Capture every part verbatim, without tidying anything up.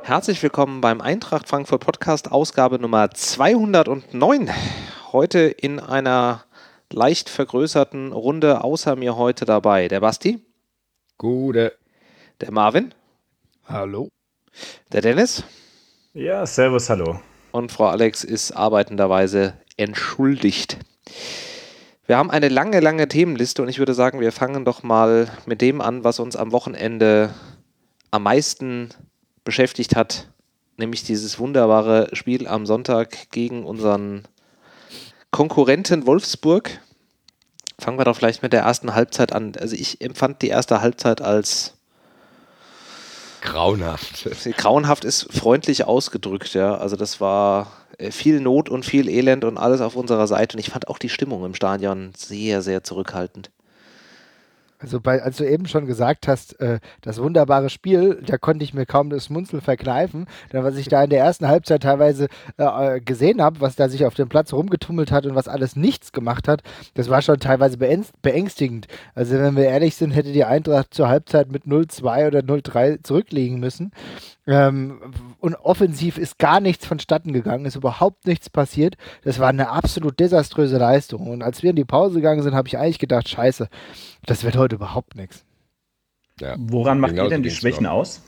Herzlich willkommen beim Eintracht Frankfurt Podcast, Ausgabe Nummer zweihundertneun. Heute in einer leicht vergrößerten Runde, außer mir heute dabei der Basti. Gute. Der Marvin. Hallo. Der Dennis. Ja, servus, hallo. Und Frau Alex ist arbeitenderweise entschuldigt. Wir haben eine lange, lange Themenliste und ich würde sagen, wir fangen doch mal mit dem an, was uns am Wochenende am meisten beschäftigt hat, nämlich dieses wunderbare Spiel am Sonntag gegen unseren Konkurrenten Wolfsburg. Fangen wir doch vielleicht mit der ersten Halbzeit an. Also ich empfand die erste Halbzeit als grauenhaft. Grauenhaft ist freundlich ausgedrückt, ja. Also das war viel Not und viel Elend und alles auf unserer Seite. Und ich fand auch die Stimmung im Stadion sehr, sehr zurückhaltend. Also bei, als du eben schon gesagt hast, äh, das wunderbare Spiel, da konnte ich mir kaum das Schmunzeln verkneifen. Denn was ich da in der ersten Halbzeit teilweise äh, gesehen habe, was da sich auf dem Platz rumgetummelt hat und was alles nichts gemacht hat, das war schon teilweise beängstigend. Also wenn wir ehrlich sind, hätte die Eintracht zur Halbzeit mit null zwei oder null drei zurückliegen müssen. Ähm, und offensiv ist gar nichts vonstatten gegangen, ist überhaupt nichts passiert. Das war eine absolut desaströse Leistung. Und als wir in die Pause gegangen sind, habe ich eigentlich gedacht, scheiße, das wird heute überhaupt nichts. Ja. Woran macht ihr denn die Schwächen aus?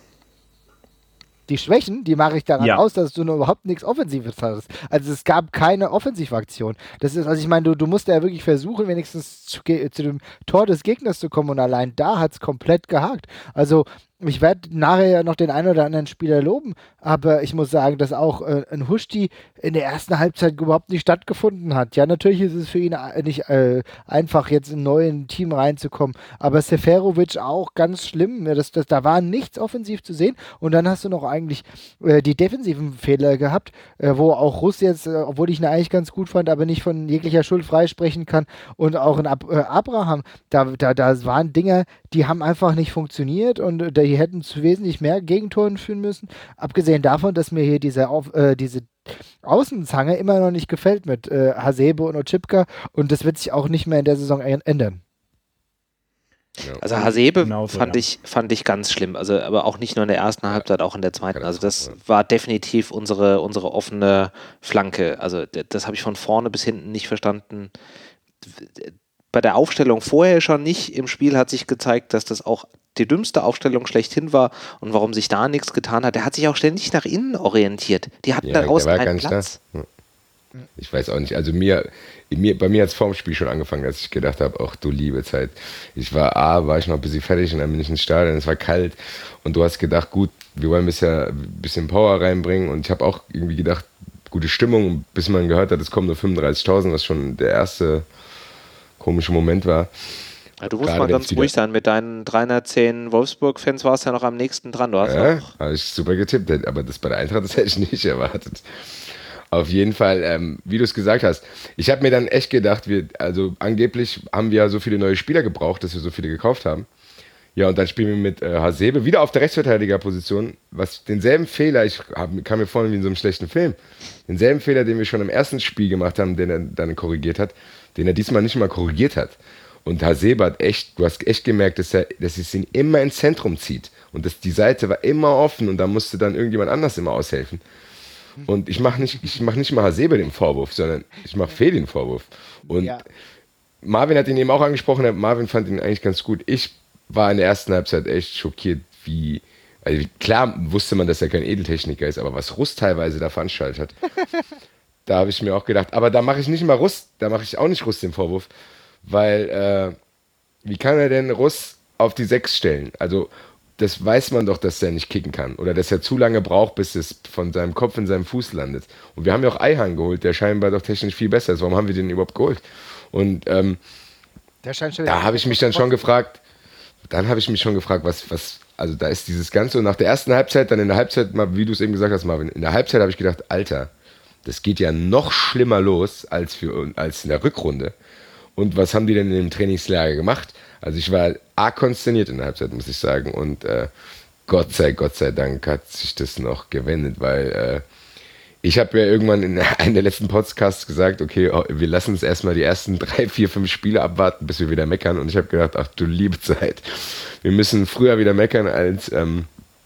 Die Schwächen, die mache ich daran ja. aus, dass du nur überhaupt nichts Offensives hattest. Also es gab keine Offensivaktion. Das ist, also ich meine, du, du musst ja wirklich versuchen, wenigstens zu, zu dem Tor des Gegners zu kommen und allein da hat es komplett gehakt. Also ich werde nachher ja noch den einen oder anderen Spieler loben, aber ich muss sagen, dass auch äh, ein Huschti in der ersten Halbzeit überhaupt nicht stattgefunden hat. Ja, natürlich ist es für ihn nicht äh, einfach, jetzt in ein neues Team reinzukommen, aber Seferovic auch ganz schlimm. Das, das, da war nichts offensiv zu sehen und dann hast du noch eigentlich äh, die defensiven Fehler gehabt, äh, wo auch Russ jetzt, äh, obwohl ich ihn eigentlich ganz gut fand, aber nicht von jeglicher Schuld freisprechen kann und auch in Ab- äh, Abraham, da, da, da waren Dinge, die haben einfach nicht funktioniert und äh, die hätten zu wesentlich mehr Gegentoren führen müssen. Abgesehen davon, dass mir hier diese, Auf, äh, diese Außenzange immer noch nicht gefällt mit äh, Hasebe und Oczipka und das wird sich auch nicht mehr in der Saison ändern. Also Hasebe genau so, fand, ja. ich, fand ich ganz schlimm, also aber auch nicht nur in der ersten Halbzeit, auch in der zweiten. Also das war definitiv unsere, unsere offene Flanke. Also das habe ich von vorne bis hinten nicht verstanden. Bei der Aufstellung vorher schon nicht. Im Spiel hat sich gezeigt, dass das auch die dümmste Aufstellung schlechthin war und warum sich da nichts getan hat. Der hat sich auch ständig nach innen orientiert. Die hatten ja, da draußen keinen Platz. Da. Ich weiß auch nicht. Also mir, mir bei mir hat es vorm Spiel schon angefangen, dass ich gedacht habe, ach du liebe Zeit. Ich war, A, war ich noch ein bisschen fertig und dann bin ich ins Stadion, es war kalt und du hast gedacht, gut, wir wollen bisher ein bisschen Power reinbringen und ich habe auch irgendwie gedacht, gute Stimmung, bis man gehört hat, es kommen nur fünfunddreißigtausend, was schon der erste komische Moment war. Ja, du musst mal ganz ruhig sein. Mit deinen dreihundertzehn Wolfsburg-Fans warst du ja noch am nächsten dran. Du hast ja, habe ich super getippt, aber das bei der Eintracht, das hätte ich nicht erwartet. Auf jeden Fall, ähm, wie du es gesagt hast, ich habe mir dann echt gedacht, wir, also angeblich haben wir ja so viele neue Spieler gebraucht, dass wir so viele gekauft haben. Ja, und dann spielen wir mit äh, Hasebe wieder auf der Rechtsverteidigerposition, was denselben Fehler, ich hab, kam mir vorhin wie in so einem schlechten Film, denselben Fehler, den wir schon im ersten Spiel gemacht haben, den er dann korrigiert hat, den er diesmal nicht mal korrigiert hat. Und Hasebe hat echt, du hast echt gemerkt, dass er, dass es ihn immer ins Zentrum zieht. Und dass die Seite war immer offen und da musste dann irgendjemand anders immer aushelfen. Und ich mache nicht, ich mach nicht mal Hasebe den Vorwurf, sondern ich mache Fehl den Vorwurf. Und ja. Marvin hat ihn eben auch angesprochen, Marvin fand ihn eigentlich ganz gut. Ich war in der ersten Halbzeit echt schockiert, wie, also klar wusste man, dass er kein Edeltechniker ist, aber was Russ teilweise da veranstaltet hat, da habe ich mir auch gedacht, aber da mache ich nicht mal Russ, da mache ich auch nicht Russ den Vorwurf, weil, äh, wie kann er denn Russ auf die sechs stellen? Also, das weiß man doch, dass er nicht kicken kann oder dass er zu lange braucht, bis es von seinem Kopf in seinem Fuß landet. Und wir haben ja auch Eihan geholt, der scheinbar doch technisch viel besser ist. Warum haben wir den überhaupt geholt? Und ähm, da habe ich mich dann schon gefragt, dann habe ich mich schon gefragt, was, was, also da ist dieses Ganze, und nach der ersten Halbzeit, dann in der Halbzeit, mal, wie du es eben gesagt hast, Marvin, in der Halbzeit habe ich gedacht, Alter, das geht ja noch schlimmer los als, für, als in der Rückrunde. Und was haben die denn in dem Trainingslager gemacht? Also ich war arg konsterniert in der Halbzeit, muss ich sagen. Und äh, Gott sei, Gott sei Dank hat sich das noch gewendet, weil äh, ich habe ja irgendwann in einem der letzten Podcasts gesagt, okay, wir lassen uns erstmal die ersten drei, vier, fünf Spiele abwarten, bis wir wieder meckern. Und ich habe gedacht, ach du liebe Zeit, wir müssen früher wieder meckern als, ähm,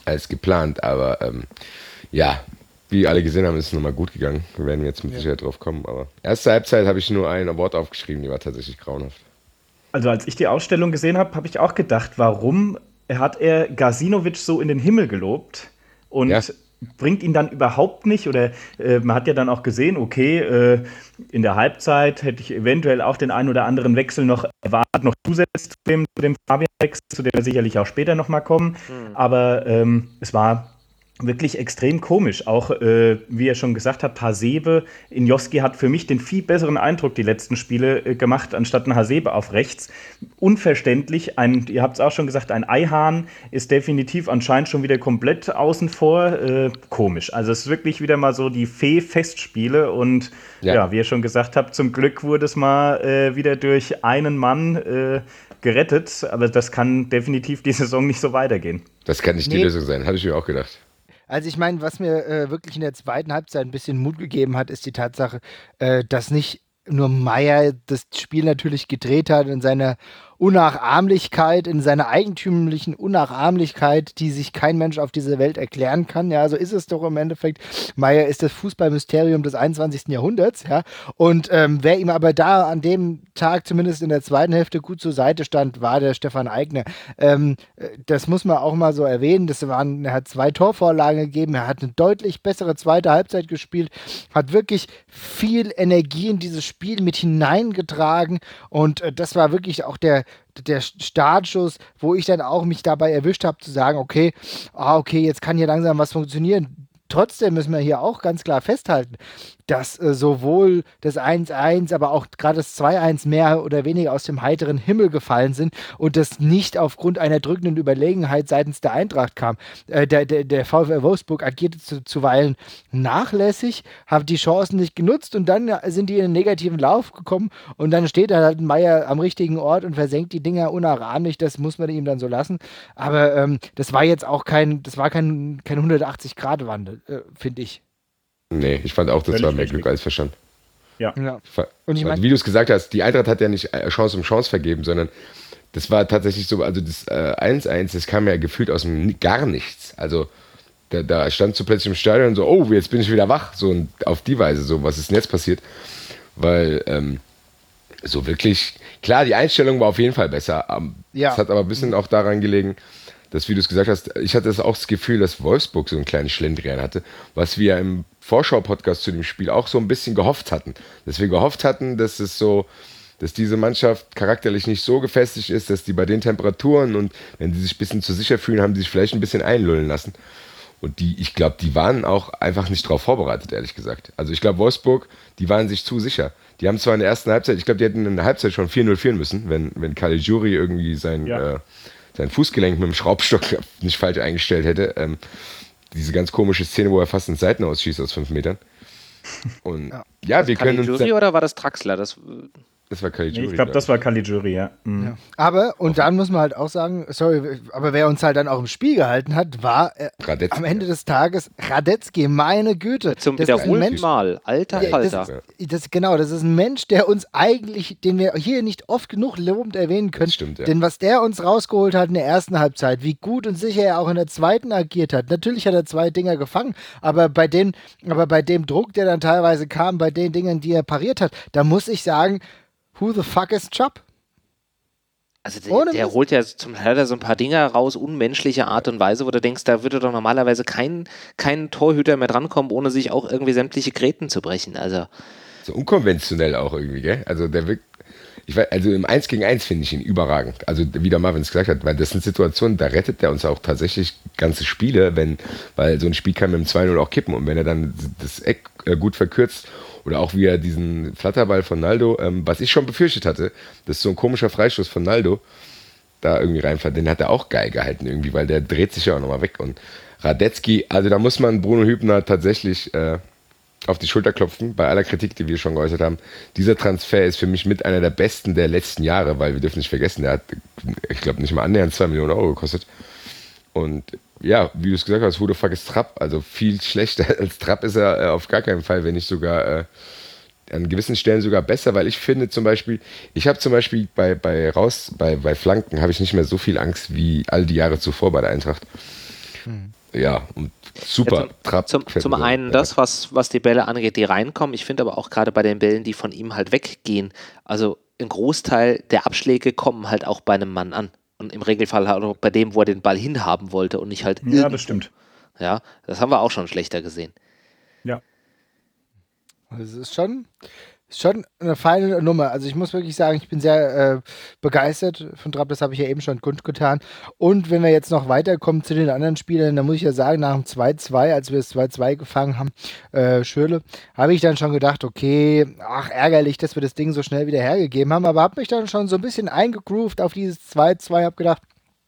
als geplant. Aber ähm, ja, wie alle gesehen haben, ist es nochmal gut gegangen. Wir werden jetzt mit ja. Sicherheit drauf kommen. Aber erste Halbzeit habe ich nur ein Award aufgeschrieben, die war tatsächlich grauenhaft. Also als ich die Ausstellung gesehen habe, habe ich auch gedacht, warum hat er Gacinovic so in den Himmel gelobt und ja. bringt ihn dann überhaupt nicht, oder äh, man hat ja dann auch gesehen, okay, äh, in der Halbzeit hätte ich eventuell auch den einen oder anderen Wechsel noch erwartet, noch zusätzlich zu dem, zu dem Fabian-Wechsel, zu dem wir sicherlich auch später nochmal kommen, mhm. aber ähm, es war wirklich extrem komisch. Auch, äh, wie er schon gesagt hat, Hasebe, Injoski hat für mich den viel besseren Eindruck die letzten Spiele äh, gemacht, anstatt ein Hasebe auf rechts. Unverständlich, ein, ihr habt es auch schon gesagt, ein Eihahn ist definitiv anscheinend schon wieder komplett außen vor. Äh, komisch. Also es ist wirklich wieder mal so die Fee-Festspiele und ja. ja, wie ihr schon gesagt habt, zum Glück wurde es mal äh, wieder durch einen Mann äh, gerettet, aber das kann definitiv die Saison nicht so weitergehen. Das kann nicht nee. die Lösung sein, hatte ich mir auch gedacht. Also ich meine, was mir äh, wirklich in der zweiten Halbzeit ein bisschen Mut gegeben hat, ist die Tatsache, äh, dass nicht nur Meier das Spiel natürlich gedreht hat in seiner Unnachahmlichkeit, in seiner eigentümlichen Unnachahmlichkeit, die sich kein Mensch auf dieser Welt erklären kann. Ja, so ist es doch im Endeffekt. Meier ist das Fußballmysterium des einundzwanzigsten Jahrhunderts. Ja, und ähm, wer ihm aber da an dem Tag, zumindest in der zweiten Hälfte, gut zur Seite stand, war der Stefan Aigner. Ähm, das muss man auch mal so erwähnen. Das waren, er hat zwei Torvorlagen gegeben. Er hat eine deutlich bessere zweite Halbzeit gespielt, hat wirklich viel Energie in dieses Spiel mit hineingetragen und äh, das war wirklich auch der der Startschuss, wo ich dann auch mich dabei erwischt habe, zu sagen, okay, ah, okay, jetzt kann hier langsam was funktionieren. Trotzdem müssen wir hier auch ganz klar festhalten, dass äh, sowohl das eins eins, aber auch gerade das zwei eins mehr oder weniger aus dem heiteren Himmel gefallen sind und das nicht aufgrund einer drückenden Überlegenheit seitens der Eintracht kam. Äh, der, der, der VfL Wolfsburg agierte zu, zuweilen nachlässig, hat die Chancen nicht genutzt und dann sind die in einen negativen Lauf gekommen und dann steht da halt ein Meier am richtigen Ort und versenkt die Dinger unnachahmlich, das muss man ihm dann so lassen. Aber ähm, das war jetzt auch kein, das war kein, kein hundertachtzig-Grad-Wandel, äh, finde ich. Nee, ich fand auch, das Völlig war mehr richtig. Glück als Verstand. Ja. ja. Und ich mein, wie du es gesagt hast, die Eintracht hat ja nicht Chance um Chance vergeben, sondern das war tatsächlich so, also das äh, eins eins, das kam ja gefühlt aus dem gar nichts. Also da, da stand so plötzlich im Stadion so, oh, jetzt bin ich wieder wach, so und auf die Weise, so, was ist denn jetzt passiert? Weil ähm, so wirklich, klar, die Einstellung war auf jeden Fall besser. Ähm, ja. Das hat aber ein bisschen auch daran gelegen, dass, wie du es gesagt hast, ich hatte auch das Gefühl, dass Wolfsburg so einen kleinen Schlendrian hatte, was wir im Vorschau-Podcast zu dem Spiel auch so ein bisschen gehofft hatten. Dass wir gehofft hatten, dass es so, dass diese Mannschaft charakterlich nicht so gefestigt ist, dass die bei den Temperaturen und wenn die sich ein bisschen zu sicher fühlen, haben die sich vielleicht ein bisschen einlullen lassen. Und die, ich glaube, die waren auch einfach nicht darauf vorbereitet, ehrlich gesagt. Also ich glaube, Wolfsburg, die waren sich zu sicher. Die haben zwar in der ersten Halbzeit, ich glaube, die hätten in der Halbzeit schon vier null führen müssen, wenn, wenn Caligiuri irgendwie sein, ja. äh, sein Fußgelenk mit dem Schraubstock nicht falsch eingestellt hätte. Ähm, diese ganz komische Szene, wo er fast ins Seiten ausschießt aus fünf Metern. Und ja, ja wir können uns... Caligiuri oder war das Draxler? Das... Das war Caligiuri. Nee, ich glaube, das war Caligiuri, ja. Mhm. ja. Aber, und dann muss man halt auch sagen, sorry, aber wer uns halt dann auch im Spiel gehalten hat, war äh, am Ende des Tages Radetzky, meine Güte. Zum wiederholten Mal, alter ja, Falter. Das, das, genau, das ist ein Mensch, der uns eigentlich, den wir hier nicht oft genug lobend erwähnen können. Stimmt, ja. Denn was der uns rausgeholt hat in der ersten Halbzeit, wie gut und sicher er auch in der zweiten agiert hat. Natürlich hat er zwei Dinger gefangen, aber bei dem, aber bei dem Druck, der dann teilweise kam, bei den Dingen, die er pariert hat, da muss ich sagen, who the fuck is Chubb? Also der, der holt ja zum Teil so ein paar Dinger raus, unmenschliche Art und Weise, wo du denkst, da würde doch normalerweise kein, kein Torhüter mehr drankommen, ohne sich auch irgendwie sämtliche Gräten zu brechen. Also so unkonventionell auch irgendwie, gell? Also der wirkt, ich weiß, also im eins gegen eins finde ich ihn überragend. Also wie der Marvin es gesagt hat, weil das sind Situationen, da rettet er uns auch tatsächlich ganze Spiele, wenn, weil so ein Spiel kann mit dem zwei null auch kippen und wenn er dann das Eck äh, gut verkürzt oder auch wie er diesen Flatterball von Naldo, ähm, was ich schon befürchtet hatte, das ist so ein komischer Freistoß von Naldo, da irgendwie reinfällt, den hat er auch geil gehalten irgendwie, weil der dreht sich ja auch nochmal weg. Und Radetzky, also da muss man Bruno Hübner tatsächlich äh, auf die Schulter klopfen, bei aller Kritik, die wir schon geäußert haben. Dieser Transfer ist für mich mit einer der besten der letzten Jahre, weil wir dürfen nicht vergessen, der hat, ich glaube, nicht mal annähernd zwei Millionen Euro gekostet. Und ja, wie du es gesagt hast, who the fuck ist Trapp? Also viel schlechter als Trapp ist er äh, auf gar keinen Fall, wenn nicht sogar äh, an gewissen Stellen sogar besser, weil ich finde zum Beispiel, ich habe zum Beispiel bei, bei raus, bei, bei Flanken habe ich nicht mehr so viel Angst wie all die Jahre zuvor bei der Eintracht. Hm. Ja, und super. Ja, Trapp, zum zum, zum einen das, was, was die Bälle angeht, die reinkommen. Ich finde aber auch gerade bei den Bällen, die von ihm halt weggehen, also ein Großteil der Abschläge kommen halt auch bei einem Mann an. Und im Regelfall halt auch bei dem, wo er den Ball hinhaben wollte und nicht halt Ja, irgendwo. Das stimmt. Ja, das haben wir auch schon schlechter gesehen. Ja. Also es ist schon, ist schon eine feine Nummer. Also ich muss wirklich sagen, ich bin sehr äh, begeistert von Trapp, das habe ich ja eben schon kundgetan. Und wenn wir jetzt noch weiterkommen zu den anderen Spielern, dann muss ich ja sagen, nach dem zwei zwei, als wir das zwei zwei gefangen haben, äh, Schürrle, habe ich dann schon gedacht, okay, ach ärgerlich, dass wir das Ding so schnell wieder hergegeben haben, aber habe mich dann schon so ein bisschen eingegroovt auf dieses zwei zwei, habe gedacht,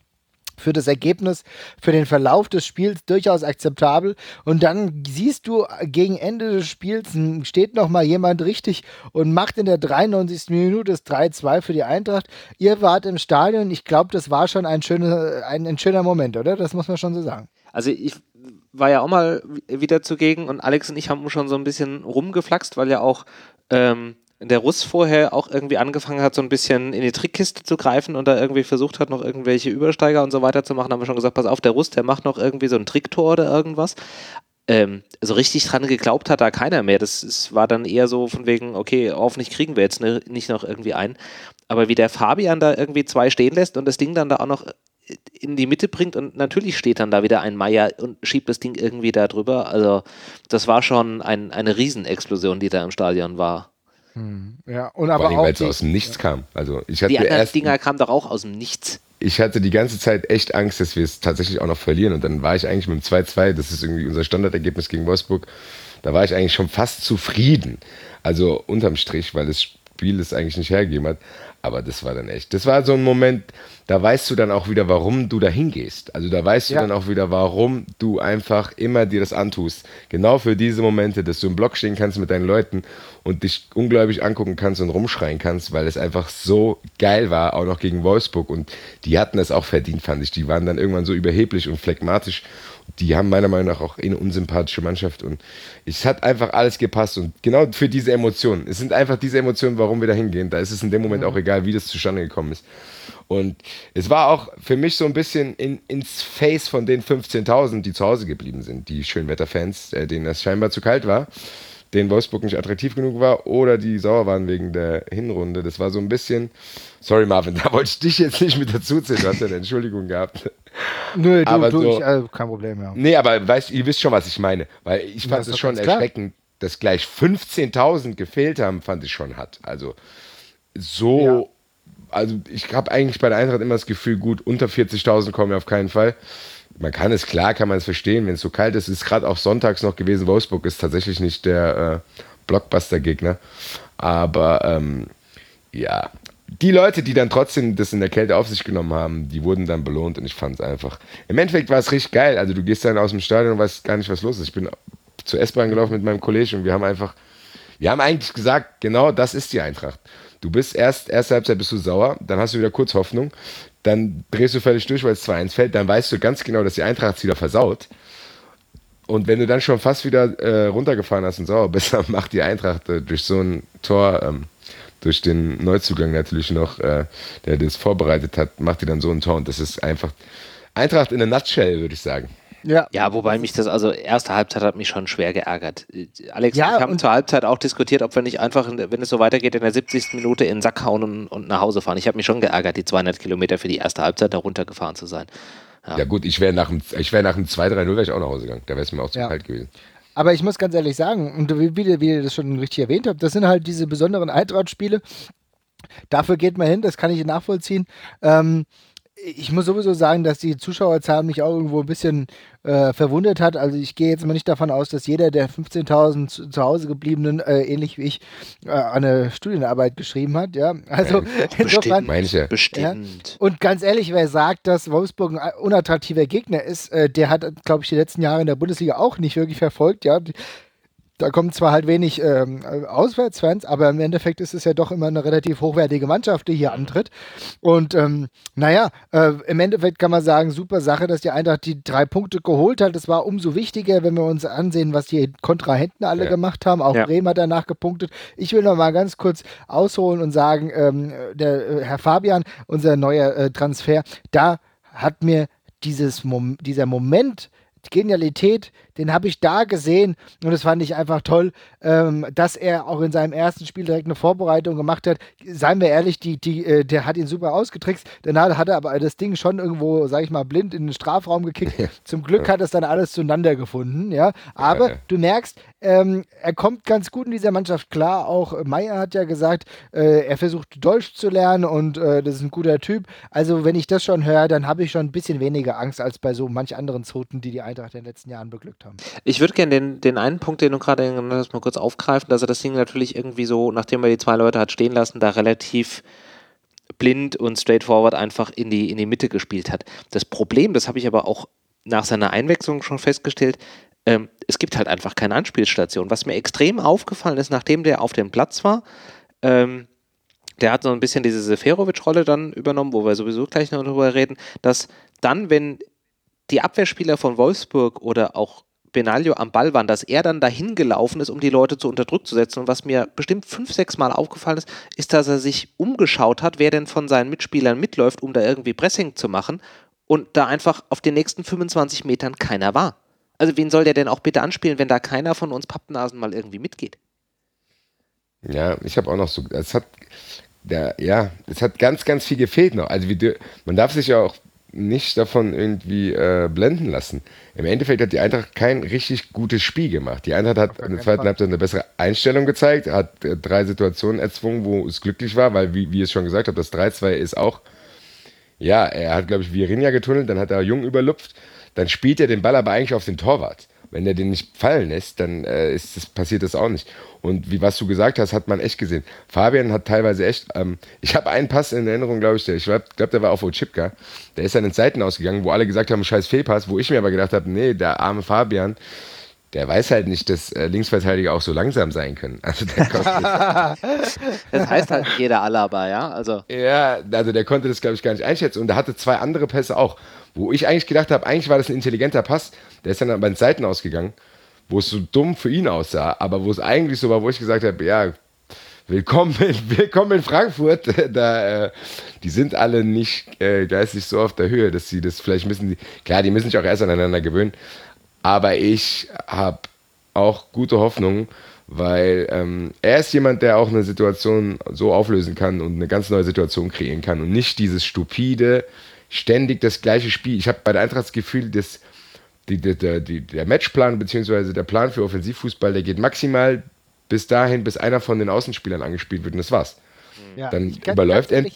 für das Ergebnis, für den Verlauf des Spiels durchaus akzeptabel. Und dann siehst du, gegen Ende des Spiels steht noch mal jemand richtig und macht in der dreiundneunzigsten Minute das drei zwei für die Eintracht. Ihr wart im Stadion. Ich glaube, das war schon ein schöner, ein, ein schöner Moment, oder? Das muss man schon so sagen. Also ich war ja auch mal wieder zugegen und Alex und ich haben schon so ein bisschen rumgeflaxt, weil ja auch ähm, der Russ vorher auch irgendwie angefangen hat, so ein bisschen in die Trickkiste zu greifen und da irgendwie versucht hat, noch irgendwelche Übersteiger und so weiter zu machen, haben wir schon gesagt, pass auf, der Russ, der macht noch irgendwie so ein Tricktor oder irgendwas. Ähm, so richtig dran geglaubt hat da keiner mehr. Das, das war dann eher so von wegen, okay, hoffentlich kriegen wir jetzt ne, nicht noch irgendwie ein. Aber wie der Fabian da irgendwie zwei stehen lässt und das Ding dann da auch noch in die Mitte bringt und natürlich steht dann da wieder ein Meier und schiebt das Ding irgendwie da drüber. Also das war schon ein, eine Riesenexplosion, die da im Stadion war. Ja, und aber Vor allem, auch weil es die, aus dem Nichts ja. kam. Also ich hatte die anderen erst, Dinger kamen doch auch aus dem Nichts. Ich hatte die ganze Zeit echt Angst, dass wir es tatsächlich auch noch verlieren. Und dann war ich eigentlich mit dem zwei zwei, das ist irgendwie unser Standardergebnis gegen Wolfsburg, da war ich eigentlich schon fast zufrieden. Also unterm Strich, weil das Spiel es eigentlich nicht hergegeben hat. Aber das war dann echt, das war so ein Moment, da weißt du dann auch wieder, warum du da hingehst. Also da weißt du ja. dann auch wieder, warum du einfach immer dir das antust. Genau für diese Momente, dass du im Block stehen kannst mit deinen Leuten und dich ungläubig angucken kannst und rumschreien kannst, weil es einfach so geil war, auch noch gegen Wolfsburg. Und die hatten das auch verdient, fand ich. Die waren dann irgendwann so überheblich und phlegmatisch. Die haben meiner Meinung nach auch eine unsympathische Mannschaft und es hat einfach alles gepasst und genau für diese Emotionen. Es sind einfach diese Emotionen, warum wir da hingehen. Da ist es in dem Moment auch egal, wie das zustande gekommen ist. Und es war auch für mich so ein bisschen in, ins Face von den fünfzehntausend, die zu Hause geblieben sind, die Schönwetterfans, äh, denen das scheinbar zu kalt war, denen Wolfsburg nicht attraktiv genug war oder die sauer waren wegen der Hinrunde. Das war so ein bisschen, sorry Marvin, da wollte ich dich jetzt nicht mit dazuziehen, du hast ja eine Entschuldigung gehabt. Nö, du, aber du so, ich, also kein Problem, ja. Nee, aber weißt, ihr wisst schon, was ich meine, weil ich fand es schon erschreckend, dass gleich fünfzehntausend gefehlt haben, fand ich schon hart. Also so, ja. also ich habe eigentlich bei der Eintracht immer das Gefühl, gut, unter vierzigtausend kommen wir auf keinen Fall. Man kann es, klar kann man es verstehen, wenn es so kalt ist. Es ist gerade auch sonntags noch gewesen. Wolfsburg ist tatsächlich nicht der äh, Blockbuster-Gegner. Aber ähm, ja, die Leute, die dann trotzdem das in der Kälte auf sich genommen haben, die wurden dann belohnt und ich fand es einfach. Im Endeffekt war es richtig geil. Also du gehst dann aus dem Stadion und weißt gar nicht, was los ist. Ich bin zur S-Bahn gelaufen mit meinem Kollegen und wir haben einfach, wir haben eigentlich gesagt, genau das ist die Eintracht. Du bist erst, erste Halbzeit bist du sauer, dann hast du wieder kurz Hoffnung, dann drehst du völlig durch, weil es zwei eins fällt, dann weißt du ganz genau, dass die Eintracht es wieder versaut. Und wenn du dann schon fast wieder äh, runtergefahren hast und sauer bist, dann macht die Eintracht äh, durch so ein Tor, ähm, durch den Neuzugang natürlich noch, äh, der das vorbereitet hat, macht die dann so ein Tor. Und das ist einfach Eintracht in a nutshell, würde ich sagen. Ja. ja, wobei mich das, also erste Halbzeit hat mich schon schwer geärgert. Alex, ja, wir haben zur Halbzeit auch diskutiert, ob wir nicht einfach, wenn es so weitergeht, in der siebzigsten Minute in den Sack hauen und, und nach Hause fahren. Ich habe mich schon geärgert, die zweihundert Kilometer für die erste Halbzeit da runtergefahren zu sein. Ja, ja gut, ich wäre nach dem, ich wär nach dem zwei drei null wäre ich auch nach Hause gegangen. Da wäre es mir auch zu ja. kalt gewesen. Aber ich muss ganz ehrlich sagen, und wie, wie, wie ihr das schon richtig erwähnt habt, das sind halt diese besonderen Eintracht-Spiele. Dafür geht man hin, das kann ich nachvollziehen. Ähm, Ich muss sowieso sagen, dass die Zuschauerzahl mich auch irgendwo ein bisschen äh, verwundert hat. Also ich gehe jetzt mal nicht davon aus, dass jeder der fünfzehntausend zu, zu Hause gebliebenen, äh, ähnlich wie ich, äh, eine Studienarbeit geschrieben hat. Ja, also ja, insofern, bestimmt, bestimmt. Ja. Und ganz ehrlich, wer sagt, dass Wolfsburg ein unattraktiver Gegner ist, äh, der hat, glaube ich, die letzten Jahre in der Bundesliga auch nicht wirklich verfolgt. Ja. Da kommen zwar halt wenig ähm, Auswärtsfans, aber im Endeffekt ist es ja doch immer eine relativ hochwertige Mannschaft, die hier antritt. Und ähm, naja, äh, im Endeffekt kann man sagen, super Sache, dass die Eintracht die drei Punkte geholt hat. Das war umso wichtiger, wenn wir uns ansehen, was die Kontrahenten alle ja. gemacht haben. Auch ja. Bremen hat danach gepunktet. Ich will noch mal ganz kurz ausholen und sagen, ähm, der äh, Herr Fabian, unser neuer äh, Transfer, da hat mir dieses Mom- dieser Moment, die Genialität, den habe ich da gesehen und das fand ich einfach toll, ähm, dass er auch in seinem ersten Spiel direkt eine Vorbereitung gemacht hat. Seien wir ehrlich, die, die, äh, der hat ihn super ausgetrickst, dann hat, hat er aber das Ding schon irgendwo, sag ich mal, blind in den Strafraum gekickt. Zum Glück hat es dann alles zueinander gefunden, ja. Aber du merkst, ähm, er kommt ganz gut in dieser Mannschaft klar. Auch Meier hat ja gesagt, äh, er versucht Deutsch zu lernen und äh, das ist ein guter Typ. Also wenn ich das schon höre, dann habe ich schon ein bisschen weniger Angst als bei so manch anderen Zoten, die die Eintracht in den letzten Jahren beglückt haben. Ich würde gerne den, den einen Punkt, den du gerade genannt hast, mal kurz aufgreifen, dass er das Ding natürlich irgendwie so, nachdem er die zwei Leute hat stehen lassen, da relativ blind und straightforward einfach in die, in die Mitte gespielt hat. Das Problem, das habe ich aber auch nach seiner Einwechslung schon festgestellt, ähm, es gibt halt einfach keine Anspielstation. Was mir extrem aufgefallen ist, nachdem der auf dem Platz war, ähm, der hat so ein bisschen diese Seferovic-Rolle dann übernommen, wo wir sowieso gleich noch drüber reden, dass dann, wenn die Abwehrspieler von Wolfsburg oder auch Benaglio am Ball waren, dass er dann dahin gelaufen ist, um die Leute zu unter Druck zu setzen. Und was mir bestimmt fünf, sechs Mal aufgefallen ist, ist, dass er sich umgeschaut hat, wer denn von seinen Mitspielern mitläuft, um da irgendwie Pressing zu machen und da einfach auf den nächsten fünfundzwanzig Metern keiner war. Also wen soll der denn auch bitte anspielen, wenn da keiner von uns Pappnasen mal irgendwie mitgeht? Ja, ich habe auch noch so, es hat, der, ja, es hat ganz, ganz viel gefehlt noch. Also wie, man darf sich ja auch nicht davon irgendwie äh, blenden lassen. Im Endeffekt hat die Eintracht kein richtig gutes Spiel gemacht. Die Eintracht hat in der zweiten Halbzeit eine bessere Einstellung gezeigt, hat äh, drei Situationen erzwungen, wo es glücklich war, weil, wie, wie ich es schon gesagt habe, das drei zwei ist auch, ja, er hat, glaube ich, Virinja getunnelt, dann hat er Jung überlupft, dann spielt er den Ball aber eigentlich auf den Torwart. Wenn er den nicht fallen lässt, dann äh, ist das, passiert das auch nicht. Und wie was du gesagt hast, hat man echt gesehen. Fabian hat teilweise echt, ähm, ich habe einen Pass in Erinnerung, glaube ich, der, ich glaube, der war auf Ochipka. Der ist dann in Seiten ausgegangen, wo alle gesagt haben, scheiß Fehlpass, wo ich mir aber gedacht habe, nee, der arme Fabian, der weiß halt nicht, dass äh, Linksverteidiger auch so langsam sein können. Also der konnte das heißt halt jeder Alaba, ja? Also. Ja, also der konnte das, glaube ich, gar nicht einschätzen. Und er hatte zwei andere Pässe auch, wo ich eigentlich gedacht habe, eigentlich war das ein intelligenter Pass. Der ist dann aber in Seiten ausgegangen, wo es so dumm für ihn aussah, aber wo es eigentlich so war, wo ich gesagt habe, ja, willkommen in, willkommen in Frankfurt. Da, äh, die sind alle nicht äh, geistig so auf der Höhe, dass sie das vielleicht müssen, die, klar, die müssen sich auch erst aneinander gewöhnen. Aber ich habe auch gute Hoffnung, weil ähm, er ist jemand, der auch eine Situation so auflösen kann und eine ganz neue Situation kreieren kann und nicht dieses stupide, ständig das gleiche Spiel. Ich habe bei der Eintracht das Gefühl, dass die, die, die, der Matchplan bzw. der Plan für Offensivfußball, der geht maximal bis dahin, bis einer von den Außenspielern angespielt wird und das war's. Ja, dann überläuft er...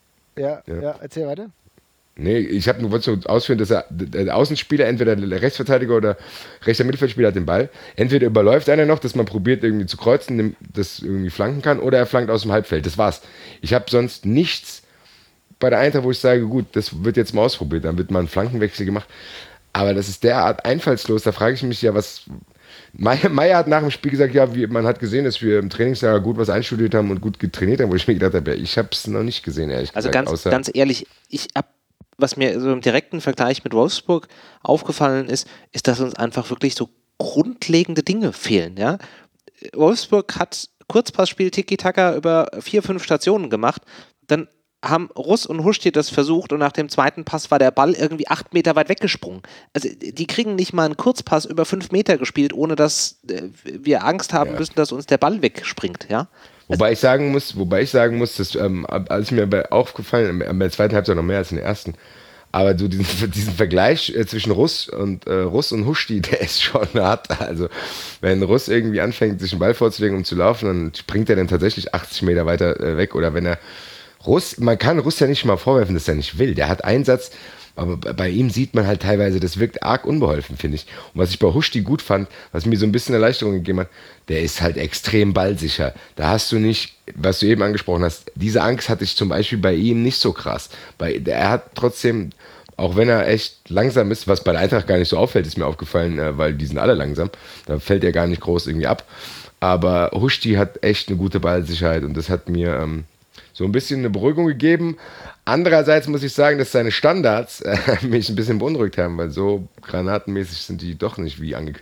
Ja, ja, ja, erzähl weiter. Nee, ich habe nur so ausführen, dass er, der Außenspieler, entweder der Rechtsverteidiger oder rechter Mittelfeldspieler hat den Ball. Entweder überläuft einer noch, dass man probiert irgendwie zu kreuzen, das irgendwie flanken kann, oder er flankt aus dem Halbfeld. Das war's. Ich habe sonst nichts bei der Eintracht, wo ich sage, gut, das wird jetzt mal ausprobiert. Dann wird mal ein Flankenwechsel gemacht. Aber das ist derart einfallslos. Da frage ich mich ja, was... Meier, Meier hat nach dem Spiel gesagt, ja, wie, man hat gesehen, dass wir im Trainingslager gut was einstudiert haben und gut getrainiert haben, wo ich mir gedacht habe, ja, ich habe es noch nicht gesehen, ehrlich also gesagt. Also ganz, ganz ehrlich, ich habe was mir so im direkten Vergleich mit Wolfsburg aufgefallen ist, ist, dass uns einfach wirklich so grundlegende Dinge fehlen. Ja? Wolfsburg hat Kurzpassspiel Tiki-Taka über vier, fünf Stationen gemacht, dann haben Russ und Huschti das versucht und nach dem zweiten Pass war der Ball irgendwie acht Meter weit weggesprungen. Also die kriegen nicht mal einen Kurzpass über fünf Meter gespielt, ohne dass äh, wir Angst haben ja. müssen, dass uns der Ball wegspringt. Ja? Wobei ich sagen muss, wobei ich sagen muss, dass ähm, als mir bei, aufgefallen, in der zweiten Halbzeit noch mehr als in der ersten, aber so diesen, diesen Vergleich äh, zwischen Russ und äh, Russ und Huschti, der ist schon hart. Also wenn Russ irgendwie anfängt, sich den Ball vorzulegen, um zu laufen, dann springt er dann tatsächlich achtzig Meter weiter äh, weg. Oder wenn er Russ, man kann Russ ja nicht mal vorwerfen, dass er nicht will. Der hat Einsatz, aber bei ihm sieht man halt teilweise, das wirkt arg unbeholfen, finde ich. Und was ich bei Huschti gut fand, was mir so ein bisschen Erleichterung gegeben hat, der ist halt extrem ballsicher. Da hast du nicht, was du eben angesprochen hast, diese Angst hatte ich zum Beispiel bei ihm nicht so krass. Bei, er hat trotzdem, auch wenn er echt langsam ist, was bei der Eintracht gar nicht so auffällt, ist mir aufgefallen, weil die sind alle langsam, da fällt er gar nicht groß irgendwie ab. Aber Huschti hat echt eine gute Ballsicherheit und das hat mir ähm, so ein bisschen eine Beruhigung gegeben. Andererseits muss ich sagen, dass seine Standards äh, mich ein bisschen beunruhigt haben, weil so granatenmäßig sind die doch nicht wie angekündigt.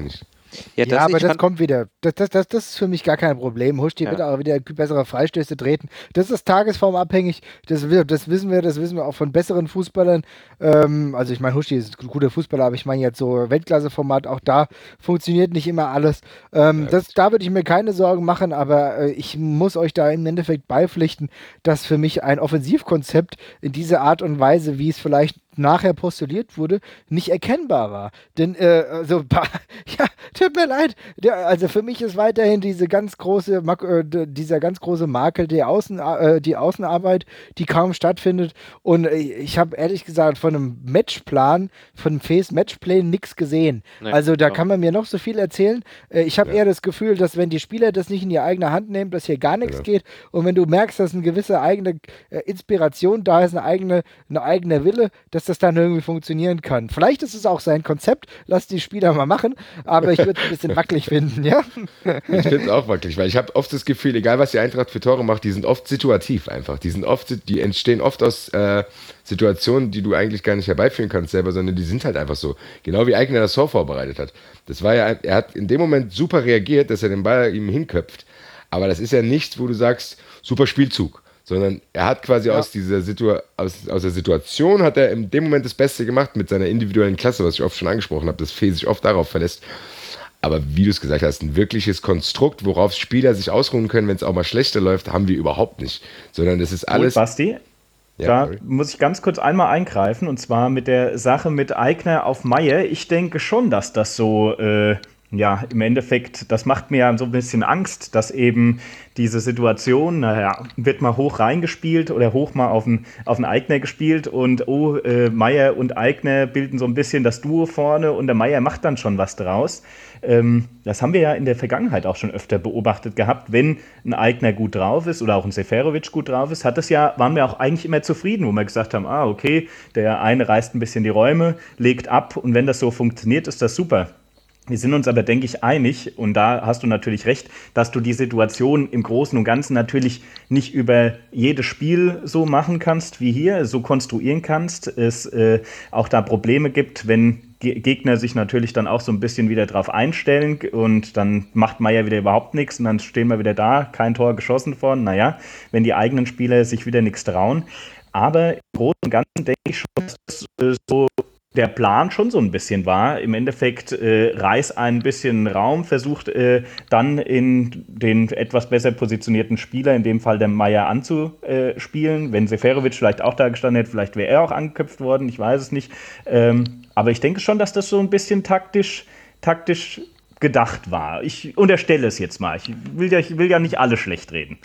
Ja, das, ja aber das kommt wieder. Das, das, das, das ist für mich gar kein Problem. Husch, die ja. wird auch wieder bessere Freistöße treten. Das ist tagesformabhängig. Das, das wissen wir, das wissen wir auch von besseren Fußballern. Ähm, also ich meine, Husch ist ein guter Fußballer, aber ich meine jetzt so Weltklasseformat, auch da funktioniert nicht immer alles. Ähm, ja, das, da würde ich mir keine Sorgen machen, aber äh, ich muss euch da im Endeffekt beipflichten, dass für mich ein Offensivkonzept in dieser Art und Weise, wie es vielleicht nachher postuliert wurde, nicht erkennbar war. Denn, äh, also, ja, tut mir leid, der, also für mich ist weiterhin diese ganz große, äh, dieser ganz große Makel, die, Außen, äh, die Außenarbeit, die kaum stattfindet. Und äh, ich habe ehrlich gesagt von einem Matchplan, von einem Face-Matchplan nichts gesehen. Nee, also da ja. kann man mir noch so viel erzählen. Äh, ich habe ja. eher das Gefühl, dass wenn die Spieler das nicht in die eigene Hand nehmen, dass hier gar nichts ja. geht. Und wenn du merkst, dass eine gewisse eigene äh, Inspiration da ist, eine eigene, eine eigene Wille, dass das dann irgendwie funktionieren kann. Vielleicht ist es auch sein Konzept, lass die Spieler mal machen, aber ich würde es ein bisschen wackelig finden, ja? Ich finde es auch wackelig, weil ich habe oft das Gefühl, egal was die Eintracht für Tore macht, die sind oft situativ einfach. Die sind oft, die entstehen oft aus äh, Situationen, die du eigentlich gar nicht herbeiführen kannst selber, sondern die sind halt einfach so. Genau wie Aigner das Tor vorbereitet hat. Das war ja, er hat in dem Moment super reagiert, dass er den Ball ihm hinköpft, aber das ist ja nichts, wo du sagst, super Spielzug. Sondern er hat quasi ja. aus dieser Situa- aus, aus der Situation hat er in dem Moment das Beste gemacht mit seiner individuellen Klasse, was ich oft schon angesprochen habe, dass Fee sich oft darauf verlässt. Aber wie du es gesagt hast, ein wirkliches Konstrukt, worauf Spieler sich ausruhen können, wenn es auch mal schlechter läuft, haben wir überhaupt nicht. Sondern das ist alles... Gut, Basti, ja, da sorry. muss ich ganz kurz einmal eingreifen, und zwar mit der Sache mit Aigner auf Meier. Ich denke schon, dass das so... Äh Ja, im Endeffekt, das macht mir so ein bisschen Angst, dass eben diese Situation, naja, wird mal hoch reingespielt oder hoch mal auf den, auf den Aigner gespielt und oh, äh, Meier und Aigner bilden so ein bisschen das Duo vorne und der Meier macht dann schon was draus. Ähm, das haben wir ja in der Vergangenheit auch schon öfter beobachtet gehabt. Wenn ein Aigner gut drauf ist oder auch ein Seferovic gut drauf ist, hat das ja, waren wir auch eigentlich immer zufrieden, wo wir gesagt haben, ah, okay, der eine reißt ein bisschen die Räume, legt ab und wenn das so funktioniert, ist das super. Wir sind uns aber, denke ich, einig, und da hast du natürlich recht, dass du die Situation im Großen und Ganzen natürlich nicht über jedes Spiel so machen kannst wie hier, so konstruieren kannst. Es äh, auch da Probleme gibt, wenn Ge- Gegner sich natürlich dann auch so ein bisschen wieder drauf einstellen und dann macht Meier wieder überhaupt nichts und dann stehen wir wieder da, kein Tor geschossen worden. Naja, wenn die eigenen Spieler sich wieder nichts trauen. Aber im Großen und Ganzen denke ich schon, dass das äh, so der Plan schon so ein bisschen war. Im Endeffekt äh, Reis ein bisschen Raum, versucht äh, dann in den etwas besser positionierten Spieler, in dem Fall der Meier, anzuspielen. Wenn Seferovic vielleicht auch da gestanden hätte, vielleicht wäre er auch angeköpft worden, ich weiß es nicht. Ähm, aber ich denke schon, dass das so ein bisschen taktisch, taktisch gedacht war. Ich unterstelle es jetzt mal. Ich will ja, ich will ja nicht alle schlecht reden.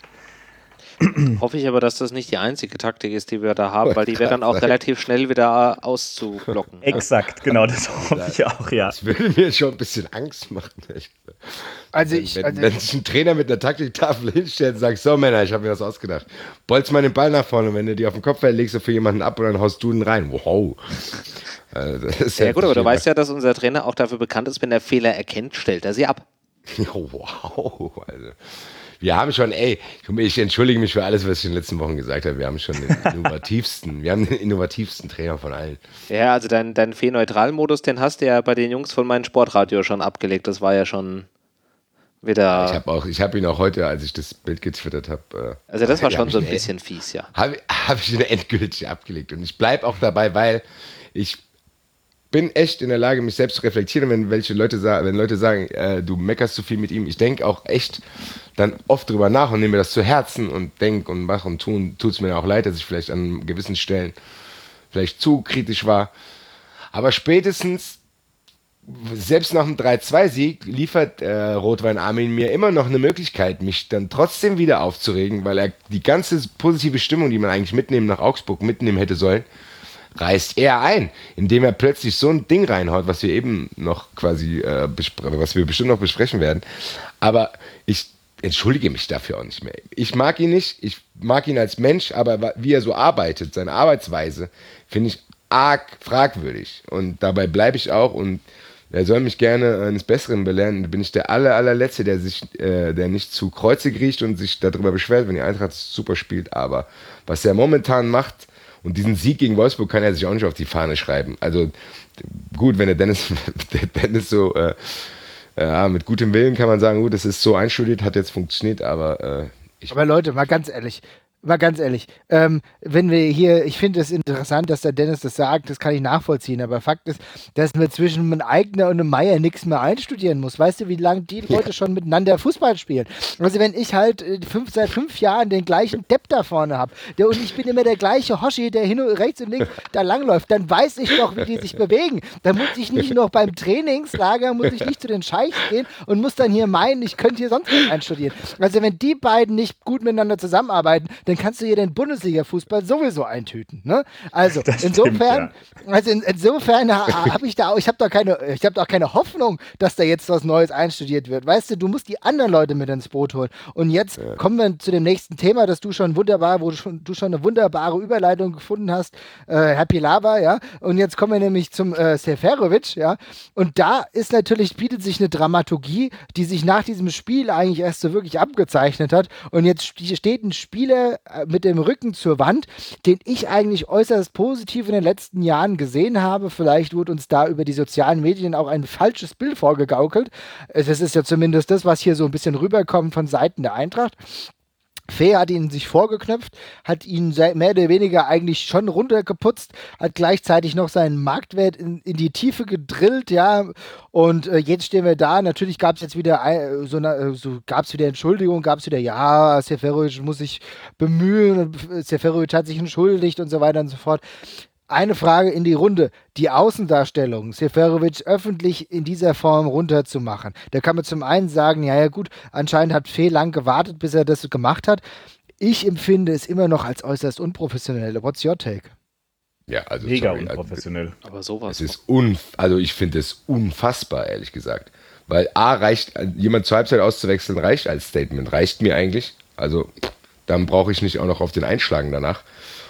Hoffe ich aber, dass das nicht die einzige Taktik ist, die wir da haben, weil die wäre dann auch relativ schnell wieder auszublocken. Exakt, genau, das hoffe ich auch, ja. Das würde mir schon ein bisschen Angst machen. Echt. Also ich, wenn, also wenn sich ein Trainer mit einer Taktiktafel hinstellt und sagt, so Männer, ich habe mir was ausgedacht. Bolz mal den Ball nach vorne und wenn du die auf den Kopf fällt, legst du für jemanden ab und dann haust du ihn rein. Wow. Also, das ist ja, ja gut, aber du weißt ja, dass unser Trainer auch dafür bekannt ist, wenn er Fehler erkennt, stellt er sie ab. Wow, also... Wir haben schon, ey, ich entschuldige mich für alles, was ich in den letzten Wochen gesagt habe. Wir haben schon den innovativsten, wir haben den innovativsten Trainer von allen. Ja, also dein, dein Fee-Neutral-Modus, den hast du ja bei den Jungs von meinem Sportradio schon abgelegt. Das war ja schon wieder... Ich habe auch, ich habe ihn auch heute, als ich das Bild getwittert habe... Äh, also das war schon so ein bisschen fies, ja. Habe hab ich ihn endgültig abgelegt. Und ich bleibe auch dabei, weil ich bin echt in der Lage, mich selbst zu reflektieren, wenn welche Leute sagen, wenn Leute sagen, äh, du meckerst zu viel mit ihm. Ich denke auch echt dann oft drüber nach und nehme mir das zu Herzen und denke und mache und tun. Tut es mir auch leid, dass ich vielleicht an gewissen Stellen vielleicht zu kritisch war. Aber spätestens, selbst nach einem drei zwei Sieg, liefert äh, Rotwein Armin mir immer noch eine Möglichkeit, mich dann trotzdem wieder aufzuregen, weil er die ganze positive Stimmung, die man eigentlich mitnehmen nach Augsburg mitnehmen hätte sollen, reißt er ein, indem er plötzlich so ein Ding reinhaut, was wir eben noch quasi, äh, bespre- was wir bestimmt noch besprechen werden. Aber ich entschuldige mich dafür auch nicht mehr. Ich mag ihn nicht, ich mag ihn als Mensch, aber wie er so arbeitet, seine Arbeitsweise, finde ich arg fragwürdig. Und dabei bleibe ich auch und er soll mich gerne eines Besseren belehren. Da bin ich der aller, allerletzte, der sich, äh, der nicht zu Kreuze kriecht und sich darüber beschwert, wenn die Eintracht super spielt. Aber was er momentan macht, und diesen Sieg gegen Wolfsburg kann er sich auch nicht auf die Fahne schreiben. Also gut, wenn der Dennis, der Dennis so, äh, ja, mit gutem Willen kann man sagen, gut, das ist so einstudiert, hat jetzt funktioniert, aber äh, ich Aber Leute, mal ganz ehrlich, mal ganz ehrlich, ähm, wenn wir hier, ich finde es interessant, dass der Dennis das sagt, das kann ich nachvollziehen, aber Fakt ist, dass man zwischen einem Eigner und einem Meier nichts mehr einstudieren muss. Weißt du, wie lange die Leute ja. schon miteinander Fußball spielen? Also wenn ich halt fünf, seit fünf Jahren den gleichen Depp da vorne habe und ich bin immer der gleiche Hoshi, der hin und rechts und links da langläuft, dann weiß ich doch, wie die sich bewegen. Dann muss ich nicht noch beim Trainingslager, muss ich nicht zu den Scheichs gehen und muss dann hier meinen, ich könnte hier sonst was einstudieren. Also wenn die beiden nicht gut miteinander zusammenarbeiten, dann kannst du hier den Bundesliga-Fußball sowieso eintüten. Ne? Also das insofern, stimmt, ja. also in, insofern habe ich da auch, ich habe doch keine, ich habe doch keine Hoffnung, dass da jetzt was Neues einstudiert wird. Weißt du, du musst die anderen Leute mit ins Boot holen. Und jetzt ja. kommen wir zu dem nächsten Thema, das du schon wunderbar, wo du schon, du schon eine wunderbare Überleitung gefunden hast, äh, Herr Pilawa, ja. Und jetzt kommen wir nämlich zum äh, Seferovic, ja. Und da ist natürlich, bietet sich eine Dramaturgie, die sich nach diesem Spiel eigentlich erst so wirklich abgezeichnet hat. Und jetzt steht ein Spieler mit dem Rücken zur Wand, den ich eigentlich äußerst positiv in den letzten Jahren gesehen habe. Vielleicht wurde uns da über die sozialen Medien auch ein falsches Bild vorgegaukelt. Das ist ja zumindest das, was hier so ein bisschen rüberkommt von Seiten der Eintracht. Fee hat ihn sich vorgeknöpft, hat ihn mehr oder weniger eigentlich schon runtergeputzt, hat gleichzeitig noch seinen Marktwert in, in die Tiefe gedrillt, ja, und äh, jetzt stehen wir da, natürlich gab es jetzt wieder ein, so, eine, so gab es wieder Entschuldigung, gab es wieder, ja, Seferovic muss sich bemühen, Seferovic hat sich entschuldigt und so weiter und so fort. Eine Frage in die Runde. Die Außendarstellung, Seferovic öffentlich in dieser Form runterzumachen. Da kann man zum einen sagen, ja, ja gut, anscheinend hat Fee lang gewartet, bis er das gemacht hat. Ich empfinde es immer noch als äußerst unprofessionell. What's your take? Ja, also mega sorry, unprofessionell. Also, aber sowas. Es ist unf- also ich finde es unfassbar, ehrlich gesagt. Weil A, reicht, jemand zur Halbzeit auszuwechseln, reicht als Statement. Reicht mir eigentlich. Also dann brauche ich nicht auch noch auf den Einschlagen danach.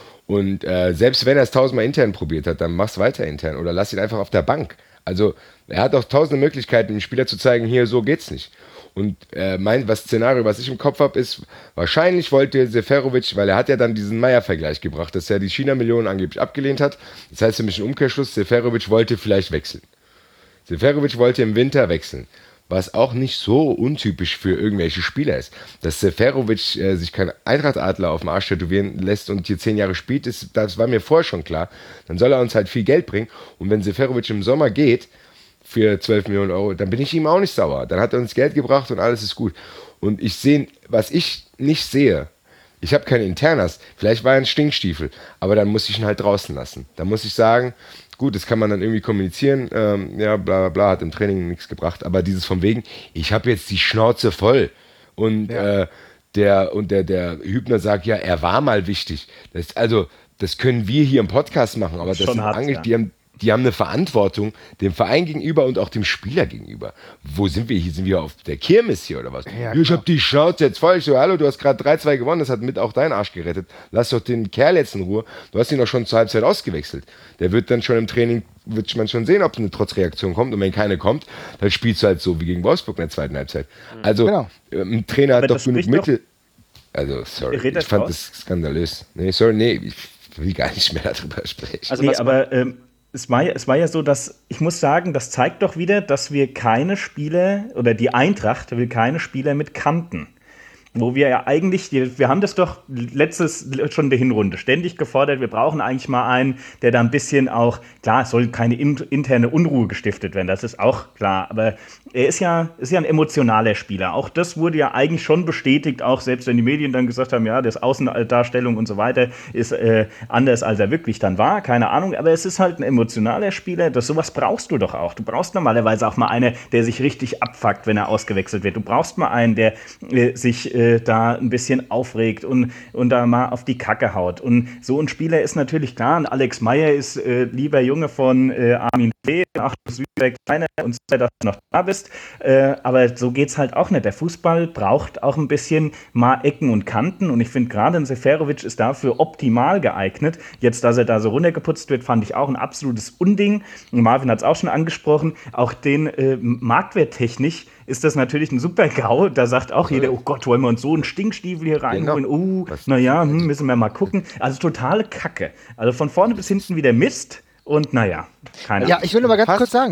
Und äh, selbst wenn er es tausendmal intern probiert hat, dann mach's weiter intern oder lass ihn einfach auf der Bank. Also er hat auch tausende Möglichkeiten, dem Spieler zu zeigen, hier, so geht's nicht. Und äh, mein was Szenario, was ich im Kopf habe, ist, wahrscheinlich wollte Seferovic, weil er hat ja dann diesen Meier-Vergleich gebracht, dass er die China-Millionen angeblich abgelehnt hat. Das heißt für mich ein Umkehrschluss, Seferovic wollte vielleicht wechseln. Seferovic wollte im Winter wechseln. Was auch nicht so untypisch für irgendwelche Spieler ist. Dass Seferovic äh, sich kein Eintracht-Adler auf dem Arsch tätowieren lässt und hier zehn Jahre spielt, ist, das war mir vorher schon klar. Dann soll er uns halt viel Geld bringen. Und wenn Seferovic im Sommer geht für zwölf Millionen Euro, dann bin ich ihm auch nicht sauer. Dann hat er uns Geld gebracht und alles ist gut. Und ich sehe, was ich nicht sehe, ich habe keine Internas, vielleicht war er ein Stinkstiefel, aber dann muss ich ihn halt draußen lassen. Dann muss ich sagen, gut, das kann man dann irgendwie kommunizieren, ähm, ja, bla bla bla, hat im Training nichts gebracht, aber dieses von wegen, ich habe jetzt die Schnauze voll und, ja. äh, der, und der, der Hübner sagt, ja, er war mal wichtig. Das, also, das können wir hier im Podcast machen, aber das sind hart, eigentlich, ja. die haben Die haben eine Verantwortung dem Verein gegenüber und auch dem Spieler gegenüber. Wo sind wir hier? Sind wir auf der Kirmes hier oder was? Ja, ich hab die Schnauze jetzt voll. Ich so, hallo, du hast gerade drei zwei gewonnen, das hat mit auch deinen Arsch gerettet. Lass doch den Kerl jetzt in Ruhe. Du hast ihn doch schon zur Halbzeit ausgewechselt. Der wird dann schon im Training, wird man schon sehen, ob eine Trotzreaktion kommt. Und wenn keine kommt, dann spielst du halt so wie gegen Wolfsburg in der zweiten Halbzeit. Also, genau. Ein Trainer Aber hat doch genug Mittel. Doch, also, sorry, ich fand raus? das skandalös. Nee, sorry, nee, ich will gar nicht mehr darüber sprechen. Also, nee, aber ähm, Es war, es war ja so, dass, ich muss sagen, das zeigt doch wieder, dass wir keine Spieler, oder die Eintracht will keine Spieler mit Kanten. Wo wir ja eigentlich, wir haben das doch letztes, schon in der Hinrunde ständig gefordert, wir brauchen eigentlich mal einen, der da ein bisschen auch, klar, es soll keine interne Unruhe gestiftet werden, das ist auch klar, aber er ist ja, ist ja ein emotionaler Spieler. Auch das wurde ja eigentlich schon bestätigt, auch selbst wenn die Medien dann gesagt haben, ja, das Außendarstellung und so weiter ist äh, anders, als er wirklich dann war, keine Ahnung, aber es ist halt ein emotionaler Spieler, das sowas brauchst du doch auch. Du brauchst normalerweise auch mal einen, der sich richtig abfuckt, wenn er ausgewechselt wird. Du brauchst mal einen, der äh, sich äh, da ein bisschen aufregt und, und da mal auf die Kacke haut. Und so ein Spieler ist natürlich klar, und Alex Meier ist äh, lieber Junge von äh, Armin Fee, ach du süßer Kleiner, und so, dass du noch da bist. Äh, aber so geht's halt auch nicht. Der Fußball braucht auch ein bisschen mal Ecken und Kanten und ich finde gerade ein Seferovic ist dafür optimal geeignet. Jetzt, dass er da so runtergeputzt wird, fand ich auch ein absolutes Unding. Und Marvin hat es auch schon angesprochen. Auch den äh, Marktwerttechnisch ist das natürlich ein super GAU. Da sagt auch jeder, oh Gott, wollen wir uns so einen Stinkstiefel hier reinholen? Uh, naja, hm, müssen wir mal gucken. Also totale Kacke. Also von vorne bis hinten wieder Mist und naja, keine Ja, ich will nur mal ganz kurz sagen.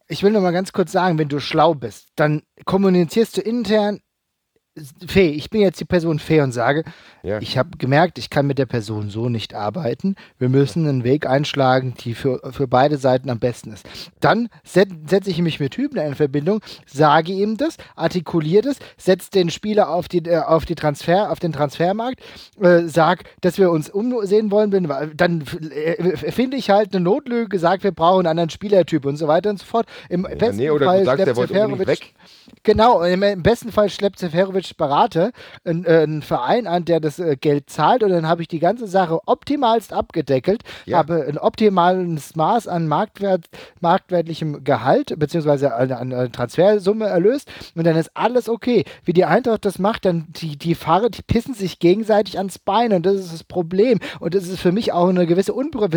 ich will noch mal ganz kurz sagen, wenn du schlau bist, dann kommunizierst du intern, Fee, ich bin jetzt die Person Fee und sage, ja. ich habe gemerkt, ich kann mit der Person so nicht arbeiten. Wir müssen einen Weg einschlagen, die für, für beide Seiten am besten ist. Dann set, setze ich mich mit Hübner in Verbindung, sage ihm das, artikuliere das, setze den Spieler auf, die, äh, auf, die Transfer, auf den Transfermarkt, äh, sag, dass wir uns umsehen wollen. Dann äh, finde ich halt eine Notlüge, sage, wir brauchen einen anderen Spielertyp und so weiter und so fort. Im ja, besten nee, oder Fall du sagst, der wollte unbedingt weg. Genau, im besten Fall schleppt Seferovic Berater einen, äh, einen Verein an, der das äh, Geld zahlt, und dann habe ich die ganze Sache optimalst abgedeckelt, ja. habe ein optimales Maß an Marktwert, marktwertlichem Gehalt beziehungsweise eine, eine Transfersumme erlöst, und dann ist alles okay. Wie die Eintracht das macht, dann die, die Fahrer, die pissen sich gegenseitig ans Bein, und das ist das Problem, und das ist für mich auch eine gewisse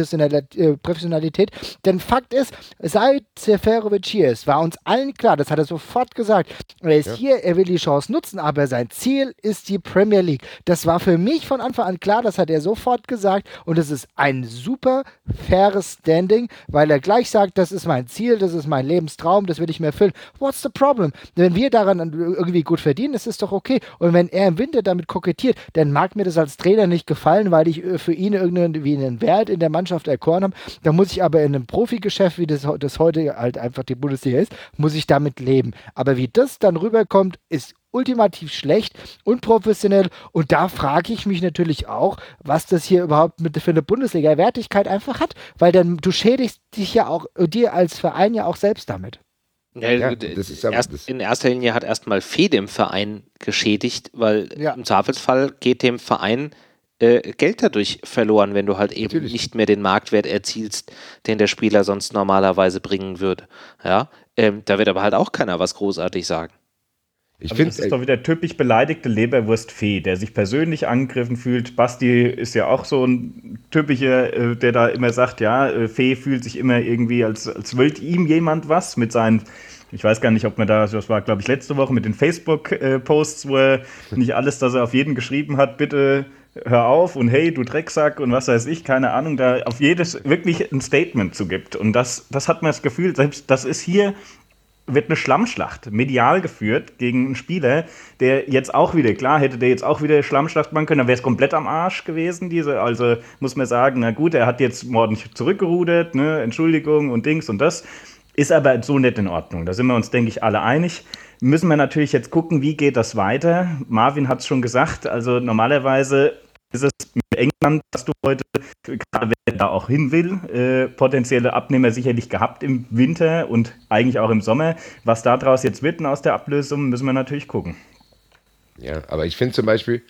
Unprofessionalität, denn Fakt ist, seit Seferovic hier ist, war uns allen klar, das hat er sofort gesagt, er ist ja. hier, er will die Chance nutzen, aber sein Ziel ist die Premier League. Das war für mich von Anfang an klar, das hat er sofort gesagt, und es ist ein super faires Standing, weil er gleich sagt, das ist mein Ziel, das ist mein Lebenstraum, das will ich mir erfüllen. What's the problem? Wenn wir daran irgendwie gut verdienen, ist es doch okay. Und wenn er im Winter damit kokettiert, dann mag mir das als Trainer nicht gefallen, weil ich für ihn irgendwie einen Wert in der Mannschaft erkoren habe. Da muss ich aber in einem Profigeschäft, wie das, das heute halt einfach die Bundesliga ist, muss ich damit leben. Aber wie das dann rüberkommt, ist ultimativ schlecht, unprofessionell, und da frage ich mich natürlich auch, was das hier überhaupt mit für eine Bundesliga-Wertigkeit einfach hat, weil dann du schädigst dich ja auch, dir als Verein ja auch selbst damit. Ja, ja, das ist aber, erst, das in erster Linie hat erstmal Fee dem Verein geschädigt, weil ja. im Zweifelsfall geht dem Verein äh, Geld dadurch verloren, wenn du halt eben Natürlich. nicht mehr den Marktwert erzielst, den der Spieler sonst normalerweise bringen würde. Ja, ähm, da wird aber halt auch keiner was großartig sagen. Ich also das ist doch wieder typisch beleidigte Leberwurst-Fee, der sich persönlich angegriffen fühlt. Basti ist ja auch so ein typischer, der da immer sagt, ja, Fee fühlt sich immer irgendwie, als, als wollte ihm jemand was mit seinen, ich weiß gar nicht, ob man da, das war glaube ich letzte Woche mit den Facebook-Posts, wo er nicht alles, das er auf jeden geschrieben hat, bitte hör auf und hey, du Drecksack und was weiß ich, keine Ahnung, da auf jedes wirklich ein Statement zu gibt. Und das, das hat man das Gefühl, selbst das ist hier, wird eine Schlammschlacht medial geführt gegen einen Spieler, der jetzt auch wieder, klar, hätte der jetzt auch wieder Schlammschlacht machen können, dann wäre es komplett am Arsch gewesen, diese, also muss man sagen, na gut, er hat jetzt ordentlich zurückgerudert, ne, Entschuldigung und Dings und das, ist aber so nicht in Ordnung, da sind wir uns, denke ich, alle einig. Müssen wir natürlich jetzt gucken, wie geht das weiter. Marvin hat es schon gesagt, also normalerweise ist es mit England, dass du heute, gerade wer da auch hin will, äh, potenzielle Abnehmer sicherlich gehabt im Winter und eigentlich auch im Sommer. Was daraus jetzt wird aus der Ablösung, müssen wir natürlich gucken. Ja, aber ich finde zum Beispiel,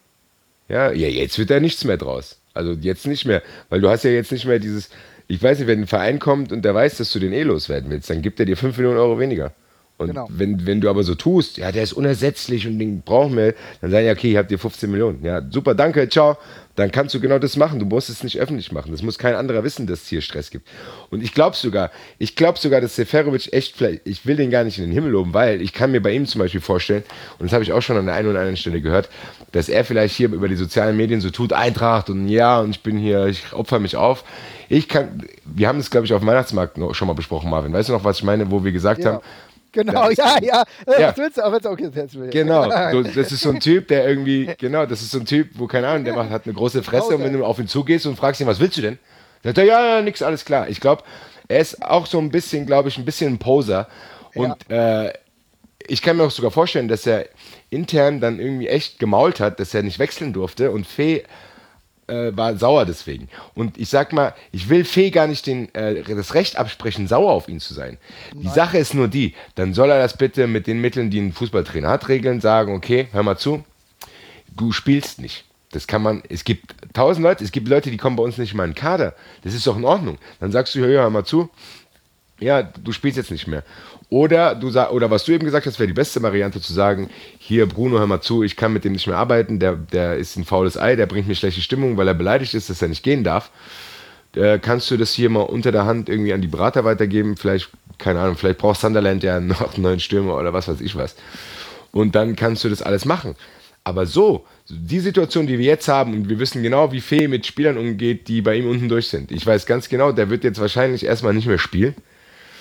ja, ja, jetzt wird da nichts mehr draus. Also jetzt nicht mehr, weil du hast ja jetzt nicht mehr dieses, ich weiß nicht, wenn ein Verein kommt und der weiß, dass du den eh loswerden willst, dann gibt er dir fünf Millionen Euro weniger. Und genau. wenn, wenn du aber so tust, ja, der ist unersetzlich und den brauchen wir, dann sagen ja, okay, ihr habt dir fünfzehn Millionen. Ja, super, danke, ciao. Dann kannst du genau das machen. Du musst es nicht öffentlich machen. Das muss kein anderer wissen, dass es hier Stress gibt. Und ich glaube sogar, ich glaube sogar, dass Seferovic echt vielleicht, ich will den gar nicht in den Himmel loben, weil ich kann mir bei ihm zum Beispiel vorstellen, und das habe ich auch schon an der einen oder anderen Stelle gehört, dass er vielleicht hier über die sozialen Medien so tut, Eintracht und ja, und ich bin hier, ich opfer mich auf. Ich kann, wir haben das, glaube ich, auf dem Weihnachtsmarkt noch, schon mal besprochen, Marvin. Weißt du noch, was ich meine, wo wir gesagt ja. haben, Genau, ja, ja. ja. Was willst du? Aber okay, jetzt will ich. Genau, du, das ist so ein Typ, der irgendwie, genau, das ist so ein Typ, wo, keine Ahnung, der macht, hat eine große Fresse okay. und wenn du auf ihn zugehst und fragst ihn, was willst du denn? Dann sagt er, ja, ja, nix, alles klar. Ich glaube, er ist auch so ein bisschen, glaube ich, ein bisschen ein Poser. Und ja. äh, ich kann mir auch sogar vorstellen, dass er intern dann irgendwie echt gemault hat, dass er nicht wechseln durfte und Fee äh, war sauer deswegen. Und ich sag mal, ich will Fee gar nicht den, äh, das Recht absprechen, sauer auf ihn zu sein. Die Nein. Sache ist nur die, dann soll er das bitte mit den Mitteln, die ein Fußballtrainer hat, regeln, sagen, okay, hör mal zu, du spielst nicht. Das kann man, es gibt tausend Leute, es gibt Leute, die kommen bei uns nicht mal in den Kader. Das ist doch in Ordnung. Dann sagst du, hör, hör mal zu, ja, du spielst jetzt nicht mehr. Oder, du sag, oder was du eben gesagt hast, wäre die beste Variante zu sagen, hier Bruno, hör mal zu, ich kann mit dem nicht mehr arbeiten, der, der ist ein faules Ei, der bringt mir schlechte Stimmung, weil er beleidigt ist, dass er nicht gehen darf. Äh, kannst du das hier mal unter der Hand irgendwie an die Berater weitergeben? Vielleicht, keine Ahnung, vielleicht braucht Sunderland ja noch einen neuen Stürmer oder was weiß ich was. Und dann kannst du das alles machen. Aber so, die Situation, die wir jetzt haben, und wir wissen genau, wie Fee mit Spielern umgeht, die bei ihm unten durch sind. Ich weiß ganz genau, der wird jetzt wahrscheinlich erstmal nicht mehr spielen.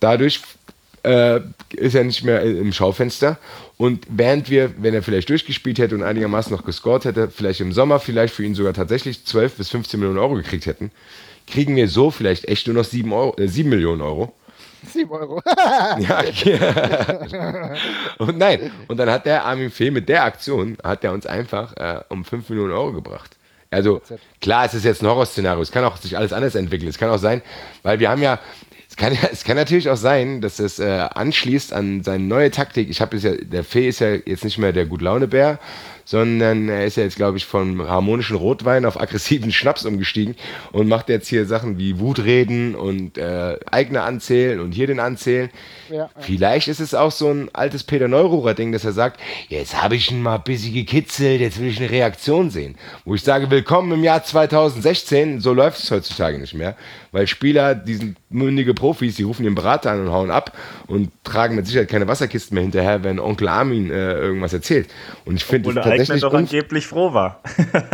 dadurch äh, ist er nicht mehr im Schaufenster. Und während wir, wenn er vielleicht durchgespielt hätte und einigermaßen noch gescored hätte, vielleicht im Sommer vielleicht für ihn sogar tatsächlich zwölf bis fünfzehn Millionen Euro gekriegt hätten, kriegen wir so vielleicht echt nur noch sieben, Euro, äh, sieben Millionen Euro. sieben Euro. ja, ja. Und nein, und dann hat der Armin Fee mit der Aktion, hat er uns einfach äh, um fünf Millionen Euro gebracht. Also klar, es ist jetzt ein Horrorszenario, es kann auch sich alles anders entwickeln. Es kann auch sein, weil wir haben ja, es kann, es kann natürlich auch sein, dass es äh, anschließt an seine neue Taktik. Ich habe ja, der Fee ist ja jetzt nicht mehr der Gut-Laune-Bär, sondern er ist ja jetzt, glaube ich, vom harmonischen Rotwein auf aggressiven Schnaps umgestiegen und macht jetzt hier Sachen wie Wutreden und äh, eigene anzählen und hier den anzählen. Ja, ja. Vielleicht ist es auch so ein altes Peter Neururer-Ding, dass er sagt, jetzt habe ich ihn mal ein bisschen gekitzelt, jetzt will ich eine Reaktion sehen. Wo ich sage, willkommen im Jahr zweitausendsechzehn, so läuft es heutzutage nicht mehr, weil Spieler, die sind mündige Profis, die rufen ihren Berater an und hauen ab und tragen mit Sicherheit keine Wasserkisten mehr hinterher, wenn Onkel Armin äh, irgendwas erzählt. Und ich finde tatsächlich doch angeblich froh war.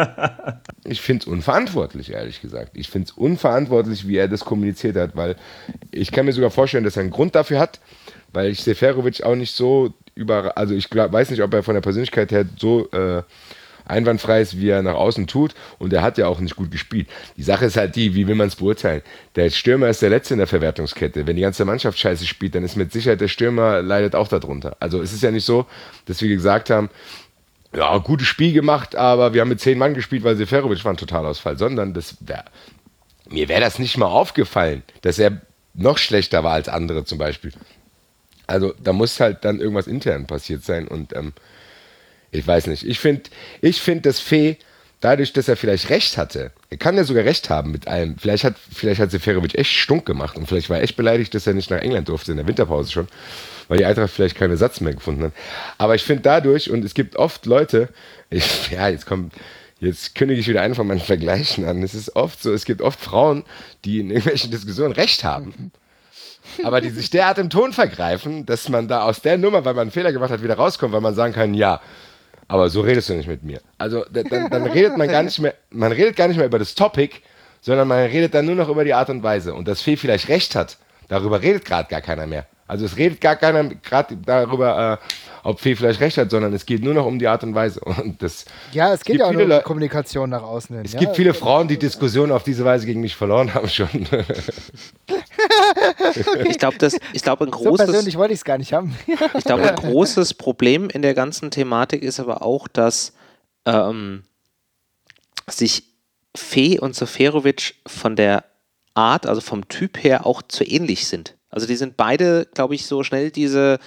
Ich finde es unverantwortlich, ehrlich gesagt. Ich finde es unverantwortlich, wie er das kommuniziert hat, weil ich kann mir sogar vorstellen, dass er einen Grund dafür hat, weil ich Seferovic auch nicht so über, also ich glaub, weiß nicht, ob er von der Persönlichkeit her so äh, einwandfrei ist, wie er nach außen tut, und er hat ja auch nicht gut gespielt. Die Sache ist halt die, wie will man es beurteilen? Der Stürmer ist der Letzte in der Verwertungskette. Wenn die ganze Mannschaft scheiße spielt, dann ist mit Sicherheit der Stürmer leidet auch darunter. Also es ist ja nicht so, dass wir gesagt haben, ja, gutes Spiel gemacht, aber wir haben mit zehn Mann gespielt, weil Seferovic war ein Totalausfall, sondern das wär, mir wäre das nicht mal aufgefallen, dass er noch schlechter war als andere zum Beispiel. Also da muss halt dann irgendwas intern passiert sein und ähm, ich weiß nicht. Ich finde, ich find, dass Fee, dadurch, dass er vielleicht recht hatte, er kann ja sogar recht haben mit allem, vielleicht hat, vielleicht hat Seferovic echt stunk gemacht und vielleicht war er echt beleidigt, dass er nicht nach England durfte, in der Winterpause schon, weil die Eintracht vielleicht keinen Ersatz mehr gefunden hat. Aber ich finde dadurch, und es gibt oft Leute, ich, ja, jetzt kommt, jetzt kündige ich wieder einen von meinen Vergleichen an, es ist oft so, es gibt oft Frauen, die in irgendwelchen Diskussionen recht haben, aber die sich derart im Ton vergreifen, dass man da aus der Nummer, weil man einen Fehler gemacht hat, wieder rauskommt, weil man sagen kann, ja, aber so redest du nicht mit mir. Also dann, dann redet man gar nicht mehr, man redet gar nicht mehr über das Topic, sondern man redet dann nur noch über die Art und Weise. Und dass Fee vielleicht recht hat, darüber redet gerade gar keiner mehr. Also es redet gar keiner gerade darüber, äh, ob Fee vielleicht recht hat, sondern es geht nur noch um die Art und Weise. Und das, ja, es, es geht ja auch nur um die Kommunikation nach außen hin. Es ja, gibt viele Frauen, die Diskussionen auf diese Weise gegen mich verloren haben schon. Ich glaube, das, ich glaube, ein großes. So persönlich wollte ich es gar nicht haben. Ich glaube, ein großes Problem in der ganzen Thematik ist aber auch, dass ähm, sich Fee und Seferovic von der Art, also vom Typ her, auch zu ähnlich sind. Also die sind beide, glaube ich, so schnell diese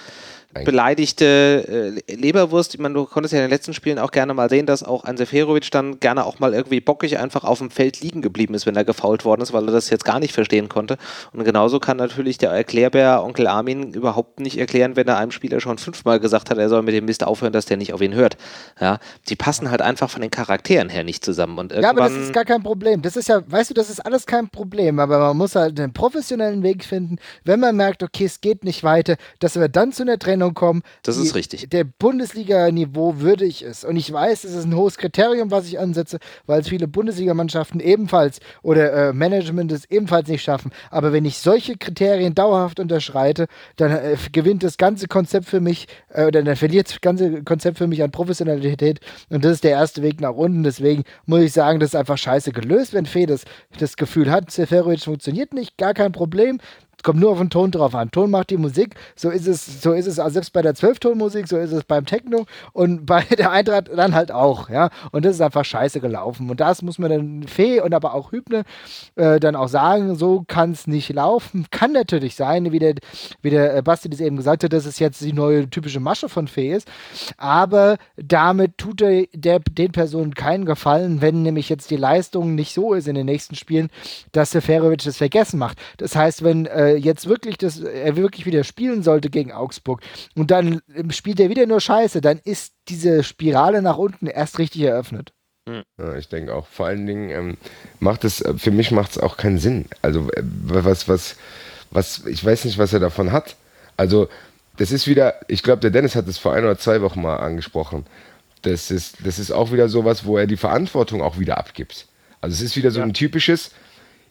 beleidigte äh, Leberwurst. Ich meine, du konntest ja in den letzten Spielen auch gerne mal sehen, dass auch ein Seferovic dann gerne auch mal irgendwie bockig einfach auf dem Feld liegen geblieben ist, wenn er gefoult worden ist, weil er das jetzt gar nicht verstehen konnte. Und genauso kann natürlich der Erklärbär Onkel Armin überhaupt nicht erklären, wenn er einem Spieler schon fünfmal gesagt hat, er soll mit dem Mist aufhören, dass der nicht auf ihn hört. Ja, die passen halt einfach von den Charakteren her nicht zusammen. Und ja, aber das ist gar kein Problem. Das ist ja, weißt du, das ist alles kein Problem, aber man muss halt einen professionellen Weg finden, wenn man merkt, okay, es geht nicht weiter, dass wir dann zu einer Trennung kommen. Das ist die, richtig. Der Bundesliga-Niveau würdig ist. Und ich weiß, es ist ein hohes Kriterium, was ich ansetze, weil es viele Bundesligamannschaften ebenfalls oder äh, Management es ebenfalls nicht schaffen. Aber wenn ich solche Kriterien dauerhaft unterschreite, dann äh, gewinnt das ganze Konzept für mich, äh, oder dann verliert das ganze Konzept für mich an Professionalität. Und das ist der erste Weg nach unten. Deswegen muss ich sagen, das ist einfach scheiße gelöst, wenn Fee das, das Gefühl hat, Seferovic funktioniert nicht, gar kein Problem. Kommt nur auf den Ton drauf an. Ton macht die Musik, so ist es, so ist es also selbst bei der Zwölftonmusik, so ist es beim Techno und bei der Eintracht dann halt auch, ja. Und das ist einfach scheiße gelaufen. Und das muss man dann Fee und aber auch Hübner äh, dann auch sagen, so kann es nicht laufen. Kann natürlich sein, wie der, wie der Basti das eben gesagt hat, dass es jetzt die neue typische Masche von Fee ist. Aber damit tut er der, den Personen keinen Gefallen, wenn nämlich jetzt die Leistung nicht so ist in den nächsten Spielen, dass Seferovic das vergessen macht. Das heißt, wenn äh, jetzt wirklich das, er wirklich wieder spielen sollte gegen Augsburg und dann spielt er wieder nur Scheiße, dann ist diese Spirale nach unten erst richtig eröffnet. Ja, ich denke auch. Vor allen Dingen ähm, macht es, für mich macht es auch keinen Sinn. Also äh, was, was, was, ich weiß nicht, was er davon hat. Also das ist wieder, ich glaube, der Dennis hat es vor ein oder zwei Wochen mal angesprochen. Das ist, das ist auch wieder sowas, wo er die Verantwortung auch wieder abgibt. Also es ist wieder so ja. ein typisches,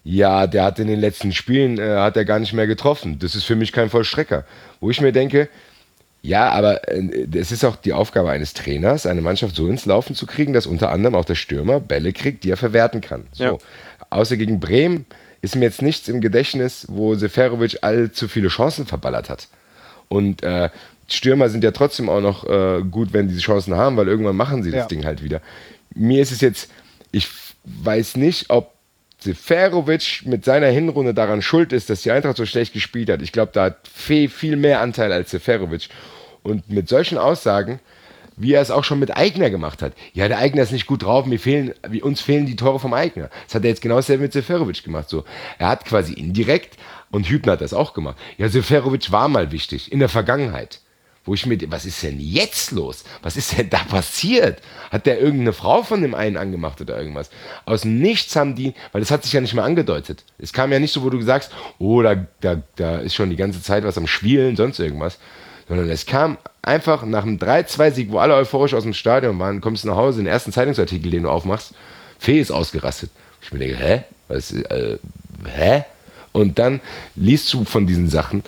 ja, der hat in den letzten Spielen, äh, hat er gar nicht mehr getroffen. Das ist für mich kein Vollstrecker. Wo ich mir denke, ja, aber äh, es ist auch die Aufgabe eines Trainers, eine Mannschaft so ins Laufen zu kriegen, dass unter anderem auch der Stürmer Bälle kriegt, die er verwerten kann. So. Ja. Außer gegen Bremen ist mir jetzt nichts im Gedächtnis, wo Seferovic allzu viele Chancen verballert hat. Und äh, Stürmer sind ja trotzdem auch noch äh, gut, wenn die Chancen haben, weil irgendwann machen sie das ja. Ding halt wieder. Mir ist es jetzt, ich weiß nicht, ob Seferovic mit seiner Hinrunde daran schuld ist, dass die Eintracht so schlecht gespielt hat. Ich glaube, da hat Fee viel mehr Anteil als Seferovic. Und mit solchen Aussagen, wie er es auch schon mit Aigner gemacht hat. Ja, der Aigner ist nicht gut drauf, mir fehlen, wie uns fehlen die Tore vom Aigner. Das hat er jetzt genau dasselbe mit Seferovic gemacht. So. Er hat quasi indirekt, und Hübner hat das auch gemacht, ja, Seferovic war mal wichtig, in der Vergangenheit. Wo ich mir, was ist denn jetzt los? Was ist denn da passiert? Hat der irgendeine Frau von dem einen angemacht oder irgendwas? Aus dem Nichts haben die, weil das hat sich ja nicht mehr angedeutet. Es kam ja nicht so, wo du sagst, oh, da, da, da ist schon die ganze Zeit was am Schwielen, sonst irgendwas. Sondern es kam einfach nach einem drei zwei Sieg, wo alle euphorisch aus dem Stadion waren, kommst du nach Hause, den ersten Zeitungsartikel, den du aufmachst, Fee ist ausgerastet. Ich mir denke, hä? Was, äh, hä? Und dann liest du von diesen Sachen,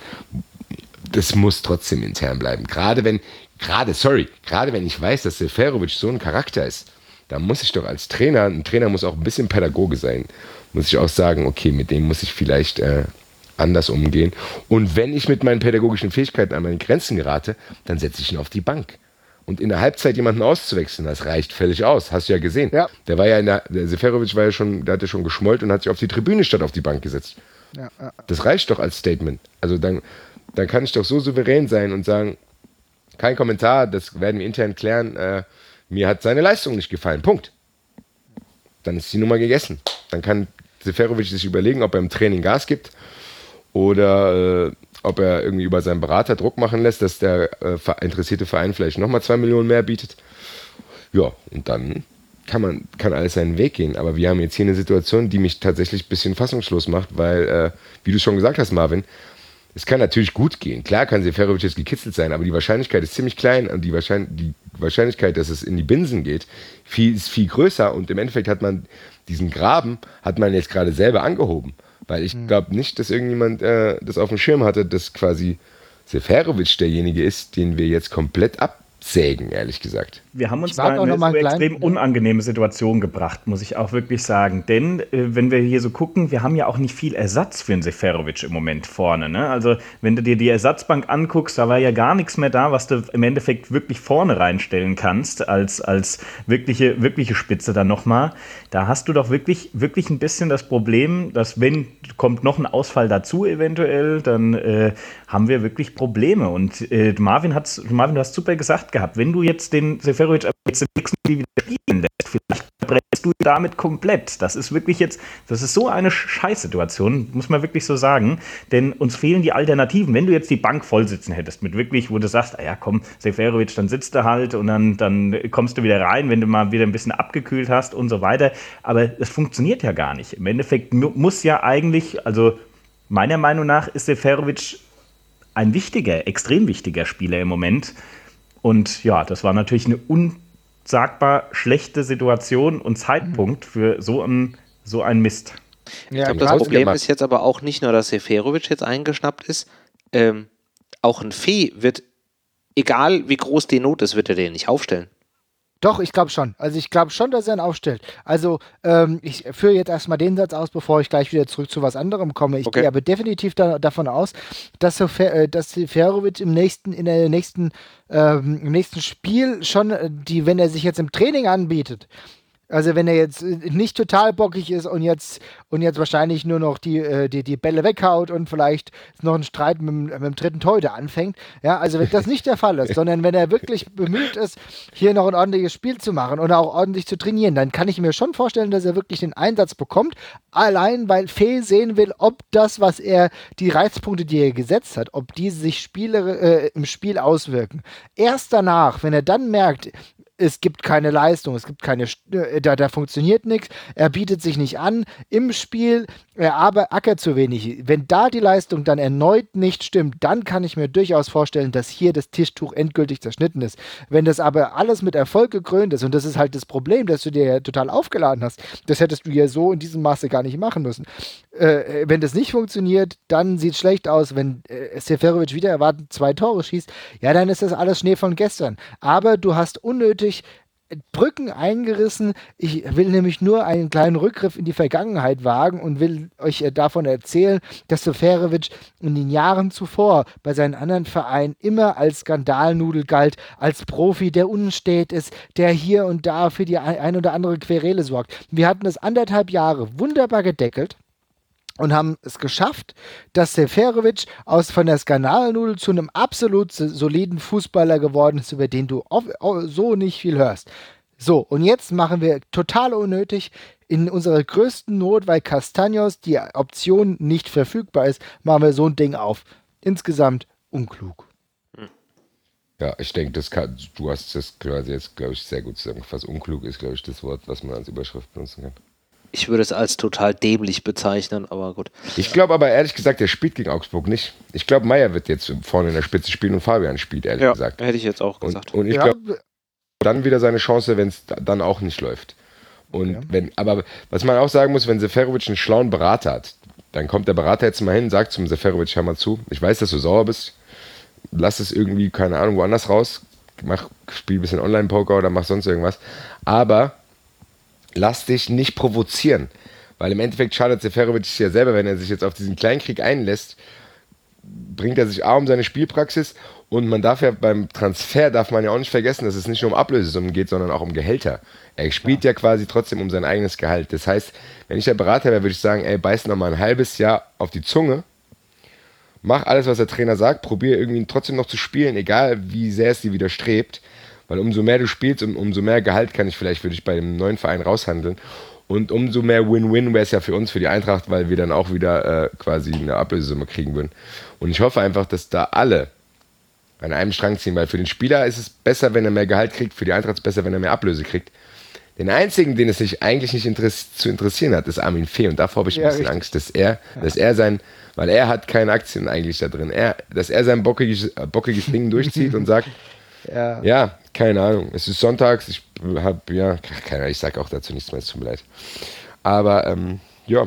das muss trotzdem intern bleiben. Gerade wenn, gerade, sorry, gerade wenn ich weiß, dass Seferovic so ein Charakter ist, dann muss ich doch als Trainer, ein Trainer muss auch ein bisschen Pädagoge sein, muss ich auch sagen, okay, mit dem muss ich vielleicht äh, anders umgehen. Und wenn ich mit meinen pädagogischen Fähigkeiten an meine Grenzen gerate, dann setze ich ihn auf die Bank. Und in der Halbzeit jemanden auszuwechseln, das reicht völlig aus. Hast du ja gesehen. Ja. Der war ja in der, der Seferovic war ja schon, der hat ja schon geschmollt und hat sich auf die Tribüne statt auf die Bank gesetzt. Ja, ja. Das reicht doch als Statement. Also dann dann kann ich doch so souverän sein und sagen, kein Kommentar, das werden wir intern klären, äh, mir hat seine Leistung nicht gefallen, Punkt. Dann ist die Nummer gegessen. Dann kann Seferovic sich überlegen, ob er im Training Gas gibt oder äh, ob er irgendwie über seinen Berater Druck machen lässt, dass der äh, interessierte Verein vielleicht nochmal zwei Millionen mehr bietet. Ja, und dann kann man kann alles seinen Weg gehen. Aber wir haben jetzt hier eine Situation, die mich tatsächlich ein bisschen fassungslos macht, weil, äh, wie du schon gesagt hast, Marvin, es kann natürlich gut gehen. Klar kann Seferovic jetzt gekitzelt sein, aber die Wahrscheinlichkeit ist ziemlich klein und die, Wahrschein- die Wahrscheinlichkeit, dass es in die Binsen geht, viel, ist viel größer und im Endeffekt hat man diesen Graben, hat man jetzt gerade selber angehoben. Weil ich mhm. glaube nicht, dass irgendjemand äh, das auf dem Schirm hatte, dass quasi Seferovic derjenige ist, den wir jetzt komplett absägen, ehrlich gesagt. Wir haben uns da in eine so extrem unangenehme Situation gebracht, muss ich auch wirklich sagen. Denn, äh, wenn wir hier so gucken, wir haben ja auch nicht viel Ersatz für einen Seferovic im Moment vorne. Ne? Also, wenn du dir die Ersatzbank anguckst, da war ja gar nichts mehr da, was du im Endeffekt wirklich vorne reinstellen kannst, als, als wirkliche, wirkliche Spitze dann nochmal. Da hast du doch wirklich, wirklich ein bisschen das Problem, dass, wenn kommt noch ein Ausfall dazu eventuell, dann äh, haben wir wirklich Probleme. Und äh, Marvin, hat's, Marvin, du hast super gesagt gehabt, wenn du jetzt den Seferovic jetzt im nächsten Spiel wieder spielen lässt, vielleicht brennst du damit komplett. Das ist wirklich jetzt, das ist so eine Scheißsituation, muss man wirklich so sagen, denn uns fehlen die Alternativen. Wenn du jetzt die Bank voll sitzen hättest, mit wirklich, wo du sagst, ah ja komm, Seferovic, dann sitzt du halt und dann, dann kommst du wieder rein, wenn du mal wieder ein bisschen abgekühlt hast und so weiter, aber das funktioniert ja gar nicht. Im Endeffekt muss ja eigentlich, also meiner Meinung nach ist Seferovic ein wichtiger, extrem wichtiger Spieler im Moment. Und ja, das war natürlich eine unsagbar schlechte Situation und Zeitpunkt für so ein, so ein Mist. Ja, ich glaube, das Problem ist jetzt aber auch nicht nur, dass Seferovic jetzt eingeschnappt ist, ähm, auch ein Fee wird, egal wie groß die Not ist, wird er den nicht aufstellen. Doch, ich glaube schon. Also ich glaube schon, dass er ihn aufstellt. Also ähm, ich führe jetzt erstmal den Satz aus, bevor ich gleich wieder zurück zu was anderem komme. Ich okay. gehe aber definitiv da, davon aus, dass, Sefer, dass Seferovic im nächsten, in der nächsten, ähm, im nächsten Spiel schon, die, wenn er sich jetzt im Training anbietet, also wenn er jetzt nicht total bockig ist und jetzt und jetzt wahrscheinlich nur noch die, die, die Bälle weghaut und vielleicht noch einen Streit mit, mit dem dritten Torhüter anfängt, ja, also wenn das nicht der Fall ist, sondern wenn er wirklich bemüht ist, hier noch ein ordentliches Spiel zu machen und auch ordentlich zu trainieren, dann kann ich mir schon vorstellen, dass er wirklich den Einsatz bekommt, allein weil Fee sehen will, ob das, was er, die Reizpunkte, die er gesetzt hat, ob die sich Spiele, äh, im Spiel auswirken. Erst danach, wenn er dann merkt, es gibt keine Leistung, es gibt keine, da, da funktioniert nichts, er bietet sich nicht an im Spiel, er aber ackert zu wenig. Wenn da die Leistung dann erneut nicht stimmt, dann kann ich mir durchaus vorstellen, dass hier das Tischtuch endgültig zerschnitten ist. Wenn das aber alles mit Erfolg gekrönt ist, und das ist halt das Problem, dass du dir ja total aufgeladen hast, das hättest du ja so in diesem Maße gar nicht machen müssen. Äh, wenn das nicht funktioniert, dann sieht es schlecht aus. Wenn äh, Seferovic wieder erwartet zwei Tore schießt, ja, dann ist das alles Schnee von gestern. Aber du hast unnötig Brücken eingerissen. Ich will nämlich nur einen kleinen Rückgriff in die Vergangenheit wagen und will euch davon erzählen, dass Seferovic in den Jahren zuvor bei seinen anderen Vereinen immer als Skandalnudel galt, als Profi, der unstet ist, der hier und da für die ein oder andere Querele sorgt. Wir hatten das anderthalb Jahre wunderbar gedeckelt und haben es geschafft, dass Seferovic aus von der Skandalnudel zu einem absolut soliden Fußballer geworden ist, über den du auf, auf, so nicht viel hörst. So, und jetzt machen wir total unnötig in unserer größten Not, weil Castaños die Option nicht verfügbar ist, machen wir so ein Ding auf. Insgesamt unklug. Ja, ich denke, das kann, du hast das quasi jetzt, glaube ich, sehr gut zusammengefasst. Unklug ist, glaube ich, das Wort, was man als Überschrift benutzen kann. Ich würde es als total dämlich bezeichnen, aber gut. Ich glaube aber ehrlich gesagt, der spielt gegen Augsburg nicht. Ich glaube, Meier wird jetzt vorne in der Spitze spielen und Fabian spielt, ehrlich ja, gesagt. Hätte ich jetzt auch gesagt. Und, und ich ja. glaube, dann wieder seine Chance, wenn es dann auch nicht läuft. Und ja. wenn, aber was man auch sagen muss, wenn Seferovic einen schlauen Berater hat, dann kommt der Berater jetzt mal hin, sagt zum Seferovic, hör mal zu, ich weiß, dass du sauer bist, lass es irgendwie, keine Ahnung, woanders raus, mach, spiel ein bisschen Online-Poker oder mach sonst irgendwas, aber lass dich nicht provozieren. Weil im Endeffekt schadet Seferovic ja selber, wenn er sich jetzt auf diesen Kleinkrieg einlässt, bringt er sich A um seine Spielpraxis und man darf ja beim Transfer, darf man ja auch nicht vergessen, dass es nicht nur um Ablösesummen geht, sondern auch um Gehälter. Er spielt ja. ja quasi trotzdem um sein eigenes Gehalt. Das heißt, wenn ich der Berater wäre, würde ich sagen, ey, beiß noch mal ein halbes Jahr auf die Zunge, mach alles, was der Trainer sagt, probier irgendwie trotzdem noch zu spielen, egal wie sehr es dir widerstrebt, weil umso mehr du spielst und umso mehr Gehalt kann ich vielleicht für dich bei dem neuen Verein raushandeln. Und umso mehr Win-Win wäre es ja für uns, für die Eintracht, weil wir dann auch wieder äh, quasi eine Ablösesumme kriegen würden. Und ich hoffe einfach, dass da alle an einem Strang ziehen, weil für den Spieler ist es besser, wenn er mehr Gehalt kriegt, für die Eintracht ist es besser, wenn er mehr Ablöse kriegt. Den einzigen, den es sich eigentlich nicht interess- zu interessieren hat, ist Armin Fee. Und davor habe ich ein ja, bisschen richtig. Angst, dass er, ja. dass er sein, weil er hat keine Aktien eigentlich da drin, er, dass er sein bockiges, bockiges Ding durchzieht und sagt, ja. ja, keine Ahnung, es ist sonntags, ich habe, ja, keine Ahnung, ich sage auch dazu nichts mehr, es tut mir leid. Aber, ähm, ja,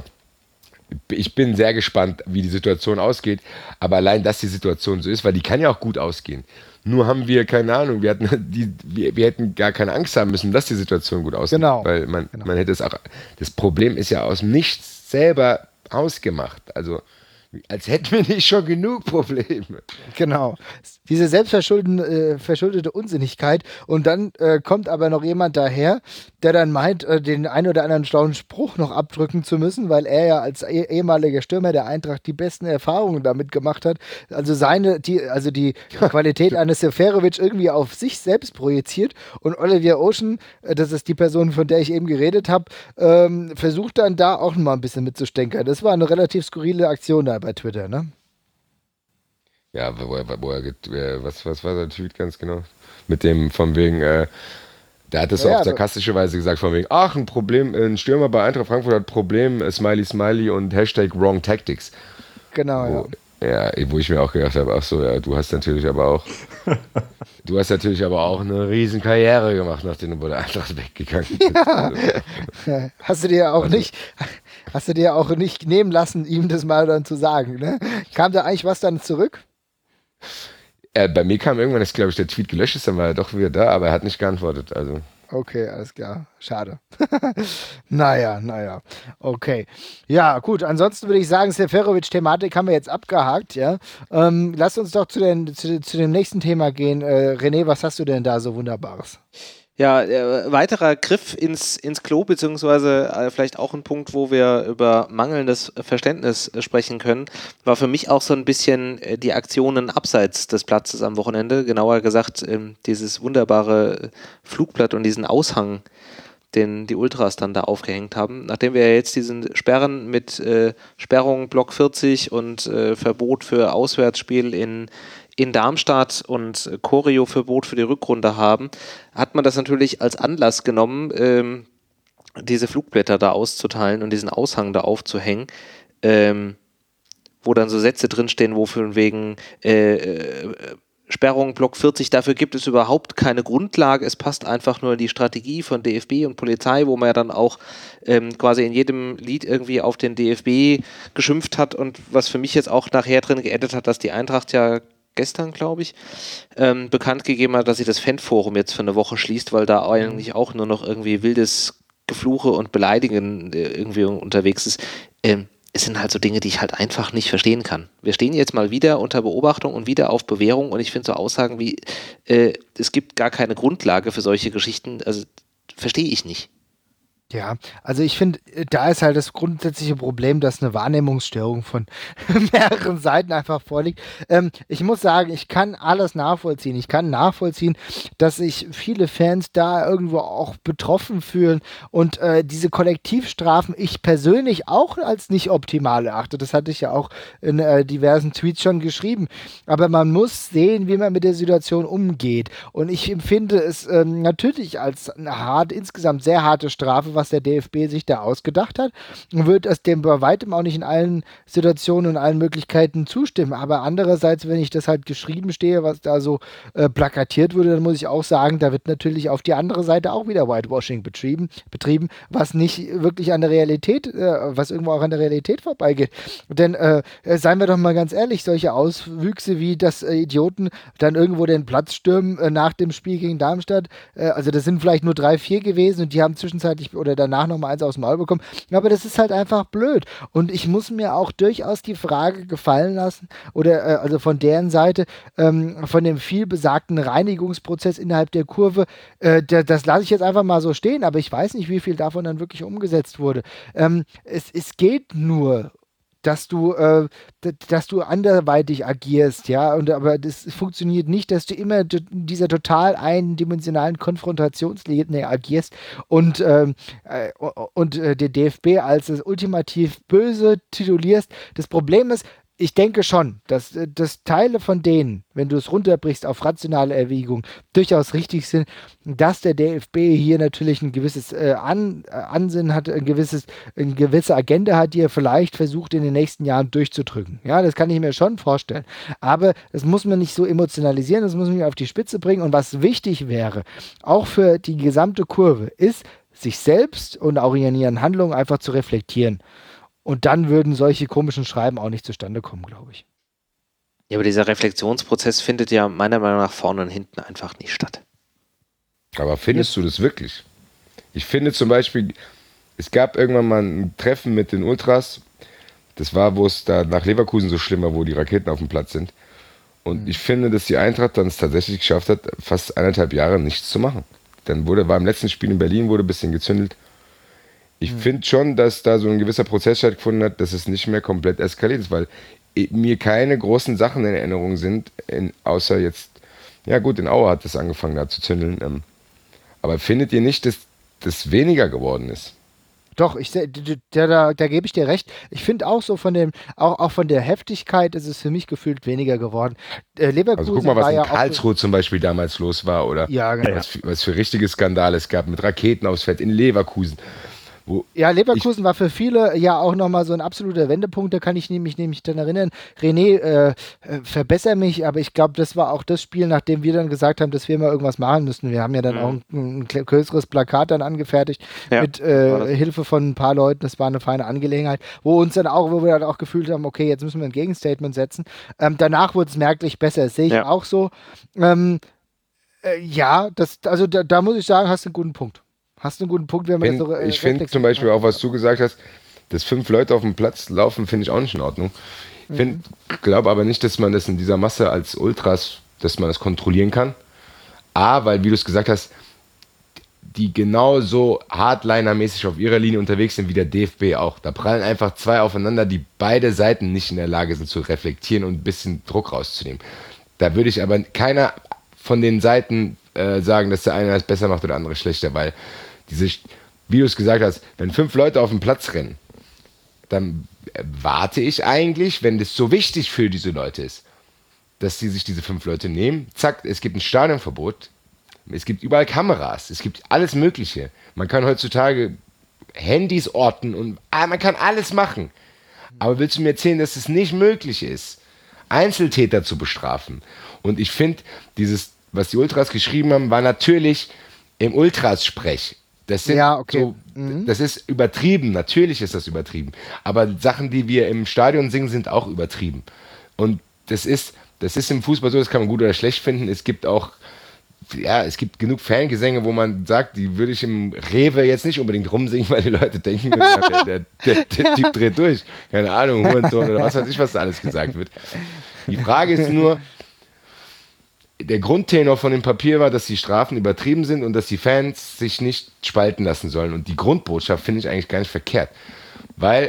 ich bin sehr gespannt, wie die Situation ausgeht, aber allein, dass die Situation so ist, weil die kann ja auch gut ausgehen. Nur haben wir, keine Ahnung, wir, hatten die, wir, wir hätten gar keine Angst haben müssen, dass die Situation gut ausgeht. Genau. Weil man, genau. man hätte es auch, das Problem ist ja aus nichts selber ausgemacht. Also, als hätten wir nicht schon genug Probleme. Genau. Diese selbstverschuldete äh, Unsinnigkeit. Und dann äh, kommt aber noch jemand daher, der dann meint, äh, den ein oder anderen schlauen Spruch noch abdrücken zu müssen, weil er ja als eh- ehemaliger Stürmer der Eintracht die besten Erfahrungen damit gemacht hat. Also seine, die, also die Qualität eines Seferovic irgendwie auf sich selbst projiziert. Und Olivier Ocean, äh, das ist die Person, von der ich eben geredet habe, ähm, versucht dann da auch mal ein bisschen mitzustänkern. Das war eine relativ skurrile Aktion da bei Twitter, ne? Ja, wo er, wo er, was, was war der Tweet ganz genau? Mit dem, von wegen, äh, der hat das ja, auf sarkastische Weise gesagt, von wegen, ach, ein Problem, ein Stürmer bei Eintracht Frankfurt hat Problem, äh, Smiley, Smiley und Hashtag Wrong Tactics. Genau, wo, ja. Ja, wo ich mir auch gedacht habe, ach so, ja, du hast natürlich aber auch, du hast natürlich aber auch eine riesen Karriere gemacht, nachdem du bei der Eintracht weggegangen bist. Ja. Also, hast du dir auch also, nicht, hast du dir auch nicht nehmen lassen, ihm das mal dann zu sagen, ne? Kam da eigentlich was dann zurück? Äh, bei mir kam irgendwann, dass, glaube ich, der Tweet gelöscht ist, dann war er doch wieder da, aber er hat nicht geantwortet, also. Okay, alles klar. Schade. naja, naja. Okay. Ja, gut. Ansonsten würde ich sagen, Seferovic-Thematik haben wir jetzt abgehakt, ja. Ähm, lass uns doch zu, den, zu, zu dem nächsten Thema gehen. Äh, René, was hast du denn da so Wunderbares? Ja, äh, weiterer Griff ins, ins Klo, beziehungsweise äh, vielleicht auch ein Punkt, wo wir über mangelndes Verständnis äh, sprechen können, war für mich auch so ein bisschen äh, die Aktionen abseits des Platzes am Wochenende, genauer gesagt ähm, dieses wunderbare Flugblatt und diesen Aushang, den die Ultras dann da aufgehängt haben. Nachdem wir jetzt diesen Sperren mit äh, Sperrung Block vierzig und äh, Verbot für Auswärtsspiel in in Darmstadt und Choreoverbot für die Rückrunde haben, hat man das natürlich als Anlass genommen, ähm, diese Flugblätter da auszuteilen und diesen Aushang da aufzuhängen, ähm, wo dann so Sätze drinstehen, wo von wegen äh, äh, Sperrung Block vierzig, dafür gibt es überhaupt keine Grundlage, es passt einfach nur in die Strategie von D F B und Polizei, wo man ja dann auch ähm, quasi in jedem Lied irgendwie auf den D F B geschimpft hat und was für mich jetzt auch nachher drin geendet hat, dass die Eintracht ja gestern, glaube ich, ähm, bekannt gegeben hat, dass sie das Fanforum jetzt für eine Woche schließt, weil da eigentlich auch nur noch irgendwie wildes Gefluche und Beleidigen irgendwie unterwegs ist. Ähm, es sind halt so Dinge, die ich halt einfach nicht verstehen kann. Wir stehen jetzt mal wieder unter Beobachtung und wieder auf Bewährung und ich finde so Aussagen wie, äh, es gibt gar keine Grundlage für solche Geschichten, also verstehe ich nicht. Ja, also ich finde, da ist halt das grundsätzliche Problem, dass eine Wahrnehmungsstörung von mehreren Seiten einfach vorliegt. Ähm, ich muss sagen, ich kann alles nachvollziehen. Ich kann nachvollziehen, dass sich viele Fans da irgendwo auch betroffen fühlen und äh, diese Kollektivstrafen ich persönlich auch als nicht optimal erachte. Das hatte ich ja auch in äh, diversen Tweets schon geschrieben. Aber man muss sehen, wie man mit der Situation umgeht. Und ich empfinde es ähm, natürlich als eine hart, insgesamt sehr harte Strafe, was der D F B sich da ausgedacht hat, und wird es dem bei weitem auch nicht in allen Situationen und allen Möglichkeiten zustimmen. Aber andererseits, wenn ich das halt geschrieben stehe, was da so äh, plakatiert wurde, dann muss ich auch sagen, da wird natürlich auf die andere Seite auch wieder Whitewashing betrieben, betrieben, was nicht wirklich an der Realität, äh, was irgendwo auch an der Realität vorbeigeht. Denn äh, seien wir doch mal ganz ehrlich, solche Auswüchse wie, dass äh, Idioten dann irgendwo den Platz stürmen äh, nach dem Spiel gegen Darmstadt, äh, also das sind vielleicht nur drei, vier gewesen und die haben zwischenzeitlich oder danach nochmal eins aus dem Maul bekommen. Aber das ist halt einfach blöd. Und ich muss mir auch durchaus die Frage gefallen lassen, oder äh, also von deren Seite, ähm, von dem viel besagten Reinigungsprozess innerhalb der Kurve, äh, der, das lasse ich jetzt einfach mal so stehen, aber ich weiß nicht, wie viel davon dann wirklich umgesetzt wurde. Ähm, es, es geht nur dass du, äh, dass du anderweitig agierst, ja, und aber das funktioniert nicht, dass du immer in dieser total eindimensionalen Konfrontationslinie agierst und, ähm, äh, und äh, den D F B als das ultimativ Böse titulierst. Das Problem ist, ich denke schon, dass, dass Teile von denen, wenn du es runterbrichst auf rationale Erwägungen, durchaus richtig sind, dass der D F B hier natürlich ein gewisses äh, An, äh, Ansinnen hat, ein gewisses, eine gewisse Agenda hat, die er vielleicht versucht, in den nächsten Jahren durchzudrücken. Ja, das kann ich mir schon vorstellen. Aber das muss man nicht so emotionalisieren, das muss man auf die Spitze bringen. Und was wichtig wäre, auch für die gesamte Kurve, ist, sich selbst und auch in ihren Handlungen einfach zu reflektieren. Und dann würden solche komischen Schreiben auch nicht zustande kommen, glaube ich. Ja, aber dieser Reflexionsprozess findet ja meiner Meinung nach vorne und hinten einfach nicht statt. Aber findest ja. du das wirklich? Ich finde zum Beispiel, es gab irgendwann mal ein Treffen mit den Ultras. Das war, wo es da nach Leverkusen so schlimm war, wo die Raketen auf dem Platz sind. Und mhm. ich finde, dass die Eintracht dann es tatsächlich geschafft hat, fast eineinhalb Jahre nichts zu machen. Dann wurde, war im letzten Spiel in Berlin, wurde ein bisschen gezündelt. Ich mhm. finde schon, dass da so ein gewisser Prozess stattgefunden hat, dass es nicht mehr komplett eskaliert ist, weil mir keine großen Sachen in Erinnerung sind, in, außer jetzt, ja gut, in Aue hat das angefangen da zu zündeln. Ähm, aber findet ihr nicht, dass das weniger geworden ist? Doch, ich, da, da, da gebe ich dir recht. Ich finde auch so von dem, auch, auch von der Heftigkeit ist es für mich gefühlt weniger geworden. Äh, Leverkusen also guck mal, was in ja Karlsruhe zum Beispiel damals los war, oder ja, genau. was, was für richtige Skandale es gab mit Raketen aufs Feld in Leverkusen. Wo ja, Leverkusen war für viele ja auch nochmal so ein absoluter Wendepunkt, da kann ich mich nämlich dann erinnern. René, äh, äh, verbessere mich, aber ich glaube, das war auch das Spiel, nachdem wir dann gesagt haben, dass wir mal irgendwas machen müssen. Wir haben ja dann mhm. auch ein, ein größeres Plakat dann angefertigt ja, mit äh, Hilfe von ein paar Leuten. Das war eine feine Angelegenheit, wo uns dann auch, wo wir dann auch gefühlt haben, okay, jetzt müssen wir ein Gegenstatement setzen. Ähm, danach wurde es merklich besser, das sehe ich ja. auch so. Ähm, äh, ja, das, also da, da muss ich sagen, hast du einen guten Punkt. Hast du einen guten Punkt, wenn man find, das so äh, Ich finde zum Beispiel auch, was du gesagt hast, dass fünf Leute auf dem Platz laufen, finde ich auch nicht in Ordnung. Ich mhm. glaube aber nicht, dass man das in dieser Masse als Ultras, dass man das kontrollieren kann. A, weil, wie du es gesagt hast, die genauso Hardliner-mäßig auf ihrer Linie unterwegs sind wie der D F B auch. Da prallen einfach zwei aufeinander, die beide Seiten nicht in der Lage sind zu reflektieren und ein bisschen Druck rauszunehmen. Da würde ich aber keiner von den Seiten äh, sagen, dass der eine es besser macht oder der andere schlechter, weil diese, wie du es gesagt hast, wenn fünf Leute auf den Platz rennen, dann warte ich eigentlich, wenn das so wichtig für diese Leute ist, dass sie sich diese fünf Leute nehmen. Zack, es gibt ein Stadionverbot. Es gibt überall Kameras. Es gibt alles Mögliche. Man kann heutzutage Handys orten und ah, man kann alles machen. Aber willst du mir erzählen, dass es nicht möglich ist, Einzeltäter zu bestrafen? Und ich finde, dieses, was die Ultras geschrieben haben, war natürlich im Ultras-Sprech. Das, sind ja, okay. so, mhm. das ist übertrieben, natürlich ist das übertrieben. Aber Sachen, die wir im Stadion singen, sind auch übertrieben. Und das ist, das ist im Fußball so, das kann man gut oder schlecht finden. Es gibt auch, ja, es gibt genug Fangesänge, wo man sagt, die würde ich im Rewe jetzt nicht unbedingt rumsingen, weil die Leute denken, der, der, der, der Typ dreht durch. Keine Ahnung, Hurensohn oder was weiß ich, was da alles gesagt wird. Die Frage ist nur, der Grundtenor von dem Papier war, dass die Strafen übertrieben sind und dass die Fans sich nicht spalten lassen sollen. Und die Grundbotschaft finde ich eigentlich gar nicht verkehrt. Weil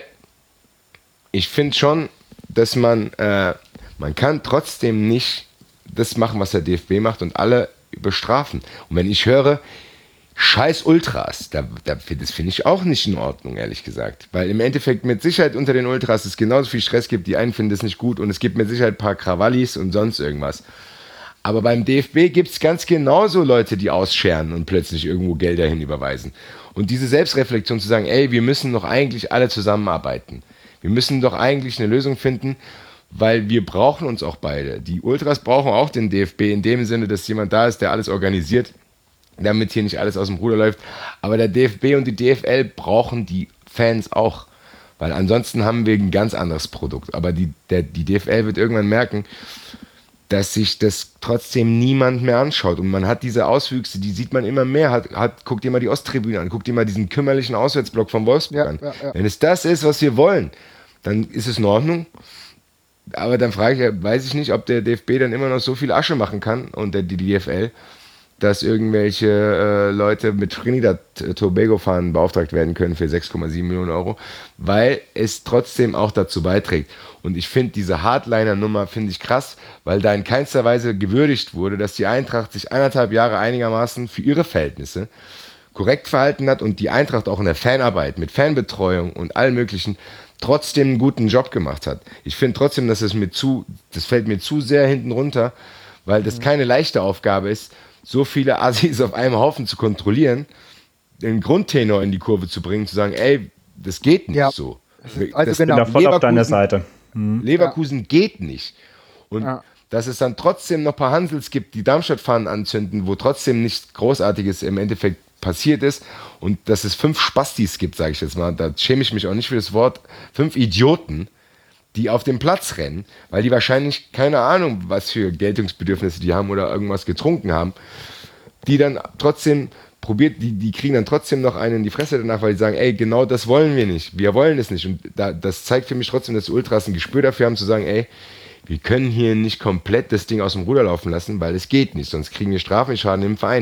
ich finde schon, dass man, äh, man kann trotzdem nicht das machen, was der D F B macht und alle bestrafen. Und wenn ich höre, scheiß Ultras, da, da, das finde ich auch nicht in Ordnung, ehrlich gesagt. Weil im Endeffekt mit Sicherheit unter den Ultras es genauso viel Stress gibt, die einen finden das nicht gut und es gibt mit Sicherheit ein paar Krawallis und sonst irgendwas. Aber beim D F B gibt es ganz genauso Leute, die ausscheren und plötzlich irgendwo Gelder hinüberweisen. Und diese Selbstreflexion zu sagen, ey, wir müssen doch eigentlich alle zusammenarbeiten. Wir müssen doch eigentlich eine Lösung finden, weil wir brauchen uns auch beide. Die Ultras brauchen auch den D F B in dem Sinne, dass jemand da ist, der alles organisiert, damit hier nicht alles aus dem Ruder läuft. Aber der D F B und die D F L brauchen die Fans auch. Weil ansonsten haben wir ein ganz anderes Produkt. Aber die, der, die D F L wird irgendwann merken, dass sich das trotzdem niemand mehr anschaut. Und man hat diese Auswüchse, die sieht man immer mehr. Hat, hat, guckt dir mal die Osttribüne an, guckt dir mal diesen kümmerlichen Auswärtsblock von Wolfsburg ja, an. Ja, ja. Wenn es das ist, was wir wollen, dann ist es in Ordnung. Aber dann frage ich ja, weiß ich nicht, ob der D F B dann immer noch so viel Asche machen kann und der, die D F L, dass irgendwelche äh, Leute mit Trinidad-Tobago-Fahren beauftragt werden können für sechs Komma sieben Millionen Euro, weil es trotzdem auch dazu beiträgt. Und ich finde diese Hardliner-Nummer finde ich krass, weil da in keinster Weise gewürdigt wurde, dass die Eintracht sich anderthalb Jahre einigermaßen für ihre Verhältnisse korrekt verhalten hat und die Eintracht auch in der Fanarbeit mit Fanbetreuung und allem Möglichen trotzdem einen guten Job gemacht hat. Ich finde trotzdem, dass es mir zu, das fällt mir zu sehr hinten runter, weil das keine leichte Aufgabe ist, so viele Assis auf einem Haufen zu kontrollieren, den Grundtenor in die Kurve zu bringen, zu sagen, ey, das geht nicht ja. so. Also das genau. bin da voll auf deiner Seite. Mhm. Leverkusen ja. geht nicht. Und ja. dass es dann trotzdem noch ein paar Hansels gibt, die Darmstadt-Fahnen anzünden, wo trotzdem nichts Großartiges im Endeffekt passiert ist und dass es fünf Spastis gibt, sage ich jetzt mal, da schäme ich mich auch nicht für das Wort, fünf Idioten, die auf dem Platz rennen, weil die wahrscheinlich keine Ahnung, was für Geltungsbedürfnisse die haben oder irgendwas getrunken haben, die dann trotzdem probiert, die, die kriegen dann trotzdem noch einen in die Fresse danach, weil die sagen, ey, genau das wollen wir nicht, wir wollen es nicht. Und da, das zeigt für mich trotzdem, dass die Ultras ein Gespür dafür haben, zu sagen, ey, wir können hier nicht komplett das Ding aus dem Ruder laufen lassen, weil es geht nicht, sonst kriegen wir Strafenschaden im Verein.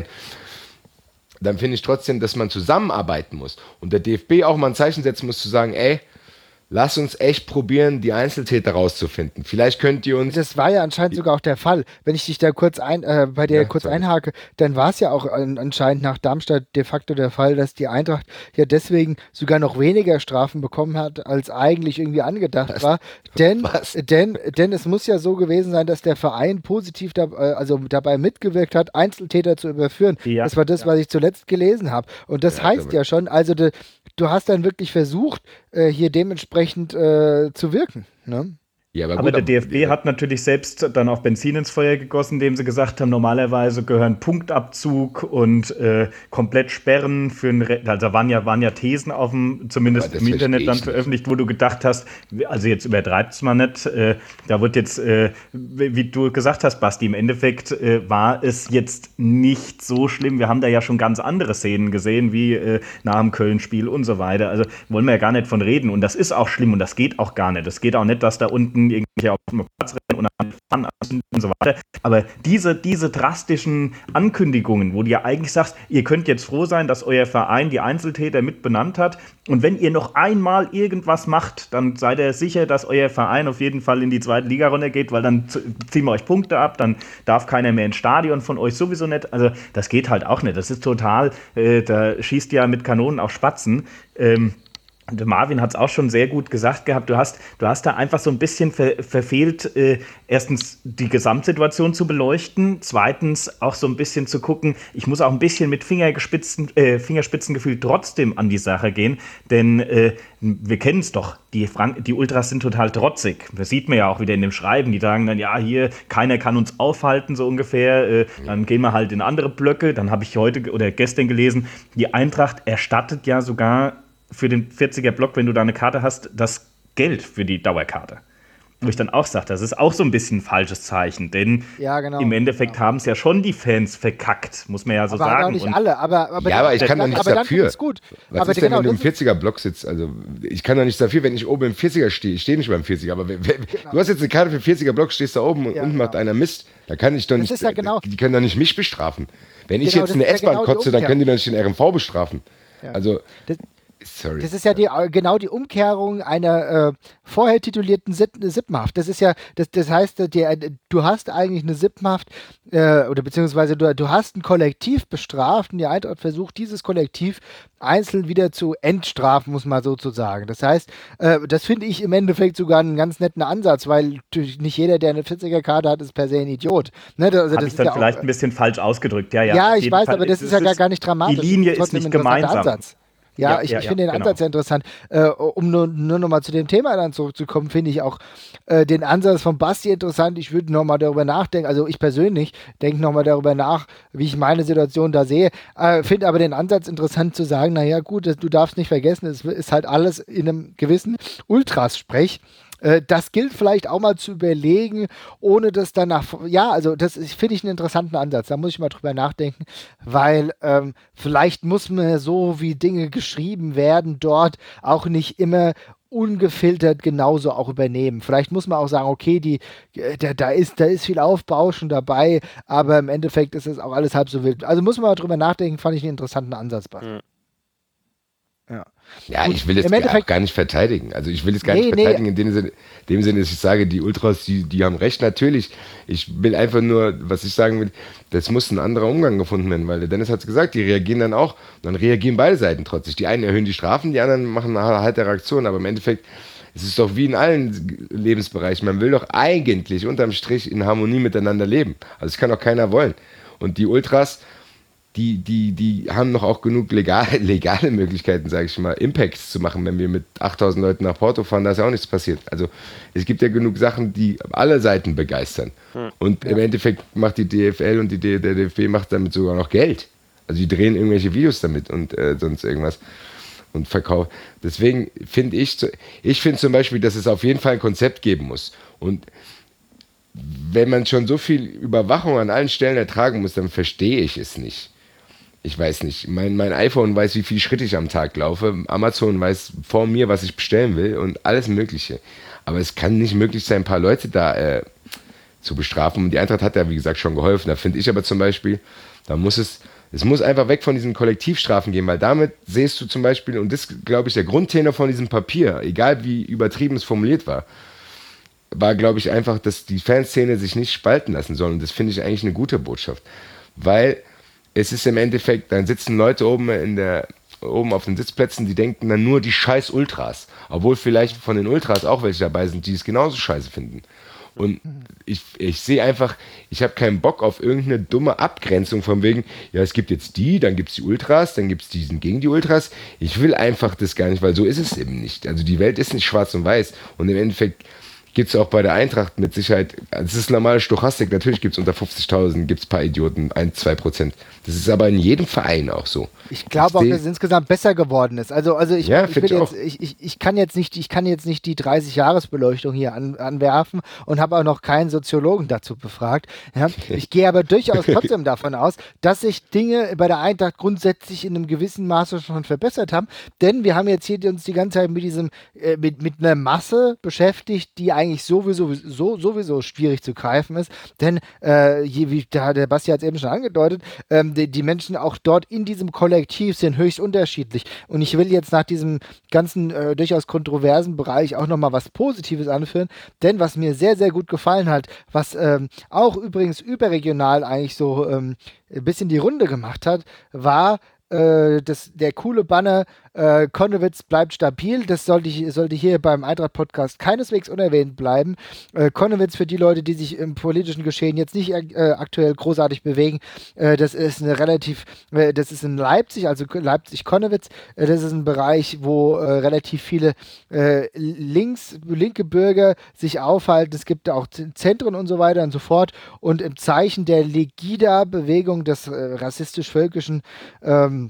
Dann finde ich trotzdem, dass man zusammenarbeiten muss und der D F B auch mal ein Zeichen setzen muss, zu sagen, ey, lass uns echt probieren, die Einzeltäter rauszufinden. Vielleicht könnt ihr uns... Das war ja anscheinend sogar auch der Fall. Wenn ich dich da kurz ein, äh, bei dir ja, kurz sorry. einhake, dann war es ja auch an, anscheinend nach Darmstadt de facto der Fall, dass die Eintracht ja deswegen sogar noch weniger Strafen bekommen hat, als eigentlich irgendwie angedacht Was? war. Denn, denn, denn es muss ja so gewesen sein, dass der Verein positiv da, also dabei mitgewirkt hat, Einzeltäter zu überführen. Ja. Das war das, ja. was ich zuletzt gelesen habe. Und das ja, heißt ja schon, also de, du hast dann wirklich versucht, äh, hier dementsprechend äh, zu wirken. Ne? Ja, aber, gut, aber der D F B hat natürlich selbst dann auch Benzin ins Feuer gegossen, indem sie gesagt haben, normalerweise gehören Punktabzug und äh, komplett Sperren für ein Re- also waren ja, waren ja Thesen auf dem, zumindest im Internet dann veröffentlicht, wo du gedacht hast, also jetzt übertreibt's mal nicht, äh, da wird jetzt, äh, wie du gesagt hast, Basti, im Endeffekt äh, war es jetzt nicht so schlimm. Wir haben da ja schon ganz andere Szenen gesehen, wie äh, nach dem Köln-Spiel und so weiter. Also wollen wir ja gar nicht von reden. Und das ist auch schlimm und das geht auch gar nicht. Es geht auch nicht, dass da unten irgendwie auf dem Platz rennen und und so weiter. Aber diese, diese drastischen Ankündigungen, wo du ja eigentlich sagst, ihr könnt jetzt froh sein, dass euer Verein die Einzeltäter mit benannt hat und wenn ihr noch einmal irgendwas macht, dann seid ihr sicher, dass euer Verein auf jeden Fall in die zweite Liga runtergeht, weil dann ziehen wir euch Punkte ab, dann darf keiner mehr ins Stadion von euch sowieso nicht. Also das geht halt auch nicht. Das ist total, äh, da schießt ja mit Kanonen auf Spatzen. Ähm, Und Marvin hat es auch schon sehr gut gesagt gehabt, du hast, du hast da einfach so ein bisschen ver, verfehlt, äh, erstens die Gesamtsituation zu beleuchten, zweitens auch so ein bisschen zu gucken, ich muss auch ein bisschen mit Fingerspitzen, äh, Fingerspitzengefühl trotzdem an die Sache gehen, denn äh, wir kennen es doch, die, Frank- die Ultras sind total trotzig. Das sieht man ja auch wieder in dem Schreiben, die sagen dann, ja, hier, keiner kann uns aufhalten, so ungefähr, äh, dann gehen wir halt in andere Blöcke. Dann habe ich heute oder gestern gelesen, die Eintracht erstattet ja sogar für den vierziger-Block, wenn du da eine Karte hast, das Geld für die Dauerkarte. Wo ich dann auch sage, das ist auch so ein bisschen ein falsches Zeichen, denn ja, genau, im Endeffekt genau. haben es ja schon die Fans verkackt, muss man ja so aber sagen. Auch nicht und alle, aber, aber ja, aber ich kann doch nichts dafür. Gut. Was aber ist denn, genau, wenn du im vierziger-Block sitzt? Also ich kann doch nichts dafür, wenn ich oben im vierziger stehe. Ich stehe nicht beim vierziger, aber wer, wer, genau. Du hast jetzt eine Karte für vierziger-Block, stehst da oben und ja, unten genau. macht einer Mist. Da kann ich doch nicht, ja genau, die können doch nicht mich bestrafen. Wenn ich genau, jetzt eine S-Bahn ja genau kotze, dann können die doch nicht den R M V bestrafen. Ja. Also das, Sorry. Das ist ja die, genau die Umkehrung einer äh, vorher titulierten Sippenhaft. Das ist ja, das, das heißt, die, du hast eigentlich eine Sippenhaft äh, oder beziehungsweise du, du hast ein Kollektiv bestraft und die Eintracht versucht, dieses Kollektiv einzeln wieder zu entstrafen, muss man sozusagen. Das heißt, äh, das finde ich im Endeffekt sogar einen ganz netten Ansatz, weil nicht jeder, der eine vierziger-Karte hat, ist per se ein Idiot. Ne? Also, Habe ich dann ja vielleicht auch, ein bisschen falsch ausgedrückt. Ja, ja, ja ich weiß, Fall aber das ist, ist ja gar, gar nicht dramatisch. Die Linie ist nicht gemeinsam. Ansatz. Ja, Ja, ich, ja, ich finde ja, den genau. Ansatz sehr interessant. Äh, um nur, nur nochmal zu dem Thema dann zurückzukommen, finde ich auch äh, den Ansatz von Basti interessant. Ich würde nochmal darüber nachdenken, also ich persönlich denke nochmal darüber nach, wie ich meine Situation da sehe. Äh, finde aber den Ansatz interessant zu sagen, naja gut, das, du darfst nicht vergessen, es ist halt alles in einem gewissen Ultras-Sprech. Das gilt vielleicht auch mal zu überlegen, ohne das danach, ja, also das finde ich einen interessanten Ansatz, da muss ich mal drüber nachdenken, weil ähm, vielleicht muss man so, wie Dinge geschrieben werden, dort auch nicht immer ungefiltert genauso auch übernehmen. Vielleicht muss man auch sagen, okay, die, da, da, ist, da ist viel Aufbauschen dabei, aber im Endeffekt ist es auch alles halb so wild. Also muss man mal drüber nachdenken, fand ich einen interessanten Ansatz. Mhm. Ja. Ja, ich will jetzt gar, gar nicht verteidigen. Also ich will jetzt gar nee, nicht verteidigen nee. in dem Sinne, dem Sinne, dass ich sage, die Ultras, die, die haben recht, natürlich. Ich will einfach nur, was ich sagen will, das muss ein anderer Umgang gefunden werden, weil der Dennis hat es gesagt, die reagieren dann auch, und dann reagieren beide Seiten trotzig. Die einen erhöhen die Strafen, die anderen machen eine harte Reaktion, aber im Endeffekt es ist doch wie in allen Lebensbereichen. Man will doch eigentlich unterm Strich in Harmonie miteinander leben. Also das kann doch keiner wollen. Und die Ultras, Die, die, die haben noch auch genug legal, legale Möglichkeiten, sage ich mal, Impacts zu machen. Wenn wir mit achttausend Leuten nach Porto fahren, da ist ja auch nichts passiert. Also es gibt ja genug Sachen, die alle Seiten begeistern. Hm. Und ja. im Endeffekt macht die D F L und die D- der D F B macht damit sogar noch Geld. Also die drehen irgendwelche Videos damit und äh, sonst irgendwas und verkaufen. Deswegen finde ich, ich finde zum Beispiel, dass es auf jeden Fall ein Konzept geben muss. Und wenn man schon so viel Überwachung an allen Stellen ertragen muss, dann verstehe ich es nicht. Ich weiß nicht, mein, mein iPhone weiß, wie viele Schritte ich am Tag laufe. Amazon weiß vor mir, was ich bestellen will und alles Mögliche. Aber es kann nicht möglich sein, ein paar Leute da äh, zu bestrafen. Und die Eintracht hat ja, wie gesagt, schon geholfen. Da finde ich aber zum Beispiel, da muss es, es muss einfach weg von diesen Kollektivstrafen gehen, weil damit siehst du zum Beispiel, und das glaube ich der Grundtenor von diesem Papier, egal wie übertrieben es formuliert war, war glaube ich einfach, dass die Fanszene sich nicht spalten lassen soll. Und das finde ich eigentlich eine gute Botschaft. Weil es ist im Endeffekt, dann sitzen Leute oben in der, oben auf den Sitzplätzen, die denken dann nur die scheiß Ultras. Obwohl vielleicht von den Ultras auch welche dabei sind, die es genauso scheiße finden. Und ich, ich sehe einfach, ich habe keinen Bock auf irgendeine dumme Abgrenzung von wegen, ja, es gibt jetzt die, dann gibt es die Ultras, dann gibt es diesen gegen die Ultras. Ich will einfach das gar nicht, weil so ist es eben nicht. Also die Welt ist nicht schwarz und weiß. Und im Endeffekt gibt es auch bei der Eintracht mit Sicherheit, es ist normale Stochastik, natürlich gibt es unter fünfzigtausend, gibt es ein paar Idioten, ein, zwei Prozent. Das ist aber in jedem Verein auch so. Ich glaube auch, dass es insgesamt besser geworden ist. Also, also ich, ja, ich, will ich, jetzt, ich, ich, ich kann jetzt nicht, ich kann jetzt nicht die dreißig-Jahres-Beleuchtung hier an, anwerfen und habe auch noch keinen Soziologen dazu befragt. Ja, ich gehe aber durchaus trotzdem davon aus, dass sich Dinge bei der Eintracht grundsätzlich in einem gewissen Maße schon verbessert haben, denn wir haben jetzt hier uns die ganze Zeit mit diesem, äh, mit, mit einer Masse beschäftigt, die eigentlich eigentlich sowieso, so, sowieso schwierig zu greifen ist, denn äh, je, wie der, der Basti hat es eben schon angedeutet, ähm, die, die Menschen auch dort in diesem Kollektiv sind höchst unterschiedlich und ich will jetzt nach diesem ganzen äh, durchaus kontroversen Bereich auch nochmal was Positives anführen, denn was mir sehr, sehr gut gefallen hat, was ähm, auch übrigens überregional eigentlich so ähm, ein bisschen die Runde gemacht hat, war äh, das, der coole Banner äh, Konnewitz bleibt stabil. Das sollte, ich, sollte hier beim Eintracht-Podcast keineswegs unerwähnt bleiben. Äh, Konnewitz, für die Leute, die sich im politischen Geschehen jetzt nicht äh, aktuell großartig bewegen, äh, das ist eine relativ, äh, das ist in Leipzig, also Leipzig-Konnewitz, äh, das ist ein Bereich, wo äh, relativ viele äh, links, linke Bürger sich aufhalten. Es gibt auch Zentren und so weiter und so fort. Und im Zeichen der Legida-Bewegung des äh, rassistisch-völkischen ähm,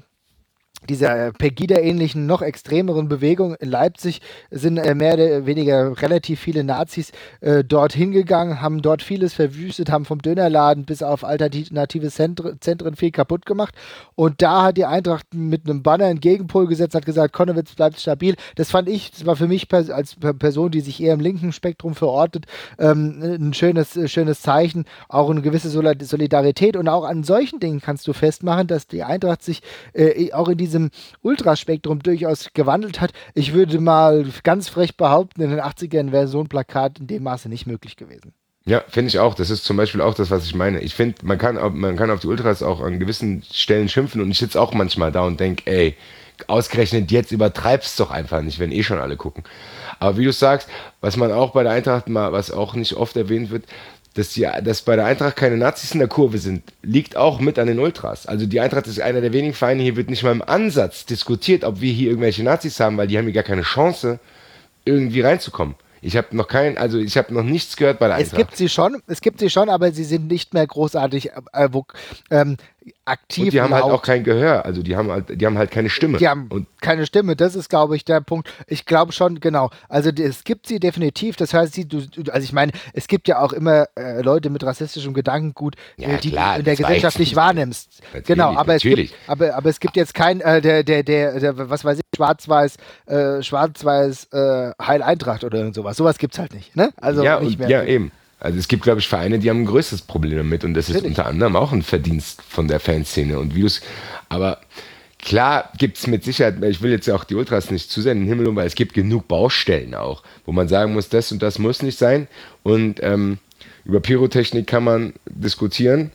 dieser Pegida-ähnlichen, noch extremeren Bewegung in Leipzig sind äh, mehr oder weniger relativ viele Nazis äh, dorthin gegangen, haben dort vieles verwüstet, haben vom Dönerladen bis auf alternative Zentren, Zentren viel kaputt gemacht. Und da hat die Eintracht mit einem Banner einen Gegenpol gesetzt, hat gesagt, Konnewitz bleibt stabil. Das fand ich, das war für mich pers- als Person, die sich eher im linken Spektrum verortet, ähm, ein schönes, schönes Zeichen, auch eine gewisse Solidarität. Und auch an solchen Dingen kannst du festmachen, dass die Eintracht sich äh, auch in diesem Ultraspektrum durchaus gewandelt hat. Ich würde mal ganz frech behaupten, in den achtzigern wäre so ein Plakat in dem Maße nicht möglich gewesen. Ja, finde ich auch. Das ist zum Beispiel auch das, was ich meine. Ich finde, man kann, man kann auf die Ultras auch an gewissen Stellen schimpfen und ich sitze auch manchmal da und denke, ey, ausgerechnet jetzt übertreibst doch einfach nicht, wenn eh schon alle gucken. Aber wie du sagst, was man auch bei der Eintracht mal, was auch nicht oft erwähnt wird, dass, die, dass bei der Eintracht keine Nazis in der Kurve sind, liegt auch mit an den Ultras. Also die Eintracht ist einer der wenigen Vereine, hier wird nicht mal im Ansatz diskutiert, ob wir hier irgendwelche Nazis haben, weil die haben hier gar keine Chance, irgendwie reinzukommen. Ich habe noch kein, also ich habe noch nichts gehört bei der Eintracht. Es gibt sie schon, es gibt sie schon, aber sie sind nicht mehr großartig äh, wo, ähm, aktiv. Und die haben halt auch kein Gehör, also die haben halt, die haben halt keine Stimme. Die haben und keine Stimme, das ist, glaube ich, der Punkt. Ich glaube schon, genau. Also es gibt sie definitiv, das heißt, sie, du, also ich meine, es gibt ja auch immer äh, Leute mit rassistischem Gedankengut, ja, äh, die klar, du in der Gesellschaft nicht wahrnimmst. Natürlich, genau, aber natürlich. es gibt, aber, aber es gibt jetzt kein, äh, der, der, der, der, was weiß ich, Schwarz-Weiß, äh, Schwarz-Weiß, äh, Heil Eintracht oder irgend sowas. Sowas gibt's halt nicht, ne? Also ja, nicht und, mehr. Ja, eben. Also es gibt, glaube ich, Vereine, die haben ein größeres Problem damit und das ist Natürlich. unter anderem auch ein Verdienst von der Fanszene und Views. Aber klar gibt es mit Sicherheit, ich will jetzt ja auch die Ultras nicht zu sehr in den Himmel um, weil es gibt genug Baustellen auch, wo man sagen muss, das und das muss nicht sein. Und ähm, über Pyrotechnik kann man diskutieren.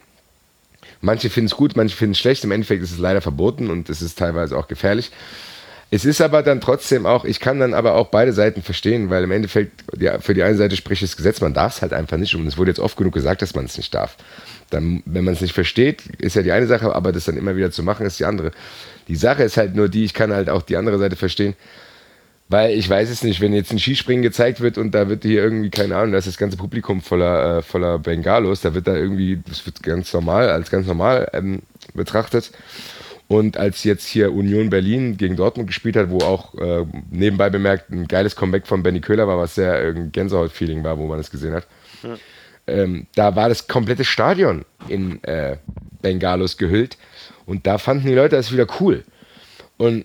Manche finden es gut, manche finden es schlecht. Im Endeffekt ist es leider verboten und es ist teilweise auch gefährlich. Es ist aber dann trotzdem auch, ich kann dann aber auch beide Seiten verstehen, weil im Endeffekt ja, für die eine Seite spricht das Gesetz, man darf es halt einfach nicht und es wurde jetzt oft genug gesagt, dass man es nicht darf. Dann, wenn man es nicht versteht, ist ja die eine Sache, aber das dann immer wieder zu machen, ist die andere. Die Sache ist halt nur die, ich kann halt auch die andere Seite verstehen, weil ich weiß es nicht, wenn jetzt ein Skispringen gezeigt wird und da wird hier irgendwie, keine Ahnung, da ist das ganze Publikum voller, äh, voller Bengalos, da wird da irgendwie, das wird ganz normal, als ganz normal ähm, betrachtet. Und als jetzt hier Union Berlin gegen Dortmund gespielt hat, wo auch äh, nebenbei bemerkt ein geiles Comeback von Benny Köhler war, was sehr äh, Gänsehaut-Feeling war, wo man es gesehen hat, ja. ähm, da war das komplette Stadion in äh, Bengalos gehüllt und da fanden die Leute das wieder cool. Und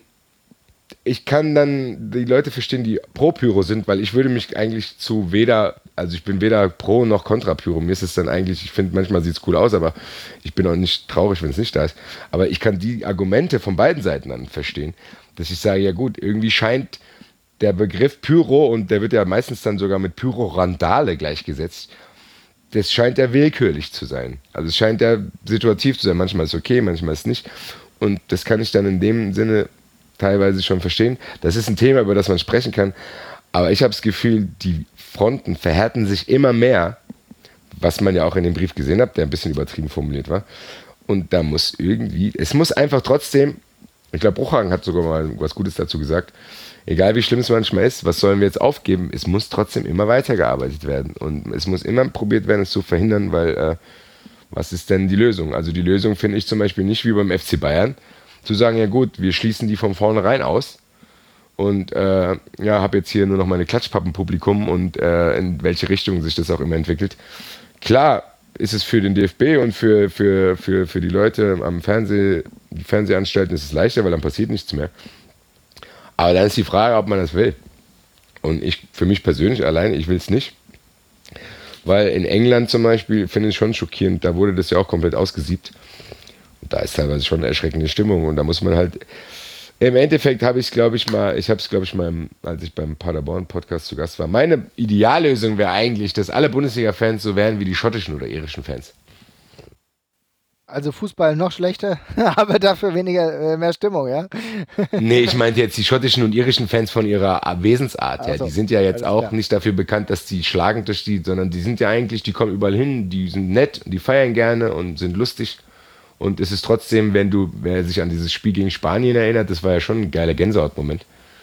ich kann dann die Leute verstehen, die pro Pyro sind, weil ich würde mich eigentlich zu weder, also ich bin weder pro noch kontra Pyro. Mir ist es dann eigentlich, ich finde, manchmal sieht es cool aus, aber ich bin auch nicht traurig, wenn es nicht da ist. Aber ich kann die Argumente von beiden Seiten dann verstehen, dass ich sage, ja gut, irgendwie scheint der Begriff Pyro, und der wird ja meistens dann sogar mit Pyro-Randale gleichgesetzt, das scheint ja willkürlich zu sein. Also es scheint ja situativ zu sein. Manchmal ist es okay, manchmal ist es nicht. Und das kann ich dann in dem Sinne teilweise schon verstehen. Das ist ein Thema, über das man sprechen kann. Aber ich habe das Gefühl, die Fronten verhärten sich immer mehr, was man ja auch in dem Brief gesehen hat, der ein bisschen übertrieben formuliert war. Und da muss irgendwie, es muss einfach trotzdem, ich glaube, Bruchhagen hat sogar mal was Gutes dazu gesagt, egal wie schlimm es manchmal ist, was sollen wir jetzt aufgeben, es muss trotzdem immer weitergearbeitet werden. Und es muss immer probiert werden, es zu verhindern, weil äh, was ist denn die Lösung? Also die Lösung finde ich zum Beispiel nicht wie beim F C Bayern, zu sagen, ja gut, wir schließen die von vornherein aus und äh, ja, habe jetzt hier nur noch meine Klatschpappenpublikum und äh, in welche Richtung sich das auch immer entwickelt. Klar ist es für den D F B und für, für, für, für die Leute am Fernseh, die Fernsehanstalten ist es leichter, weil dann passiert nichts mehr. Aber dann ist die Frage, ob man das will. Und ich, für mich persönlich allein, ich will es nicht. Weil in England zum Beispiel, finde ich schon schockierend, da wurde das ja auch komplett ausgesiebt. Da ist teilweise schon eine erschreckende Stimmung und da muss man halt, im Endeffekt habe ich es, glaube ich, mal, ich habe es, glaube ich, mal, als ich beim Paderborn-Podcast zu Gast war, meine Ideallösung wäre eigentlich, dass alle Bundesliga-Fans so wären wie die schottischen oder irischen Fans. Also Fußball noch schlechter, aber dafür weniger, äh, mehr Stimmung, ja? Nee, ich meinte jetzt die schottischen und irischen Fans von ihrer Wesensart. Ja. Also, die sind ja jetzt auch klar. nicht dafür bekannt, dass die schlagend durch die, sondern die sind ja eigentlich, die kommen überall hin, die sind nett, die feiern gerne und sind lustig. Und es ist trotzdem, wenn du, wer sich an dieses Spiel gegen Spanien erinnert, das war ja schon ein geiler Gänsehautmoment,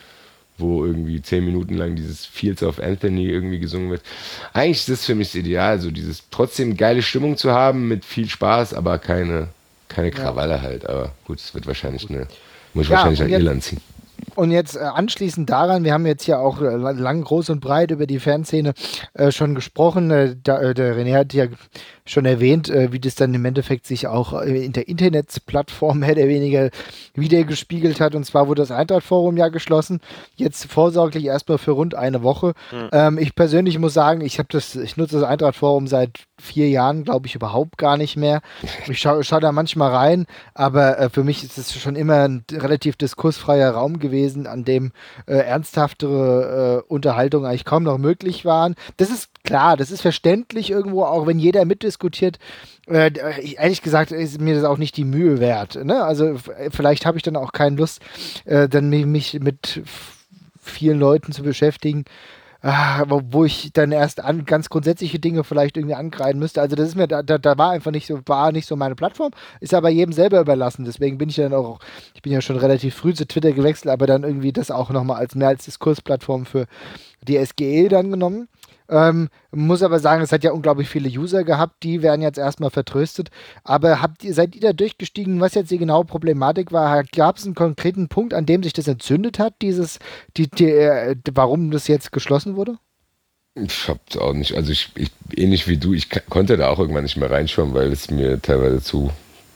wo irgendwie zehn Minuten lang dieses Fields of Anthony irgendwie gesungen wird. Eigentlich ist das für mich das Ideal, so dieses trotzdem geile Stimmung zu haben mit viel Spaß, aber keine, keine Krawalle ja. halt. Aber gut, es wird wahrscheinlich eine, muss ich ja, wahrscheinlich nach jetzt, Irland ziehen. Und jetzt äh, anschließend daran, wir haben jetzt ja auch äh, lang, groß und breit über die Fanszene äh, schon gesprochen. Äh, da, äh, der René hat ja schon erwähnt, äh, wie das dann im Endeffekt sich auch äh, in der Internetplattform mehr oder weniger wiedergespiegelt hat. Und zwar wurde das Eintracht-Forum ja geschlossen, jetzt vorsorglich erstmal für rund eine Woche. Mhm. Ähm, ich persönlich muss sagen, ich habe das, ich nutze das Eintracht-Forum seit vier Jahren, glaube ich, überhaupt gar nicht mehr. Ich schaue schau da manchmal rein, aber äh, für mich ist es schon immer ein relativ diskursfreier Raum gewesen, an dem äh, ernsthaftere äh, Unterhaltungen eigentlich kaum noch möglich waren. Das ist klar, das ist verständlich irgendwo, auch wenn jeder mitdiskutiert. Äh, ehrlich gesagt ist mir das auch nicht die Mühe wert. Ne? Also vielleicht habe ich dann auch keine Lust, äh, dann mich, mich mit f- vielen Leuten zu beschäftigen, Ah, wo ich dann erst an ganz grundsätzliche Dinge vielleicht irgendwie angreifen müsste. Also das ist mir, da, da, da war einfach nicht so, war nicht so meine Plattform, ist aber jedem selber überlassen. Deswegen bin ich dann auch, ich bin ja schon relativ früh zu Twitter gewechselt, aber dann irgendwie das auch nochmal als mehr als Diskursplattform für die S G E dann genommen. Ähm, muss aber sagen, es hat ja unglaublich viele User gehabt, die werden jetzt erstmal vertröstet. Aber habt ihr, seid ihr da durchgestiegen, was jetzt die genaue Problematik war? Gab es einen konkreten Punkt, an dem sich das entzündet hat, dieses, die, die, äh, warum das jetzt geschlossen wurde? Ich hab's auch nicht, also ich, ich ähnlich wie du, ich k- konnte da auch irgendwann nicht mehr reinschauen, weil es mir teilweise zu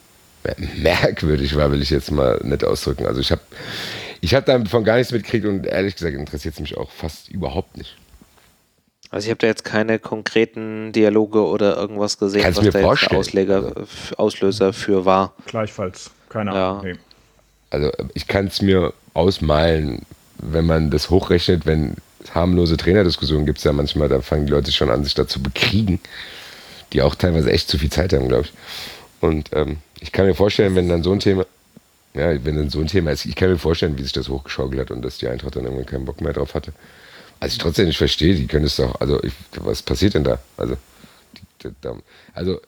merkwürdig war, will ich jetzt mal nett ausdrücken. Also ich habe ich hab davon gar nichts mitgekriegt und ehrlich gesagt interessiert es mich auch fast überhaupt nicht. Also ich habe da jetzt keine konkreten Dialoge oder irgendwas gesehen, Kannst was mir da jetzt der vorstellen. Ausleger, Auslöser für war. Gleichfalls, keine Ja. Ahnung. Nee. Also ich kann es mir ausmalen, wenn man das hochrechnet, wenn es harmlose Trainerdiskussionen gibt es ja manchmal, da fangen die Leute schon an, sich da zu bekriegen, die auch teilweise echt zu viel Zeit haben, glaube ich. Und ähm, ich kann mir vorstellen, wenn dann so ein Thema, ja, wenn dann so ein Thema ist, ich kann mir vorstellen, wie sich das hochgeschaukelt hat und dass die Eintracht dann irgendwann keinen Bock mehr drauf hatte. Also ich trotzdem nicht verstehe, die können es doch, also ich, was passiert denn da? Also, die, da, also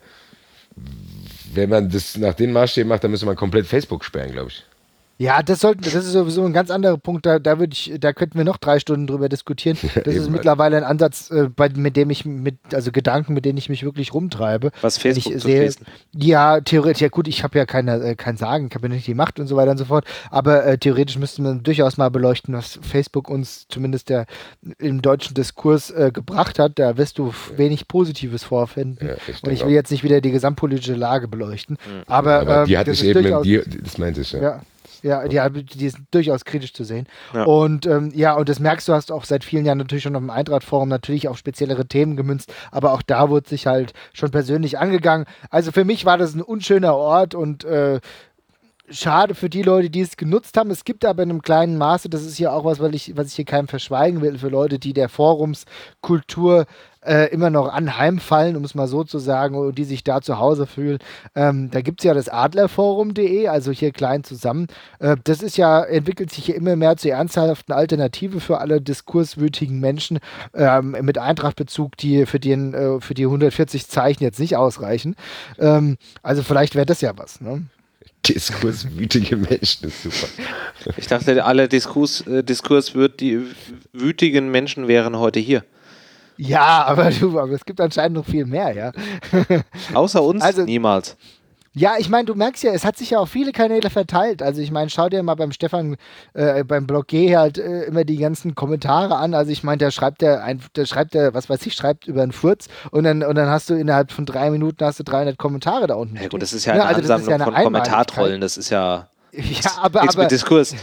wenn man das nach den Maßstäben macht, dann müsste man komplett Facebook sperren, glaube ich. Ja, das sollten, das ist sowieso ein ganz anderer Punkt, da, da würde ich, da könnten wir noch drei Stunden drüber diskutieren. Das ist mittlerweile ein Ansatz, äh, bei, mit dem ich mit, also Gedanken, mit denen ich mich wirklich rumtreibe. Was Facebook ich zu sehe, schließen. Ja, theoretisch, ja gut, ich habe ja keine, äh, kein Sagen, ich habe ja nicht die Macht und so weiter und so fort, aber äh, theoretisch müsste man durchaus mal beleuchten, was Facebook uns zumindest der im deutschen Diskurs äh, gebracht hat. Da wirst du wenig Positives vorfinden. Ja, ich und ich will auch. jetzt nicht wieder die gesamtpolitische Lage beleuchten. Mhm. Aber, aber die ähm, hatte ich eben, die, das meinte ich, ja. ja. Ja, die, die ist durchaus kritisch zu sehen. Ja. Und ähm, ja, und das merkst du, hast auch seit vielen Jahren natürlich schon auf dem Eintracht-Forum natürlich auf speziellere Themen gemünzt, aber auch da wurde sich halt schon persönlich angegangen. Also für mich war das ein unschöner Ort und äh, schade für die Leute, die es genutzt haben. Es gibt aber in einem kleinen Maße, das ist hier auch was, weil ich, was ich hier keinem verschweigen will, für Leute, die der Forumskultur äh, immer noch anheimfallen, um es mal so zu sagen, und die sich da zu Hause fühlen. Ähm, da gibt es ja das adlerforum punkt de, also hier klein zusammen. Äh, das ist ja, entwickelt sich hier immer mehr zur ernsthaften Alternative für alle diskurswütigen Menschen ähm, mit Eintracht-Bezug, die für, den, äh, für die hundertvierzig Zeichen jetzt nicht ausreichen. Ähm, also vielleicht wäre das ja was, ne? Diskurswütige Menschen ist super. Ich dachte, alle Diskurs, äh, diskurswütigen Menschen wären heute hier. Ja, aber, du, aber es gibt anscheinend noch viel mehr, ja. Außer uns also, niemals. Ja, ich meine, du merkst ja, es hat sich ja auf viele Kanäle verteilt. Also ich meine, schau dir mal beim Stefan, äh, beim Blog G halt äh, immer die ganzen Kommentare an. Also ich meine, der schreibt der, ein, der schreibt der, was weiß ich, schreibt über einen Furz und dann, und dann hast du innerhalb von drei Minuten hast du dreihundert Kommentare da unten. Ja gut, das ist ja eine ja, also Ansammlung ja eine von Kommentartrollen, das ist ja, ja aber, nichts aber, mit Diskurs.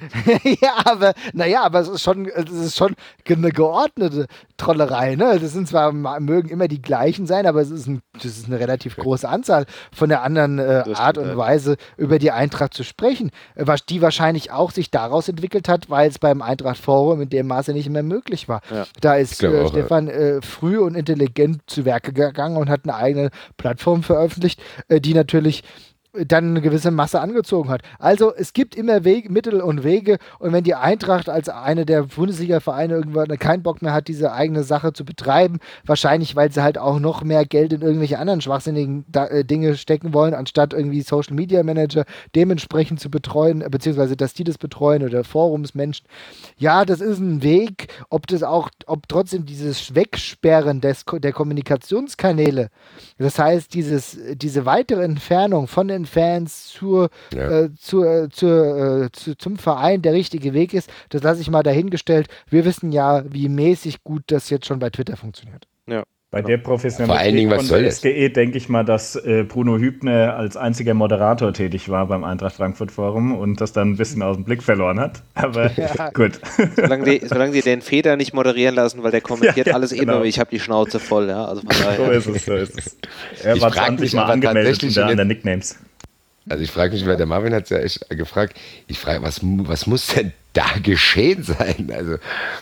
Ja, aber, naja, aber es ist schon, es ist schon eine geordnete Trollerei, ne? Das sind zwar, mögen immer die gleichen sein, aber es ist, ein, das ist eine relativ große Anzahl von der anderen äh, Art und Weise, über die Eintracht zu sprechen, was die wahrscheinlich auch sich daraus entwickelt hat, weil es beim Eintracht-Forum in dem Maße nicht mehr möglich war. Ja. Da ist äh, auch, Stefan äh, früh und intelligent zu Werke gegangen und hat eine eigene Plattform veröffentlicht, äh, die natürlich dann eine gewisse Masse angezogen hat. Also es gibt immer Wege, Mittel und Wege, und wenn die Eintracht als eine der Bundesliga-Vereine irgendwann keinen Bock mehr hat, diese eigene Sache zu betreiben, wahrscheinlich, weil sie halt auch noch mehr Geld in irgendwelche anderen schwachsinnigen da, äh, Dinge stecken wollen, anstatt irgendwie Social-Media-Manager dementsprechend zu betreuen, beziehungsweise dass die das betreuen oder Forumsmenschen. Ja, das ist ein Weg, ob das auch, ob trotzdem dieses Wegsperren des, der Kommunikationskanäle, das heißt, dieses, diese weitere Entfernung von den Fans zur, ja. äh, zur, äh, zur, äh, zu, zum Verein der richtige Weg ist, das lasse ich mal dahingestellt. Wir wissen ja, wie mäßig gut das jetzt schon bei Twitter funktioniert. Ja. Bei der Professionalität von der S G E denke ich mal, dass äh, Bruno Hübner als einziger Moderator tätig war beim Eintracht Frankfurt Forum und das dann ein bisschen aus dem Blick verloren hat. Aber ja. gut. Solange die, solange die den Feder nicht moderieren lassen, weil der kommentiert ja, ja, alles genau. immer, ich habe die Schnauze voll. Ja? Also von daher. So ist es, so ist es. Er ich war zwanzig Mal angemeldet unter anderen Nicknames. Also ich frage mich, weil der Marvin hat es ja echt gefragt, ich frage, was, was muss denn da geschehen sein? Also,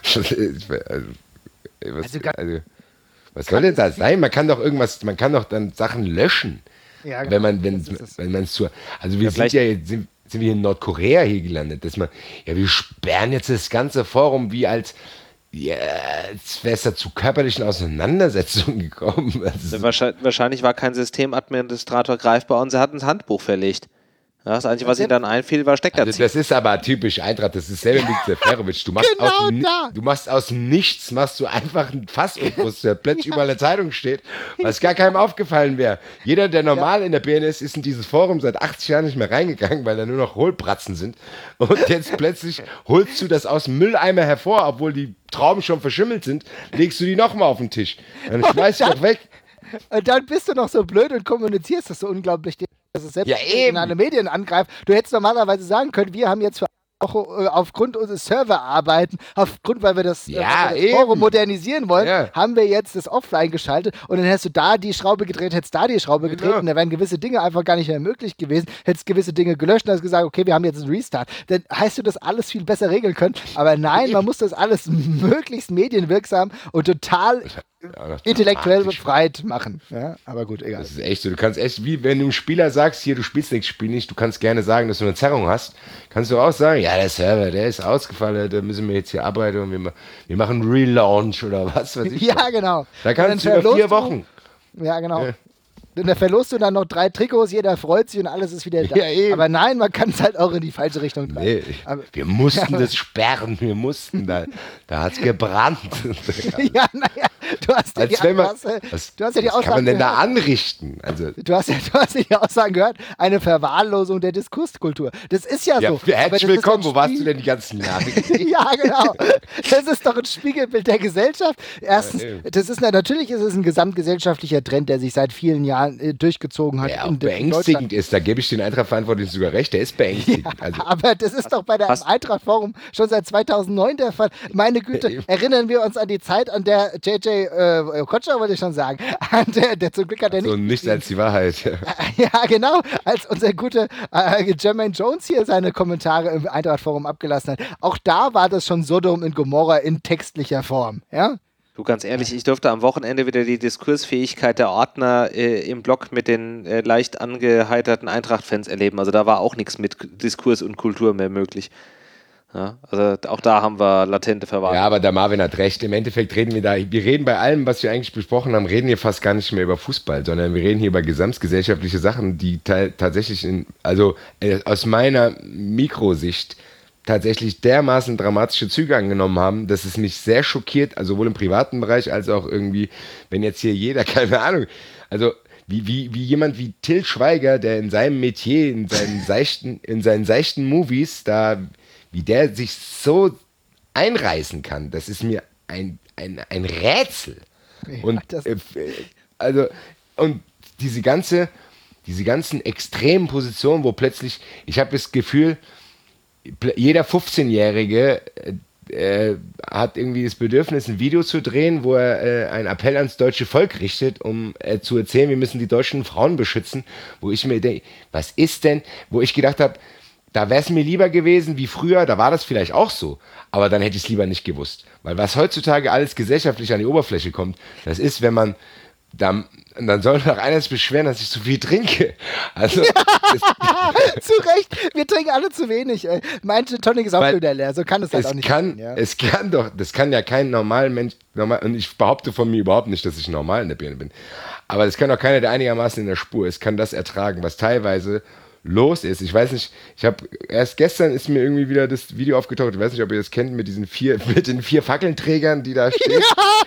also, was, also, also was soll denn das sein? Man kann doch irgendwas, man kann doch dann Sachen löschen. Ja, genau. Wenn man, wenn, wenn man es zu. Also wir ja, sind ja jetzt, sind, sind wir in Nordkorea hier gelandet, dass man, ja, wir sperren jetzt das ganze Forum wie als, ja, als wäre es da zu körperlichen Auseinandersetzungen gekommen. Also wahrscheinlich, wahrscheinlich war kein Systemadministrator greifbar und sie hatten das Handbuch verlegt. Ja, das Einzige, was ihnen dann einfiel, war Stecker also das ist aber typisch Eintracht, das ist selber mit Seferovic. Du machst, genau aus, da. du machst aus nichts, machst du einfach ein Fassbus, der plötzlich ja. überall in der Zeitung steht, was gar keinem aufgefallen wäre. Jeder, der normal ja. in der B N S ist, in dieses Forum seit achtzig Jahren nicht mehr reingegangen, weil da nur noch Hohlbratzen sind. Und jetzt plötzlich holst du das aus dem Mülleimer hervor, obwohl die Trauben schon verschimmelt sind, legst du die nochmal auf den Tisch. Dann schmeißt du doch weg. Und dann bist du noch so blöd und kommunizierst das so unglaublich, dass es selbst ja, in alle Medien angreift. Du hättest normalerweise sagen können, wir haben jetzt für auch äh, aufgrund unseres Serverarbeiten, aufgrund, weil wir das, ja, äh, weil wir das Forum modernisieren wollen, ja. haben wir jetzt das Offline geschaltet und dann hättest du da die Schraube gedreht, hättest da die Schraube gedreht ja. und da wären gewisse Dinge einfach gar nicht mehr möglich gewesen, hättest gewisse Dinge gelöscht und hast gesagt, okay, wir haben jetzt einen Restart. Dann hast du das alles viel besser regeln können, aber nein, man muss das alles möglichst medienwirksam und total ja, intellektuell befreit machen. Ja, aber gut, egal. Das ist echt so. Du kannst echt, wie wenn du einem Spieler sagst, hier, du spielst nächstes Spiel nicht, du kannst gerne sagen, dass du eine Zerrung hast, kannst du auch sagen, ja, der Server, der ist ausgefallen, da müssen wir jetzt hier arbeiten und wir, wir machen Relaunch oder was weiß ich. Ja, was. Genau. Da kannst du über vier Wochen. Ja, genau. Ja. Und da verlost du dann noch drei Trikots, jeder freut sich und alles ist wieder da. Ja, eben. Aber nein, man kann es halt auch in die falsche Richtung treiben. Nee, aber, wir mussten ja, das sperren, wir mussten da, da hat es gebrannt. Ja, naja, du hast ja die man, was, du hast ja die Aussagen kann man denn gehört. Da anrichten? Also, du, hast ja, du hast ja die Aussagen gehört, eine Verwahrlosung der Diskurskultur. Das ist ja, ja so. Herzlich willkommen, wo warst du denn die ganzen Jahre? Ja, genau. Das ist doch ein Spiegelbild der Gesellschaft. Erstens, ja, das ist natürlich ist es ein gesamtgesellschaftlicher Trend, der sich seit vielen Jahren durchgezogen hat. Ja, in beängstigend ist, da gebe ich den Eintracht-Verantwortlichen sogar recht, der ist beängstigend. Ja, also, aber das ist doch bei der Eintracht-Forum schon seit zweitausendneun der Fall. Meine Güte, ja, erinnern wir uns an die Zeit, an der J J äh, Kotscher, wollte ich schon sagen, an der, der zum Glück hat er nicht... So nichts als die Wahrheit. Ja, genau, als unser guter äh, Jermaine Jones hier seine Kommentare im Eintracht-Forum abgelassen hat. Auch da war das schon Sodom und Gomorra in textlicher Form, ja? Du, ganz ehrlich, ich durfte am Wochenende wieder die Diskursfähigkeit der Ordner äh, im Blog mit den äh, leicht angeheiterten Eintracht-Fans erleben. Also da war auch nichts mit Diskurs und Kultur mehr möglich. Ja, also auch da haben wir latente Verwahrung. Ja, aber der Marvin hat recht. Im Endeffekt reden wir da, wir reden bei allem, was wir eigentlich besprochen haben, reden wir fast gar nicht mehr über Fußball, sondern wir reden hier über gesamtgesellschaftliche Sachen, die ta- tatsächlich, in, also äh, aus meiner Mikrosicht tatsächlich dermaßen dramatische Züge angenommen haben, dass es mich sehr schockiert, also sowohl im privaten Bereich als auch irgendwie, wenn jetzt hier jeder, keine Ahnung, also wie, wie, wie jemand wie Till Schweiger, der in seinem Metier, in seinen seichten, in seinen seichten Movies, da, wie der sich so einreißen kann, das ist mir ein, ein, ein Rätsel. Und ja, äh, also, und diese ganze, diese ganzen extremen Positionen, wo plötzlich, ich habe das Gefühl, jeder fünfzehnjährige äh, hat irgendwie das Bedürfnis, ein Video zu drehen, wo er äh, einen Appell ans deutsche Volk richtet, um äh, zu erzählen, wir müssen die deutschen Frauen beschützen, wo ich mir denke, was ist denn, wo ich gedacht habe, da wäre es mir lieber gewesen wie früher, da war das vielleicht auch so, aber dann hätte ich es lieber nicht gewusst. Weil was heutzutage alles gesellschaftlich an die Oberfläche kommt, das ist, wenn man, da, dann soll doch einer sich beschweren, dass ich zu viel trinke. Also, ja, zu Recht, wir trinken alle zu wenig. Ey. Mein Gin Tonic ist auch wieder leer, so kann es halt es auch nicht kann, sein. Ja. Es kann doch, das kann ja kein normaler Mensch, normal, und ich behaupte von mir überhaupt nicht, dass ich normal in der Birne bin, aber das kann doch keiner, der einigermaßen in der Spur ist, kann das ertragen, was teilweise los ist. Ich weiß nicht, ich habe erst gestern ist mir irgendwie wieder das Video aufgetaucht, ich weiß nicht, ob ihr das kennt, mit diesen vier, mit den vier Fackelnträgern, die da stehen.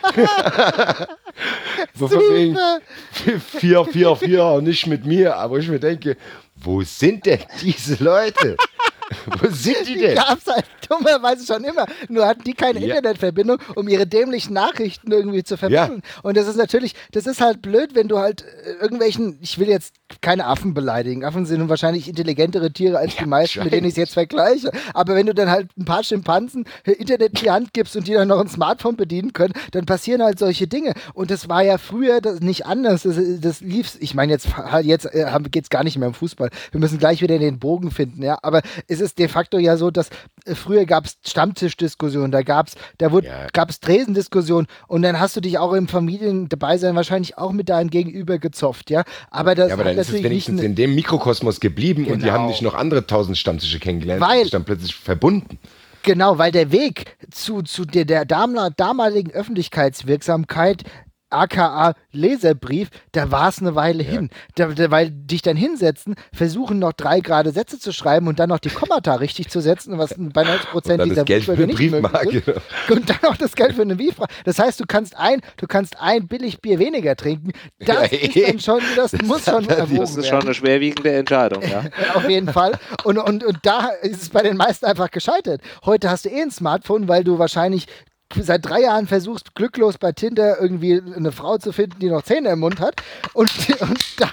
Ja! So von wegen vier, vier, vier und nicht mit mir, aber ich mir denke, wo sind denn diese Leute? Wo sind die denn? Die gab es halt dummerweise schon immer. Nur hatten die keine ja. Internetverbindung, um ihre dämlichen Nachrichten irgendwie zu vermitteln. Ja. Und das ist natürlich, das ist halt blöd, wenn du halt irgendwelchen, ich will jetzt keine Affen beleidigen. Affen sind wahrscheinlich intelligentere Tiere als ja, die meisten, scheint. Mit denen ich es jetzt vergleiche. Aber wenn du dann halt ein paar Schimpansen Internet in die Hand gibst und die dann noch ein Smartphone bedienen können, dann passieren halt solche Dinge. Und das war ja früher das nicht anders. Das, das lief, ich meine, jetzt, jetzt äh, geht es gar nicht mehr um Fußball. Wir müssen gleich wieder den Bogen finden, ja. Aber es ist de facto ja so, dass äh, früher gab es Stammtischdiskussionen, da gab's, da wurde, ja. gab es Tresendiskussionen und dann hast du dich auch im Familien dabei sein wahrscheinlich auch mit deinem Gegenüber gezopft, ja. Aber das ja, aber dann ist es wenigstens nicht in dem Mikrokosmos geblieben genau. Und die haben nicht noch andere tausend Stammtische kennengelernt weil, und sich dann plötzlich verbunden. Genau, weil der Weg zu, zu der, der damaligen Öffentlichkeitswirksamkeit aka Leserbrief, da war es eine Weile ja. hin. Da, da, weil dich dann hinsetzen, versuchen noch drei gerade Sätze zu schreiben und dann noch die Kommata richtig zu setzen, was bei neunzig Prozent dieser Fußballger nicht möglich ist. Und dann noch das Geld für eine Briefmarke. Das heißt, du kannst ein, du kannst ein Billigbier weniger trinken. Das ja, ist dann schon, das, das muss schon erwogen Das ist schon eine schwerwiegende Entscheidung, ja. Auf jeden Fall. Und, und, und da ist es bei den meisten einfach gescheitert. Heute hast du eh ein Smartphone, weil du wahrscheinlich seit drei Jahren versuchst, glücklos bei Tinder irgendwie eine Frau zu finden, die noch Zähne im Mund hat. Und, und dann...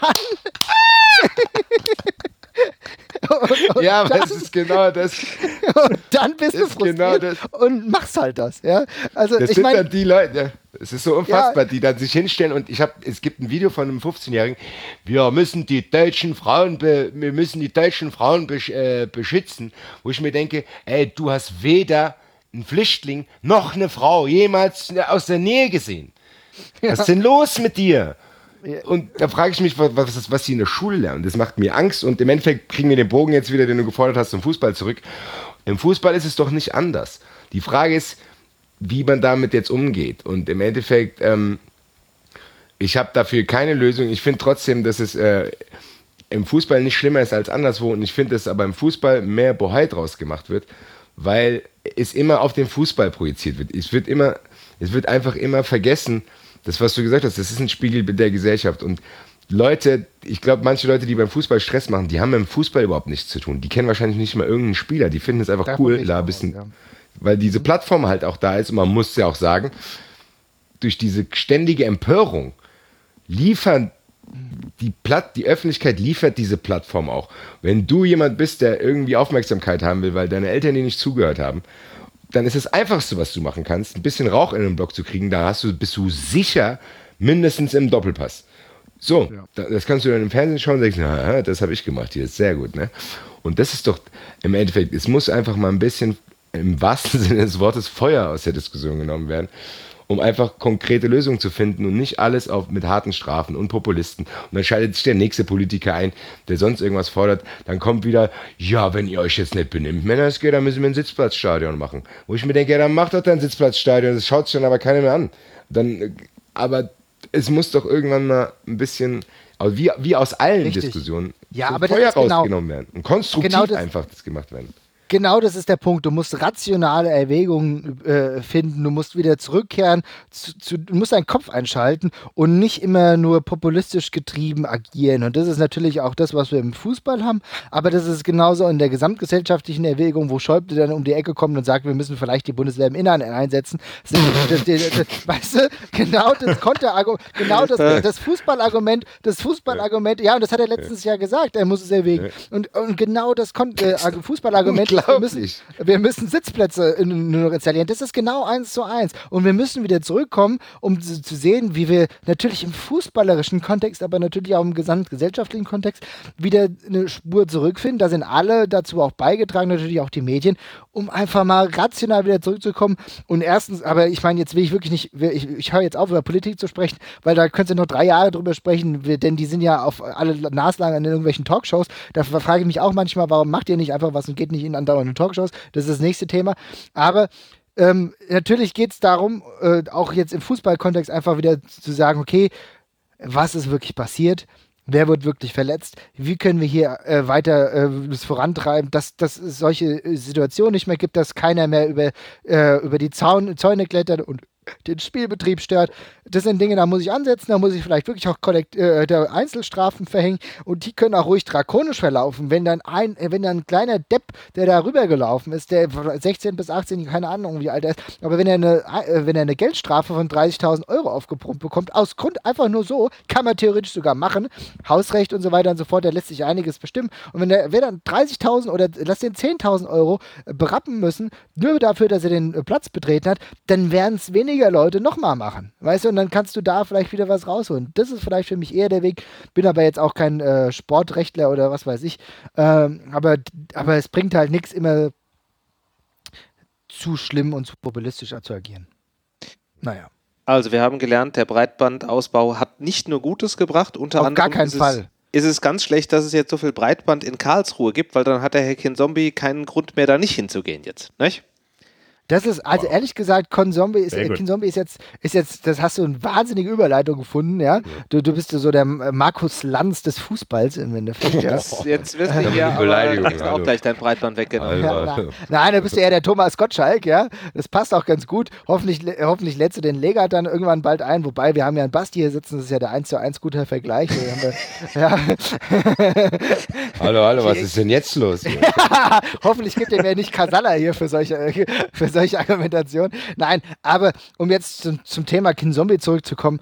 und, und ja, aber dann, das ist genau das. Und dann bist du frustriert genau das. Und machst halt das. Ja? Also, das ich sind mein, dann die Leute, es ist so unfassbar, ja, die dann sich hinstellen und ich habe, es gibt ein Video von einem fünfzehnjährigen, wir müssen die deutschen Frauen, be, wir müssen die deutschen Frauen besch, äh, beschützen, wo ich mir denke, ey, du hast weder ein Flüchtling noch eine Frau jemals aus der Nähe gesehen. Ja. Was ist denn los mit dir? Ja. Und da frage ich mich, was, was, was sie in der Schule lernen. Das macht mir Angst und im Endeffekt kriegen wir den Bogen jetzt wieder, den du gefordert hast, zum Fußball zurück. Im Fußball ist es doch nicht anders. Die Frage ist, wie man damit jetzt umgeht. Und im Endeffekt, ähm, ich habe dafür keine Lösung. Ich finde trotzdem, dass es äh, im Fußball nicht schlimmer ist als anderswo und ich finde, dass aber im Fußball mehr Bohai draus gemacht wird, weil es immer auf den Fußball projiziert wird. Es wird immer, es wird einfach immer vergessen, das, was du gesagt hast, das ist ein Spiegel der Gesellschaft. Und Leute, ich glaube, manche Leute, die beim Fußball Stress machen, die haben mit dem Fußball überhaupt nichts zu tun. Die kennen wahrscheinlich nicht mal irgendeinen Spieler. Die finden es einfach da cool, da ein bisschen, ja. Weil diese Plattform halt auch da ist. Und man muss ja auch sagen, durch diese ständige Empörung liefern Die, Platt, die Öffentlichkeit liefert diese Plattform auch. Wenn du jemand bist, der irgendwie Aufmerksamkeit haben will, weil deine Eltern dir nicht zugehört haben, dann ist das Einfachste, was du machen kannst, ein bisschen Rauch in den Block zu kriegen, da hast du, bist du sicher mindestens im Doppelpass. So, ja. Das kannst du dann im Fernsehen schauen und sagst, na, das habe ich gemacht hier, ist sehr gut. Ne? Und das ist doch im Endeffekt, es muss einfach mal ein bisschen im wahrsten Sinne des Wortes Feuer aus der Diskussion genommen werden, um einfach konkrete Lösungen zu finden und nicht alles auf, mit harten Strafen und Populisten. Und dann schaltet sich der nächste Politiker ein, der sonst irgendwas fordert. Dann kommt wieder, ja, wenn ihr euch jetzt nicht benimmt, Männer, dann müssen wir ein Sitzplatzstadion machen. Wo ich mir denke, ja, dann macht doch dein Sitzplatzstadion, das schaut sich dann aber keiner mehr an. Dann, aber es muss doch irgendwann mal ein bisschen, also wie, wie aus allen Richtig. Diskussionen, ja, so aber Feuer das genau, rausgenommen werden. Und konstruktiv genau das, einfach das gemacht werden. Genau das ist der Punkt. Du musst rationale Erwägungen äh, finden. Du musst wieder zurückkehren. Zu, zu, du musst deinen Kopf einschalten und nicht immer nur populistisch getrieben agieren. Und das ist natürlich auch das, was wir im Fußball haben. Aber das ist genauso in der gesamtgesellschaftlichen Erwägung, wo Schäuble dann um die Ecke kommt und sagt, wir müssen vielleicht die Bundeswehr im Innern einsetzen. Das, das, das, das, weißt du, genau das Konterargument, genau das, das Fußballargument, das Fußballargument, ja, und das hat er letztens ja gesagt, er muss es erwägen. Und, und genau das Kon- äh, Fußballargument wir müssen, wir müssen Sitzplätze nur noch installieren. Das ist genau eins zu eins. Und wir müssen wieder zurückkommen, um zu, zu sehen, wie wir natürlich im fußballerischen Kontext, aber natürlich auch im gesamtgesellschaftlichen Kontext wieder eine Spur zurückfinden. Da sind alle dazu auch beigetragen, natürlich auch die Medien, um einfach mal rational wieder zurückzukommen. Und erstens, aber ich meine, jetzt will ich wirklich nicht, ich, ich höre jetzt auf, über Politik zu sprechen, weil da könnt ihr noch drei Jahre drüber sprechen, denn die sind ja auf alle naslang in irgendwelchen Talkshows. Da frage ich mich auch manchmal, warum macht ihr nicht einfach was und geht nicht in andauernde Talkshows? Das ist das nächste Thema. Aber ähm, natürlich geht es darum, äh, auch jetzt im Fußballkontext einfach wieder zu sagen, okay, was ist wirklich passiert? Wer wird wirklich verletzt? Wie können wir hier äh, weiter äh, das vorantreiben, dass, dass es solche Situationen nicht mehr gibt, dass keiner mehr über, äh, über die Zaun, Zäune klettert und den Spielbetrieb stört. Das sind Dinge, da muss ich ansetzen, da muss ich vielleicht wirklich auch kollekt, äh, der Einzelstrafen verhängen und die können auch ruhig drakonisch verlaufen. Wenn dann ein, wenn dann ein kleiner Depp, der da rübergelaufen ist, der sechzehn bis achtzehn, keine Ahnung, wie alt er ist, aber wenn er eine, äh, wenn er eine Geldstrafe von dreißigtausend Euro aufgepumpt bekommt, aus Grund einfach nur so, kann man theoretisch sogar machen, Hausrecht und so weiter und so fort, da lässt sich einiges bestimmen. Und wenn er wenn dann dreißigtausend oder lass den zehntausend Euro berappen müssen, nur dafür, dass er den Platz betreten hat, dann werden es weniger Leute nochmal machen. Weißt du, und dann kannst du da vielleicht wieder was rausholen. Das ist vielleicht für mich eher der Weg. Bin aber jetzt auch kein äh, Sportrechtler oder was weiß ich. Ähm, aber, aber es bringt halt nichts, immer zu schlimm und zu populistisch zu agieren. Naja. Also wir haben gelernt, der Breitbandausbau hat nicht nur Gutes gebracht, unter Auf anderem gar keinen ist Fall. Es, ist es ganz schlecht, dass es jetzt so viel Breitband in Karlsruhe gibt, weil dann hat der Herr Kinzombie keinen Grund mehr, da nicht hinzugehen jetzt, nicht? Das ist, also wow. ehrlich gesagt, Kinzombie ist, äh, Kinzombie ist jetzt, ist jetzt, das hast du eine wahnsinnige Überleitung gefunden, ja. Du, du bist so der Markus Lanz des Fußballs im Endeffekt. Ja? Jetzt, jetzt wirst du hier aber auch gleich dein Breitband weggenommen. Ja, na, nein, da bist du eher der Thomas Gottschalk, ja. Das passt auch ganz gut. Hoffentlich, hoffentlich lädst du den Legat dann irgendwann bald ein, wobei wir haben ja einen Basti hier sitzen, das ist ja der eins zu eins guter Vergleich. Wir, ja. Hallo, hallo, was ist denn jetzt los? Hoffentlich gibt er mir nicht Kasala hier für solche, für solche solche Argumentation. Nein, aber um jetzt zum, zum Thema Kinzombie zurückzukommen,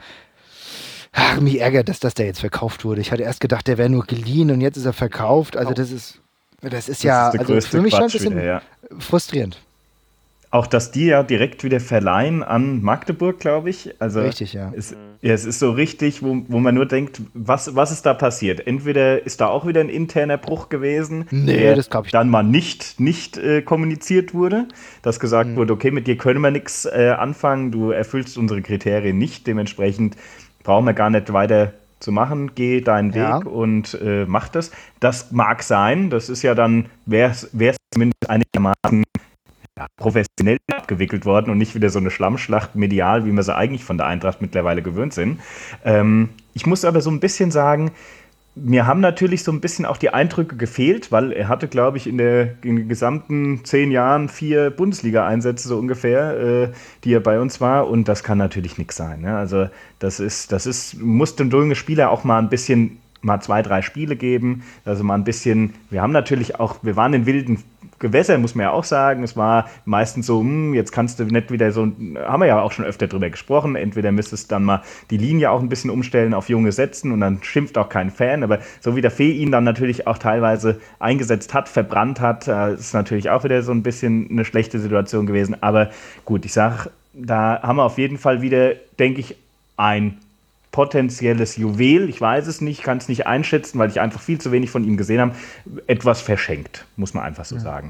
ach, mich ärgert das, dass der jetzt verkauft wurde. Ich hatte erst gedacht, der wäre nur geliehen und jetzt ist er verkauft. Also das ist, das ist das ja ist also für mich Quatsch schon ein bisschen wieder, ja. frustrierend. Auch, dass die ja direkt wieder verleihen an Magdeburg, glaube ich. Also richtig, ja. Es, ja. Es ist so richtig, wo, wo man nur denkt, was, was ist da passiert? Entweder ist da auch wieder ein interner Bruch gewesen, nee, der das ich dann mal nicht, nicht äh, kommuniziert wurde, dass gesagt mhm. wurde, okay, mit dir können wir nichts äh, anfangen, du erfüllst unsere Kriterien nicht, dementsprechend brauchen wir gar nicht weiter zu machen, geh deinen ja. Weg und äh, mach das. Das mag sein, das ist ja dann, wäre es zumindest einigermaßen Ja, professionell abgewickelt worden und nicht wieder so eine Schlammschlacht medial, wie wir sie eigentlich von der Eintracht mittlerweile gewöhnt sind. Ähm, ich muss aber so ein bisschen sagen, mir haben natürlich so ein bisschen auch die Eindrücke gefehlt, weil er hatte, glaube ich, in, der, in den gesamten zehn Jahren vier Bundesliga-Einsätze so ungefähr, äh, die er bei uns war, und das kann natürlich nichts sein. Ne? Also das ist, das ist, muss dem jungen Spieler auch mal ein bisschen mal zwei, drei Spiele geben, also mal ein bisschen, wir haben natürlich auch, wir waren in wilden Gewässern, muss man ja auch sagen, es war meistens so, hm, jetzt kannst du nicht wieder so, haben wir ja auch schon öfter drüber gesprochen, entweder müsstest du dann mal die Linie auch ein bisschen umstellen, auf Junge setzen und dann schimpft auch kein Fan, aber so wie der Fee ihn dann natürlich auch teilweise eingesetzt hat, verbrannt hat, ist natürlich auch wieder so ein bisschen eine schlechte Situation gewesen, aber gut, ich sag, da haben wir auf jeden Fall wieder, denke ich, ein potenzielles Juwel, ich weiß es nicht, kann es nicht einschätzen, weil ich einfach viel zu wenig von ihm gesehen habe, etwas verschenkt, muss man einfach so ja. sagen.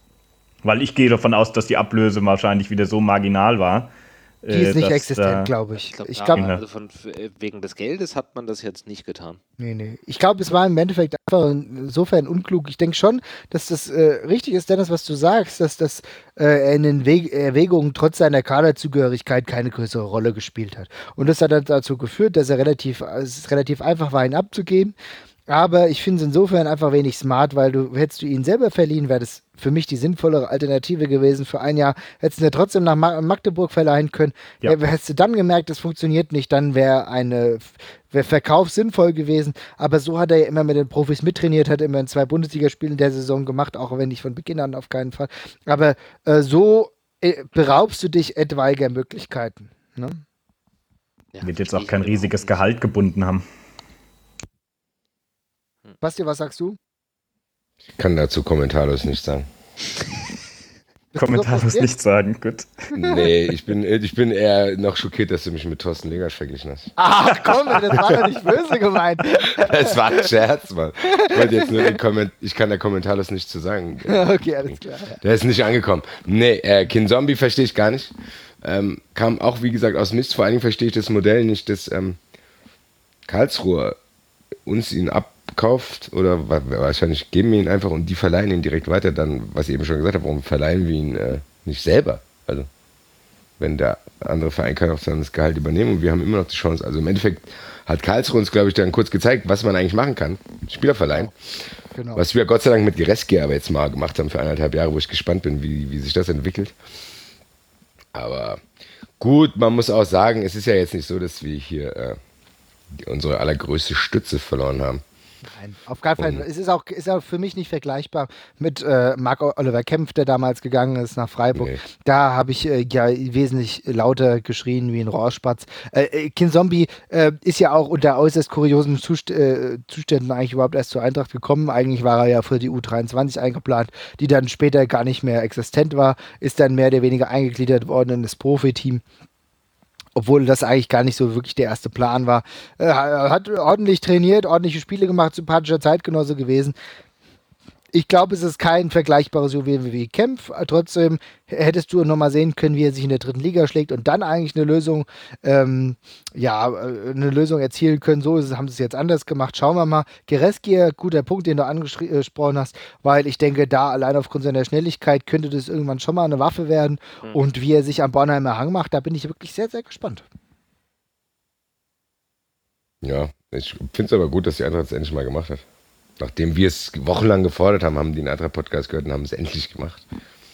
Weil ich gehe davon aus, dass die Ablöse wahrscheinlich wieder so marginal war. Die ist nicht existent, glaube ich. Ich ich glaube, glaub, also von, wegen des Geldes hat man das jetzt nicht getan. Nee, nee. Ich glaube, es war im Endeffekt einfach insofern unklug. Ich denke schon, dass das äh, richtig ist, Dennis, was du sagst, dass das äh, in den We- Erwägungen trotz seiner Kaderzugehörigkeit keine größere Rolle gespielt hat. Und das hat dann dazu geführt, dass er relativ, es relativ einfach war, ihn abzugeben. Aber ich finde es insofern einfach wenig smart, weil du hättest du ihn selber verliehen, wäre das für mich die sinnvollere Alternative gewesen. Für ein Jahr hättest du ja trotzdem nach Magdeburg verleihen können. Ja. Hättest du dann gemerkt, das funktioniert nicht, dann wäre eine wär Verkauf sinnvoll gewesen. Aber so hat er ja immer mit den Profis mittrainiert, hat immer in zwei Bundesligaspielen der Saison gemacht, auch wenn nicht von Beginn an, auf keinen Fall. Aber äh, so äh, beraubst du dich etwaiger Möglichkeiten. Ne? Ja, wird jetzt auch kein riesiges Gehalt gebunden haben. Basti, was sagst du? Ich kann dazu kommentarlos nichts sagen. Kommentar muss nicht sagen, gut. Nee, ich bin, ich bin eher noch schockiert, dass du mich mit Thorsten Legert verglichen hast. Ach komm, das war doch nicht böse gemeint. Das war ein Scherz, Mann. Ich wollte jetzt nur den Kommentar, ich kann da kommentarlos nichts zu sagen. Okay, alles klar. Ja. Der ist nicht angekommen. Nee, äh, Kinzombie verstehe ich gar nicht. Ähm, kam auch, wie gesagt, aus nichts. Vor allen Dingen verstehe ich das Modell nicht, dass ähm, Karlsruhe uns ihn abkauft oder wahrscheinlich geben wir ihn einfach und die verleihen ihn direkt weiter. Dann, was ich eben schon gesagt habe, warum verleihen wir ihn äh, nicht selber? Also, wenn der andere Verein kann auch dann das Gehalt übernehmen und wir haben immer noch die Chance. Also im Endeffekt hat Karlsruhe uns, glaube ich, dann kurz gezeigt, was man eigentlich machen kann. Spieler verleihen. Genau. Was wir Gott sei Dank mit Gereski aber jetzt mal gemacht haben für eineinhalb Jahre, wo ich gespannt bin, wie, wie sich das entwickelt. Aber gut, man muss auch sagen, es ist ja jetzt nicht so, dass wir hier äh, unsere allergrößte Stütze verloren haben. Nein, auf keinen Fall. Es ist auch, ist auch für mich nicht vergleichbar mit äh, Marc-Oliver Kempf, der damals gegangen ist nach Freiburg. Nee. Da habe ich äh, ja wesentlich lauter geschrien wie ein Rohrspatz. Äh, Kinzombie äh, ist ja auch unter äußerst kuriosen Zust- äh, Zuständen eigentlich überhaupt erst zur Eintracht gekommen. Eigentlich war er ja für die U dreiundzwanzig eingeplant, die dann später gar nicht mehr existent war, ist dann mehr oder weniger eingegliedert worden in das Profiteam. Obwohl das eigentlich gar nicht so wirklich der erste Plan war. Er hat ordentlich trainiert, ordentliche Spiele gemacht, sympathischer Zeitgenosse gewesen. Ich glaube, es ist kein vergleichbares Juwel wie Kempf. Trotzdem hättest du noch mal sehen können, wie er sich in der dritten Liga schlägt und dann eigentlich eine Lösung, ähm, ja, eine Lösung erzielen können. So ist es, haben sie es jetzt anders gemacht. Schauen wir mal. Gereski, guter Punkt, den du angesprochen hast, weil ich denke, da allein aufgrund seiner Schnelligkeit könnte das irgendwann schon mal eine Waffe werden. Mhm. Und wie er sich am Bornheimer Hang macht, da bin ich wirklich sehr, sehr gespannt. Ja, ich finde es aber gut, dass die Eintracht es endlich mal gemacht hat. Nachdem wir es wochenlang gefordert haben, haben die einen Eintracht-Podcast gehört und haben es endlich gemacht.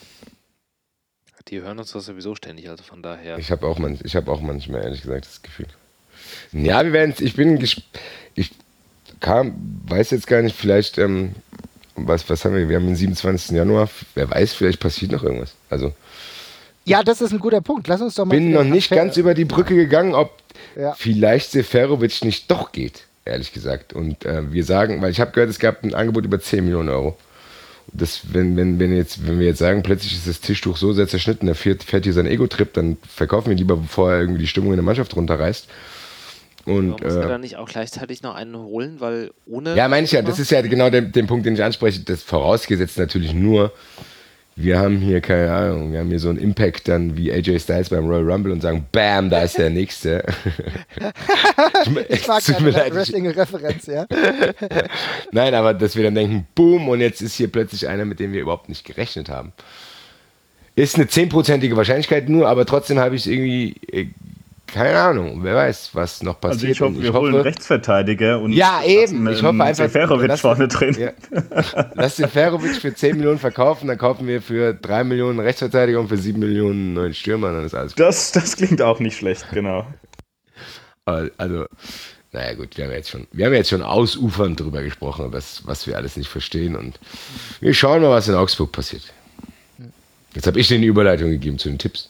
Die hören uns doch sowieso ständig, also von daher. Ich habe auch, manch, ich hab auch manchmal, ehrlich gesagt, das Gefühl. Ja, wir werden ich bin gesp- ich kam, weiß jetzt gar nicht, vielleicht, ähm, was, was haben wir, wir haben den siebenundzwanzigsten Januar, wer weiß, vielleicht passiert noch irgendwas. Also. Ja, das ist ein guter Punkt. Lass uns doch mal. Ich bin noch nicht ganz über die Brücke gegangen, ob ja. vielleicht Seferovic nicht doch geht. Ehrlich gesagt. Und äh, wir sagen, weil ich habe gehört, es gab ein Angebot über zehn Millionen Euro. Das, wenn, wenn, wenn, jetzt, wenn wir jetzt sagen, plötzlich ist das Tischtuch so sehr zerschnitten, der fährt, fährt hier seinen Ego-Trip, dann verkaufen wir lieber, bevor er irgendwie die Stimmung in der Mannschaft runterreißt. Und, muss äh, er da nicht auch gleichzeitig noch einen holen, weil ohne... Ja, meine ich ja, das ist ja genau der, der Punkt, den ich anspreche, das vorausgesetzt natürlich nur, wir haben hier, keine Ahnung, wir haben hier so einen Impact dann wie A J Styles beim Royal Rumble und sagen, bam, da ist der Nächste. Ich mag keine Wrestling-Referenz, ja. Nein, aber dass wir dann denken, boom, und jetzt ist hier plötzlich einer, mit dem wir überhaupt nicht gerechnet haben. Ist eine zehnprozentige Wahrscheinlichkeit nur, aber trotzdem habe ich irgendwie... Keine Ahnung, wer weiß, was noch passiert. Also ich hoffe, wir holen einen Rechtsverteidiger und ja, eben. Ich hoffe einfach, Seferovic vorne drin. Ja. Lass Seferovic für zehn Millionen verkaufen, dann kaufen wir für drei Millionen Rechtsverteidiger und für sieben Millionen neuen Stürmer, dann ist alles gut. Das, das klingt auch nicht schlecht, genau. Also, naja gut, wir haben jetzt schon, wir haben jetzt schon ausufernd darüber gesprochen, was, was wir alles nicht verstehen und wir schauen mal, was in Augsburg passiert. Jetzt habe ich dir eine Überleitung gegeben zu den Tipps.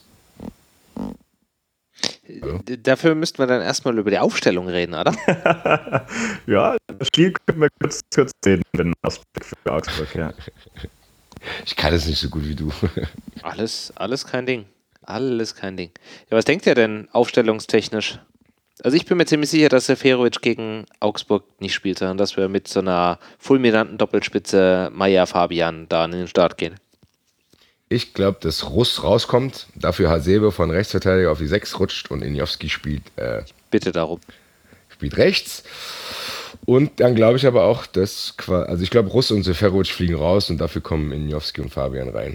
Hallo? Dafür müssten wir dann erstmal über die Aufstellung reden, oder? Ja, das Spiel können wir kurz, kurz sehen, wenn Ausblick für Augsburg, ja. Ich kann es nicht so gut wie du. Alles, alles kein Ding. Alles kein Ding. Ja, was denkt ihr denn aufstellungstechnisch? Also ich bin mir ziemlich sicher, dass Seferovic gegen Augsburg nicht spielt, sondern dass wir mit so einer fulminanten Doppelspitze Meier-Fabian da in den Start gehen. Ich glaube, dass Russ rauskommt, dafür Hasebe von Rechtsverteidiger auf die sechs rutscht und Injowski spielt. Äh, Bitte darum. Spielt rechts. Und dann glaube ich aber auch, dass, also ich glaube, Russ und Seferovic fliegen raus und dafür kommen Injowski und Fabian rein.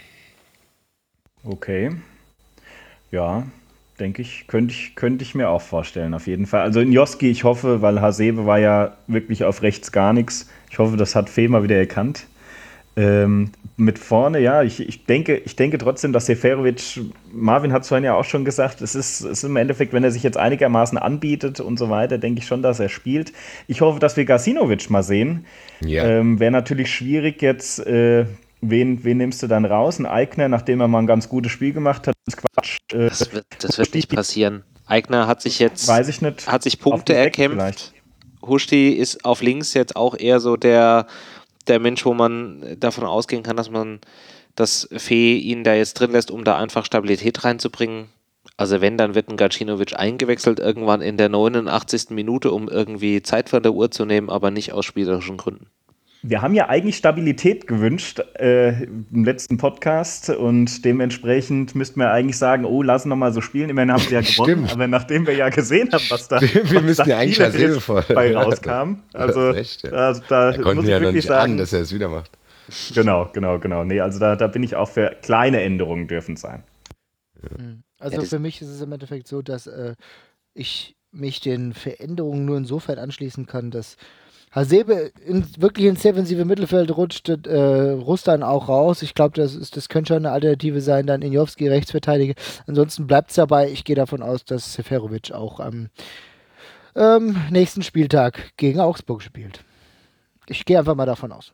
Okay. Ja, denke ich, könnte ich, könnte ich mir auch vorstellen, auf jeden Fall. Also Injowski, ich hoffe, weil Hasebe war ja wirklich auf rechts gar nichts. Ich hoffe, das hat Fee mal wieder erkannt. Ähm, mit vorne, ja, ich, ich, denke, ich denke trotzdem, dass Seferovic, Marvin hat es vorhin ja auch schon gesagt, es ist, es ist im Endeffekt, wenn er sich jetzt einigermaßen anbietet und so weiter, denke ich schon, dass er spielt. Ich hoffe, dass wir Gacinovic mal sehen. Ja. Ähm, wäre natürlich schwierig jetzt, äh, wen, wen nimmst du dann raus? Ein Eigner, nachdem er mal ein ganz gutes Spiel gemacht hat, ist Quatsch. Äh, das, wird, das wird nicht passieren. Eigner hat sich jetzt, weiß ich nicht, hat sich Punkte erkämpft. Huschti ist auf links jetzt auch eher so der nicht der Mensch, wo man davon ausgehen kann, dass man das Fee ihn da jetzt drin lässt, um da einfach Stabilität reinzubringen. Also wenn, dann wird ein Gacinovic eingewechselt irgendwann in der neunundachtzigsten Minute, um irgendwie Zeit von der Uhr zu nehmen, aber nicht aus spielerischen Gründen. Wir haben ja eigentlich Stabilität gewünscht äh, im letzten Podcast und dementsprechend müssten wir eigentlich sagen, oh, lassen wir mal so spielen. Immerhin haben sie ja gewonnen, Stimmt. aber nachdem wir ja gesehen haben, was da, wir was da ja eigentlich bei rauskam, also recht, ja. da, da, da konnten muss ich wir ja noch wirklich nicht sagen, ahnen, dass er es wieder macht. Genau, genau, genau. Nee, also da, da bin ich auch für kleine Änderungen dürfen sein. Also für mich ist es im Endeffekt so, dass äh, ich mich den Veränderungen nur insofern anschließen kann, dass Hasebe in, wirklich ins defensive Mittelfeld rutscht, äh, Rustan auch raus. Ich glaube, das, ist, das könnte schon eine Alternative sein, dann Injowski Rechtsverteidiger. Ansonsten bleibt es dabei. Ich gehe davon aus, dass Seferovic auch am ähm, nächsten Spieltag gegen Augsburg spielt. Ich gehe einfach mal davon aus.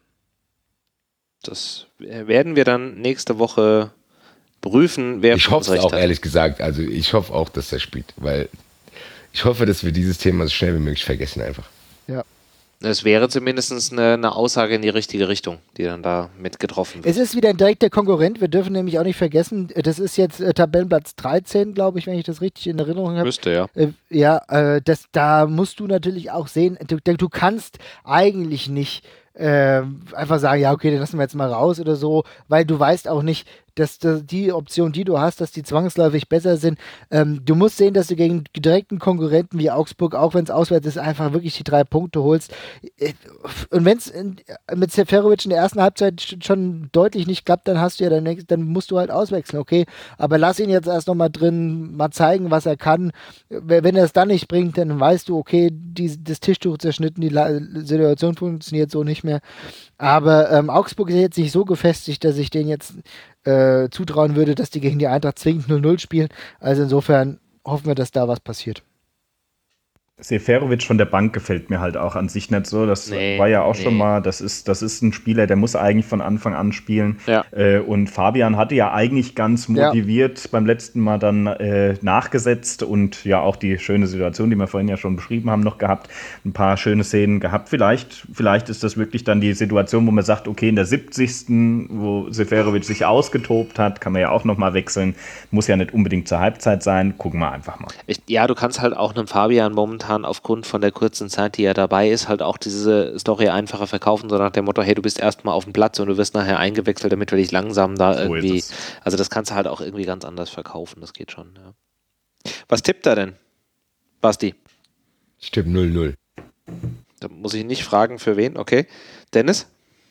Das werden wir dann nächste Woche prüfen, wer Ich hoffe es auch, hat. ehrlich gesagt. Also ich hoffe auch, dass er spielt, weil ich hoffe, dass wir dieses Thema so schnell wie möglich vergessen einfach. Ja. Es wäre zumindest eine, eine Aussage in die richtige Richtung, die dann da mit getroffen wird. Es ist wieder ein direkter Konkurrent. Wir dürfen nämlich auch nicht vergessen, das ist jetzt äh, Tabellenplatz dreizehn, glaube ich, wenn ich das richtig in Erinnerung habe. Müsste, ja. Äh, ja, äh, das, da musst du natürlich auch sehen, du, du kannst eigentlich nicht äh, einfach sagen, ja, okay, den lassen wir jetzt mal raus oder so, weil du weißt auch nicht, dass die Option, die du hast, dass die zwangsläufig besser sind. Ähm, du musst sehen, dass du gegen direkten Konkurrenten wie Augsburg, auch wenn es auswärts ist, einfach wirklich die drei Punkte holst. Und wenn es mit Seferovic in der ersten Halbzeit schon deutlich nicht klappt, dann hast du ja dann, dann musst du halt auswechseln, okay. Aber lass ihn jetzt erst nochmal drin, mal zeigen, was er kann. Wenn er es dann nicht bringt, dann weißt du, okay, die, das Tischtuch zerschnitten, die La- Situation funktioniert so nicht mehr. Aber ähm, Augsburg ist jetzt nicht so gefestigt, dass ich den jetzt äh, zutrauen würde, dass die gegen die Eintracht zwingend null null spielen. Also insofern hoffen wir, dass da was passiert. Seferovic von der Bank gefällt mir halt auch an sich nicht so. Das nee, war ja auch nee. schon mal, das ist, das ist ein Spieler, der muss eigentlich von Anfang an spielen. Ja. Äh, und Fabian hatte ja eigentlich ganz motiviert ja. beim letzten Mal dann äh, nachgesetzt und ja auch die schöne Situation, die wir vorhin ja schon beschrieben haben, noch gehabt. Ein paar schöne Szenen gehabt. Vielleicht, vielleicht ist das wirklich dann die Situation, wo man sagt, okay, in der siebzigsten wo Seferovic sich ausgetobt hat, kann man ja auch nochmal wechseln. Muss ja nicht unbedingt zur Halbzeit sein. Gucken wir einfach mal. Ich, ja, du kannst halt auch einem Fabian momentan aufgrund von der kurzen Zeit, die er dabei ist, halt auch diese Story einfacher verkaufen, so nach dem Motto, hey, du bist erstmal auf dem Platz und du wirst nachher eingewechselt, damit wir dich langsam da so irgendwie, also das kannst du halt auch irgendwie ganz anders verkaufen, das geht schon, ja. Was tippt er denn, Basti? Ich tippe null null. Da muss ich nicht fragen, für wen, okay. Dennis?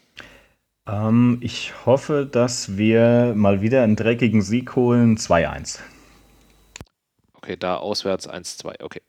Ähm, ich hoffe, dass wir mal wieder einen dreckigen Sieg holen, zwei eins. Okay, da auswärts eins zwei, okay.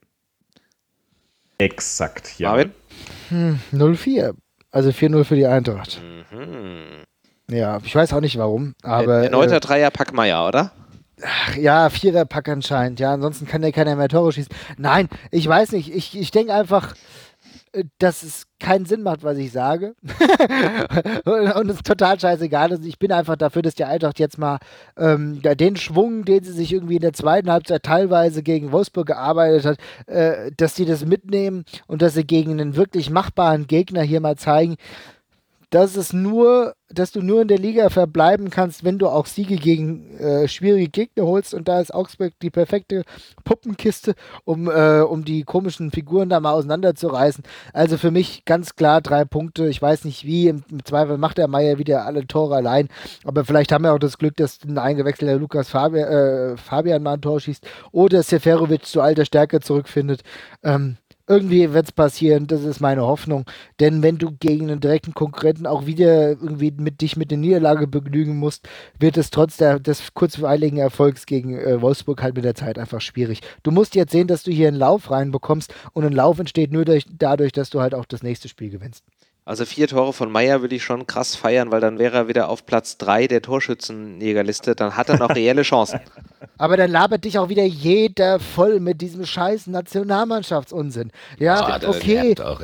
Exakt, ja. Marvin? Hm, null vier. Also vier null für die Eintracht. Mhm. Ja, ich weiß auch nicht warum, aber... Erneuter äh, Dreierpack Meier, oder? Ach, ja, Viererpack anscheinend. Ja, ansonsten kann der keiner mehr Tore schießen. Nein, ich weiß nicht. Ich, ich denke einfach, dass es keinen Sinn macht, was ich sage. Und es ist total scheißegal. Also ich bin einfach dafür, dass die Eintracht jetzt mal ähm, den Schwung, den sie sich irgendwie in der zweiten Halbzeit teilweise gegen Wolfsburg gearbeitet hat, äh, dass sie das mitnehmen und dass sie gegen einen wirklich machbaren Gegner hier mal zeigen, dass es nur, dass du nur in der Liga verbleiben kannst, wenn du auch Siege gegen äh, schwierige Gegner holst. Und da ist Augsburg die perfekte Puppenkiste, um, äh, um die komischen Figuren da mal auseinanderzureißen. Also für mich ganz klar drei Punkte. Ich weiß nicht wie, im, im Zweifel macht der Meier wieder alle Tore allein. Aber vielleicht haben wir auch das Glück, dass ein eingewechselter Lukas Fabi- äh, Fabian mal ein Tor schießt oder Seferovic zu alter Stärke zurückfindet. Ähm, Irgendwie wird es passieren, das ist meine Hoffnung. Denn wenn du gegen einen direkten Konkurrenten auch wieder irgendwie mit dich mit der Niederlage begnügen musst, wird es trotz der, des kurzweiligen Erfolgs gegen äh, Wolfsburg halt mit der Zeit einfach schwierig. Du musst jetzt sehen, dass du hier einen Lauf reinbekommst und ein Lauf entsteht nur durch, dadurch, dass du halt auch das nächste Spiel gewinnst. Also vier Tore von Meier würde ich schon krass feiern, weil dann wäre er wieder auf Platz drei der Torschützenjägerliste. Dann hat er noch reelle Chancen. Aber dann labert dich auch wieder jeder voll mit diesem scheiß Nationalmannschaftsunsinn. Ja, oh, okay. Auch echt.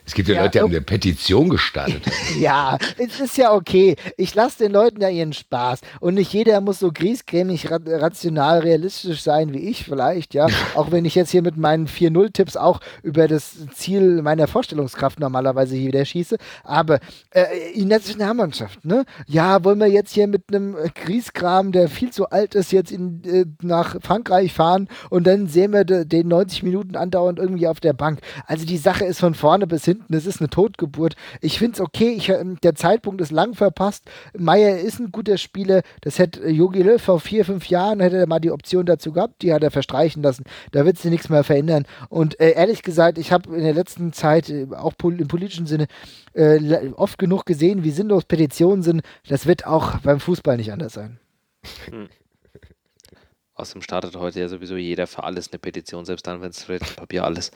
Es gibt ja, ja Leute, die haben eine Petition gestartet. Ja, es ist ja okay. Ich lasse den Leuten ja ihren Spaß. Und nicht jeder muss so griesgrämig, rational, realistisch sein wie ich vielleicht, ja. Auch wenn ich jetzt hier mit meinen vier null Tipps auch über das Ziel meiner Vorstellungskraft normalerweise hier wieder schieße. Aber äh, in der Nationalmannschaft, ne? Ja, wollen wir jetzt hier mit einem Grieskram, der viel zu alt ist, jetzt in, äh, nach Frankreich fahren und dann sehen wir de, den neunzig Minuten andauernd irgendwie auf der Bank. Also die Sache ist von vorne bis hinten. Das ist eine Totgeburt. Ich finde es okay, ich, der Zeitpunkt ist lang verpasst. Meier ist ein guter Spieler. Das hätte Jogi Löw vor vier, fünf Jahren, hätte er mal die Option dazu gehabt. Die hat er verstreichen lassen. Da wird sich nichts mehr verändern. Und äh, ehrlich gesagt, ich habe in der letzten Zeit, äh, auch pol- im politischen Sinne, äh, oft genug gesehen, wie sinnlos Petitionen sind. Das wird auch beim Fußball nicht anders sein. Hm. Außerdem startet heute ja sowieso jeder für alles eine Petition, selbst dann, wenn es Papier alles.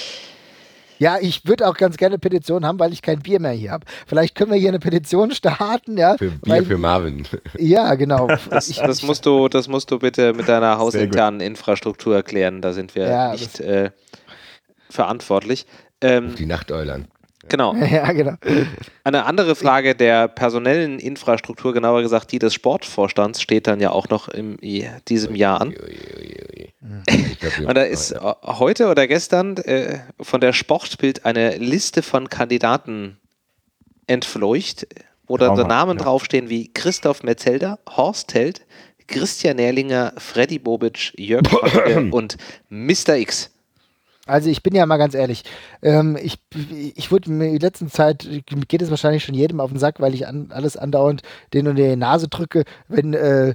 Ja, ich würde auch ganz gerne eine Petition haben, weil ich kein Bier mehr hier habe. Vielleicht können wir hier eine Petition starten, ja. Für Bier weil, für Marvin. Ja, genau. Das, das, musst du, das musst du bitte mit deiner hausinternen Infrastruktur erklären. Da sind wir ja, nicht äh, verantwortlich. Ähm, die Nachteulern. Genau. Ja, genau. Eine andere Frage der personellen Infrastruktur, genauer gesagt die des Sportvorstands, steht dann ja auch noch in diesem Jahr an. Und da ist heute oder gestern äh, von der Sportbild eine Liste von Kandidaten entfleucht, wo dann so Namen ja. draufstehen wie Christoph Metzelder, Horst Held, Christian Nährlinger, Freddy Bobic, Jörg Schmatke und Mister X. Also ich bin ja mal ganz ehrlich, ähm, ich, ich wurde in der letzten Zeit, geht es wahrscheinlich schon jedem auf den Sack, weil ich an, alles andauernd den unter die Nase drücke, wenn, äh,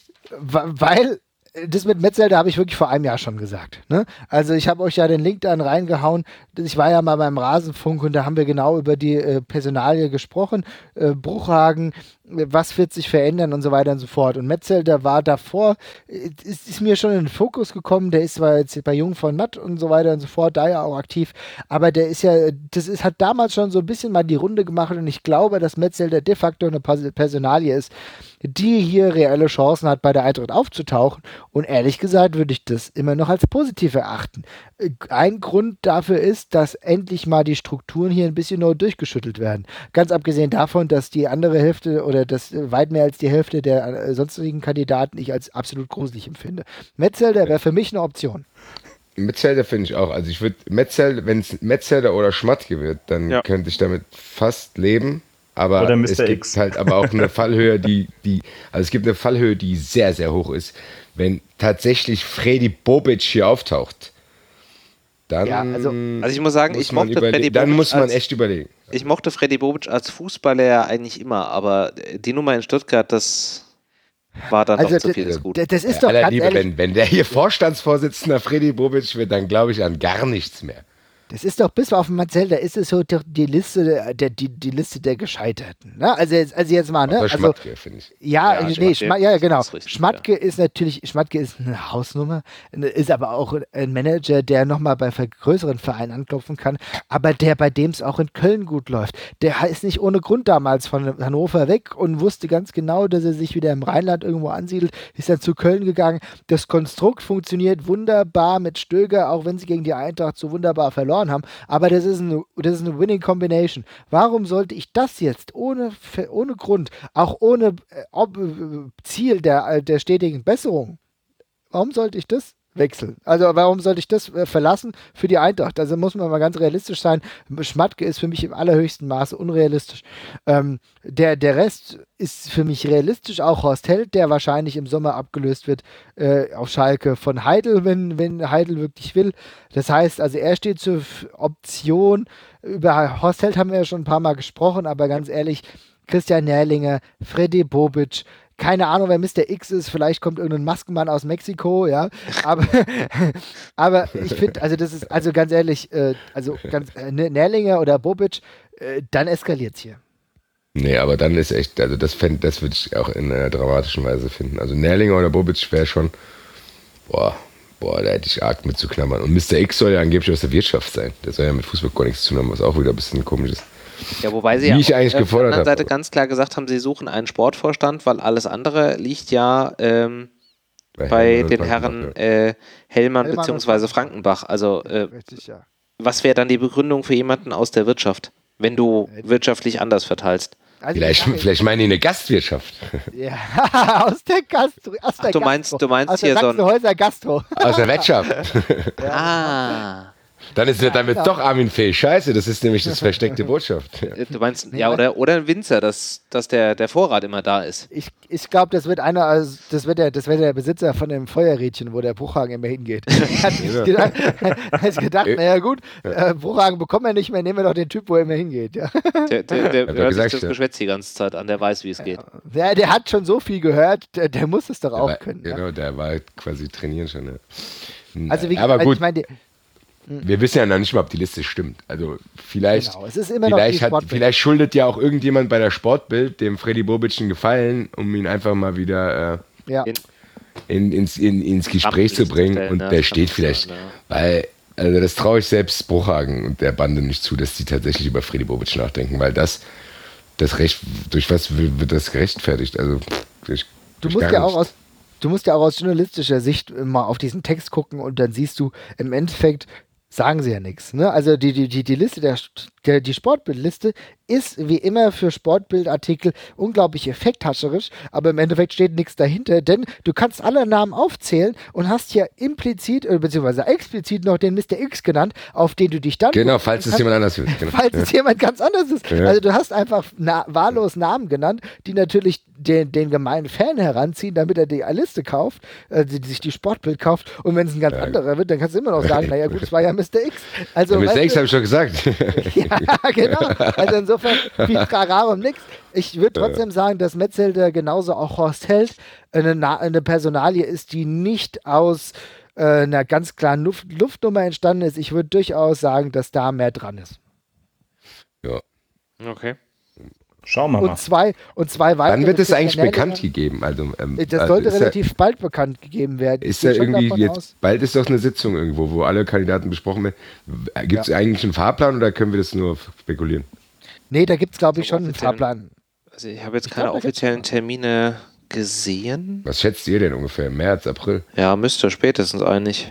weil das mit Metzelder habe ich wirklich vor einem Jahr schon gesagt. Ne? Also ich habe euch ja den Link dann reingehauen. Ich war ja mal beim Rasenfunk und da haben wir genau über die äh, Personalie gesprochen. Äh, Bruchhagen, was wird sich verändern und so weiter und so fort. Und Metzelder war davor, ist, ist mir schon in den Fokus gekommen. Der ist zwar jetzt bei Jung von Matt und so weiter und so fort, da ja auch aktiv. Aber der ist ja, das ist, hat damals schon so ein bisschen mal die Runde gemacht und ich glaube, dass Metzelder de facto eine Personalie ist, die hier reelle Chancen hat, bei der Eintracht aufzutauchen. Und ehrlich gesagt würde ich das immer noch als positiv erachten. Ein Grund dafür ist, dass endlich mal die Strukturen hier ein bisschen neu durchgeschüttelt werden. Ganz abgesehen davon, dass die andere Hälfte oder das weit mehr als die Hälfte der sonstigen Kandidaten ich als absolut gruselig empfinde. Metzelder wäre für mich eine Option. Metzelder finde ich auch. Also ich würde Metzelder, wenn es Metzelder oder Schmatke wird, dann ja. könnte ich damit fast leben. Aber Oder es gibt X. halt aber auch eine Fallhöhe, die, die, also es gibt eine Fallhöhe, die sehr, sehr hoch ist. Wenn tatsächlich Freddy Bobic hier auftaucht, dann ja, also, also ich muss sagen, muss ich mochte Freddy Bobic. Dann muss man als, echt überlegen. Ich mochte Freddy Bobic als Fußballer ja eigentlich immer, aber die Nummer in Stuttgart, das war dann also doch zu viel des Guten. Das ist doch ganz Liebe, ehrlich, wenn, wenn der hier Vorstandsvorsitzender Freddy Bobic wird, dann glaube ich an gar nichts mehr. Das ist doch bis auf Metzelder, da ist es so die Liste der, die, die Liste der Gescheiterten. Ne? Also, jetzt, also jetzt mal, ne? Also, Schmatke, finde ich. Ja, ja, nee, Schmatke, ja, genau. Ist richtig, Schmatke ja. ist natürlich, Schmatke ist eine Hausnummer, ist aber auch ein Manager, der nochmal bei größeren Vereinen anklopfen kann, aber der, bei dem es auch in Köln gut läuft. Der ist nicht ohne Grund damals von Hannover weg und wusste ganz genau, dass er sich wieder im Rheinland irgendwo ansiedelt, ist dann zu Köln gegangen. Das Konstrukt funktioniert wunderbar mit Stöger, auch wenn sie gegen die Eintracht so wunderbar verloren haben, aber das ist eine, das ist eine Winning Combination. Warum sollte ich das jetzt ohne, ohne Grund, auch ohne äh, ob, äh, Ziel der, der stetigen Besserung, warum sollte ich das wechseln? Also warum sollte ich das äh, verlassen für die Eintracht? Also muss man mal ganz realistisch sein. Schmatke ist für mich im allerhöchsten Maße unrealistisch. Ähm, der, der Rest ist für mich realistisch, auch Horst Held, der wahrscheinlich im Sommer abgelöst wird äh, auf Schalke von Heidel, wenn, wenn Heidel wirklich will. Das heißt, also er steht zur Option. Über Horst Held haben wir ja schon ein paar Mal gesprochen, aber ganz ehrlich, Christian Nährlinger, Freddy Bobic, keine Ahnung, wer Mister X ist, vielleicht kommt irgendein Maskenmann aus Mexiko, ja, aber, aber ich finde, also das ist, also ganz ehrlich, äh, also ganz, äh, Nährlinger oder Bobic, äh, dann eskaliert es hier. Nee, aber dann ist echt, also das, das würde ich auch in einer dramatischen Weise finden. Also Nährlinger oder Bobic wäre schon, boah, boah, da hätte ich arg mit zu knabbern. Und Mister X soll ja angeblich aus der Wirtschaft sein. Der soll ja mit Fußball gar nichts zu tun haben, was auch wieder ein bisschen komisch ist. Ja, wobei sie Wie ja ich eigentlich auf gefordert der anderen Seite habe. ganz klar gesagt haben, sie suchen einen Sportvorstand, weil alles andere liegt ja ähm, bei, bei den Herren äh, Hellmann, Hellmann bzw. Frankenbach. Also äh, Richtig, ja. was wäre dann die Begründung für jemanden aus der Wirtschaft, wenn du wirtschaftlich anders verteilst? Also vielleicht, vielleicht meinen die eine Gastwirtschaft. Ja, aus der Gastro. Aus der Ach, du meinst, Gastro. du meinst aus hier der so ein... Sachsenhäuser Gastro. Aus der Wirtschaft. Ja. Ah. Dann ist ja, damit genau. doch Armin Fee. Scheiße, das ist nämlich das versteckte Botschaft. Du meinst, ja, oder, oder ein Winzer, dass, dass der, der Vorrat immer da ist. Ich, ich glaube, das wird einer, also das wird der, das wird der Besitzer von dem Feuerrädchen, wo der Bruchhagen immer hingeht. Hat sich gedacht, hat gedacht, naja gut, äh, Bruchhagen bekommen wir nicht mehr, nehmen wir doch den Typ, wo er immer hingeht. Ja. Der, der, der hört gesagt, sich das Geschwätz die ganze Zeit an, der weiß, wie es geht. Der, der hat schon so viel gehört, der, der muss es doch der auch war, können. Genau, ja. der war quasi trainieren schon. Ja. Also wie, aber also gut. Ich meine, wir wissen ja noch nicht mal, ob die Liste stimmt. Also vielleicht, genau, es ist immer vielleicht, noch hat, vielleicht schuldet ja auch irgendjemand bei der Sportbild dem Freddy Bobic einen Gefallen, um ihn einfach mal wieder äh, ja. in, ins, in, ins Gespräch zu bringen. Stellen, und ja, der steht vielleicht, sein, ja. weil also das traue ich selbst Bruchhagen und der Bande nicht zu, dass die tatsächlich über Freddy Bobic nachdenken, weil das, das Recht, durch was wird das gerechtfertigt? Also durch, du durch musst gar ja nicht. auch aus Du musst ja auch aus journalistischer Sicht mal auf diesen Text gucken und dann siehst du, im Endeffekt sagen sie ja nichts. Ne? Also die, die, die, die Liste, der, der, die Sportbildliste ist wie immer für Sportbildartikel unglaublich effekthascherisch, aber im Endeffekt steht nichts dahinter, denn du kannst alle Namen aufzählen und hast ja implizit, beziehungsweise explizit noch den Mister X genannt, auf den du dich dann... Genau, falls es jemand anders wird. Genau. Falls ja. es jemand ganz anders ist. Ja. Also du hast einfach na- wahllos Namen genannt, die natürlich den, den gemeinen Fan heranziehen, damit er die Liste kauft, äh, die, die sich die Sportbild kauft, und wenn es ein ganz ja. anderer wird, dann kannst du immer noch sagen, naja gut, es war ja Mister X. Also, ja, Mister X habe ich schon gesagt. Ja, genau. Also insofern viel Trara um nichts. Ich würde trotzdem sagen, dass Metzelder genauso auch Horst Held eine, Na- eine Personalie ist, die nicht aus äh, einer ganz klaren Luft- Luftnummer entstanden ist. Ich würde durchaus sagen, dass da mehr dran ist. Ja. Okay. Schauen wir und mal. Zwei, und zwei weitere. Wann wird es eigentlich bekannt gegeben? Also, ähm, das sollte also relativ da, bald bekannt gegeben werden. Ist ja irgendwie jetzt, aus. Bald ist doch eine Sitzung irgendwo, wo alle Kandidaten besprochen werden. Gibt es ja. eigentlich einen Fahrplan oder können wir das nur spekulieren? Nee, da gibt es, glaube ich, schon einen Fahrplan. Also ich habe jetzt ich keine glaub, offiziellen Termine gesehen. Was schätzt ihr denn ungefähr? März, April? Ja, müsste spätestens eigentlich.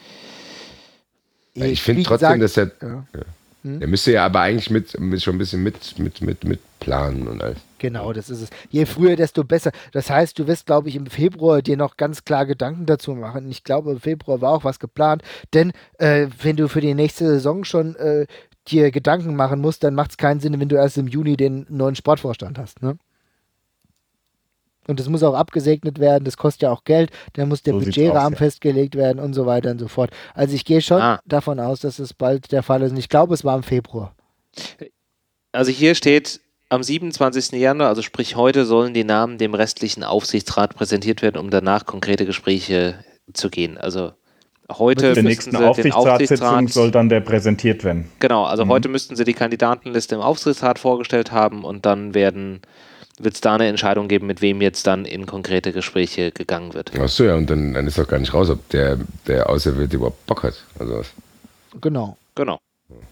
Ich, ich finde trotzdem, dass er... Ja. Ja. Hm? Der müsste ja aber eigentlich mit, mit schon ein bisschen mit, mit, mit, mit planen und alles. Genau, das ist es. Je früher, desto besser. Das heißt, du wirst, glaube ich, im Februar dir noch ganz klar Gedanken dazu machen. Ich glaube, im Februar war auch was geplant. Denn äh, wenn du für die nächste Saison schon äh, dir Gedanken machen musst, dann macht es keinen Sinn, wenn du erst im Juni den neuen Sportvorstand hast. Ne? Und das muss auch abgesegnet werden, das kostet ja auch Geld, da muss der so Budgetrahmen aus, ja. festgelegt werden und so weiter und so fort. Also ich gehe schon ah. davon aus, dass es bald der Fall ist. Und ich glaube, es war im Februar. Also hier steht, am siebenundzwanzigsten Januar, also sprich heute, sollen die Namen dem restlichen Aufsichtsrat präsentiert werden, um danach konkrete Gespräche zu gehen. Also heute der nächsten Aufsichtsratssitzung soll dann der präsentiert werden. Genau, also mhm. heute müssten sie die Kandidatenliste im Aufsichtsrat vorgestellt haben und dann werden... wird es da eine Entscheidung geben, mit wem jetzt dann in konkrete Gespräche gegangen wird. Achso, ja, und dann, dann ist doch gar nicht raus, ob der, der Auserwählte überhaupt Bock hat. Also was. Genau. Genau.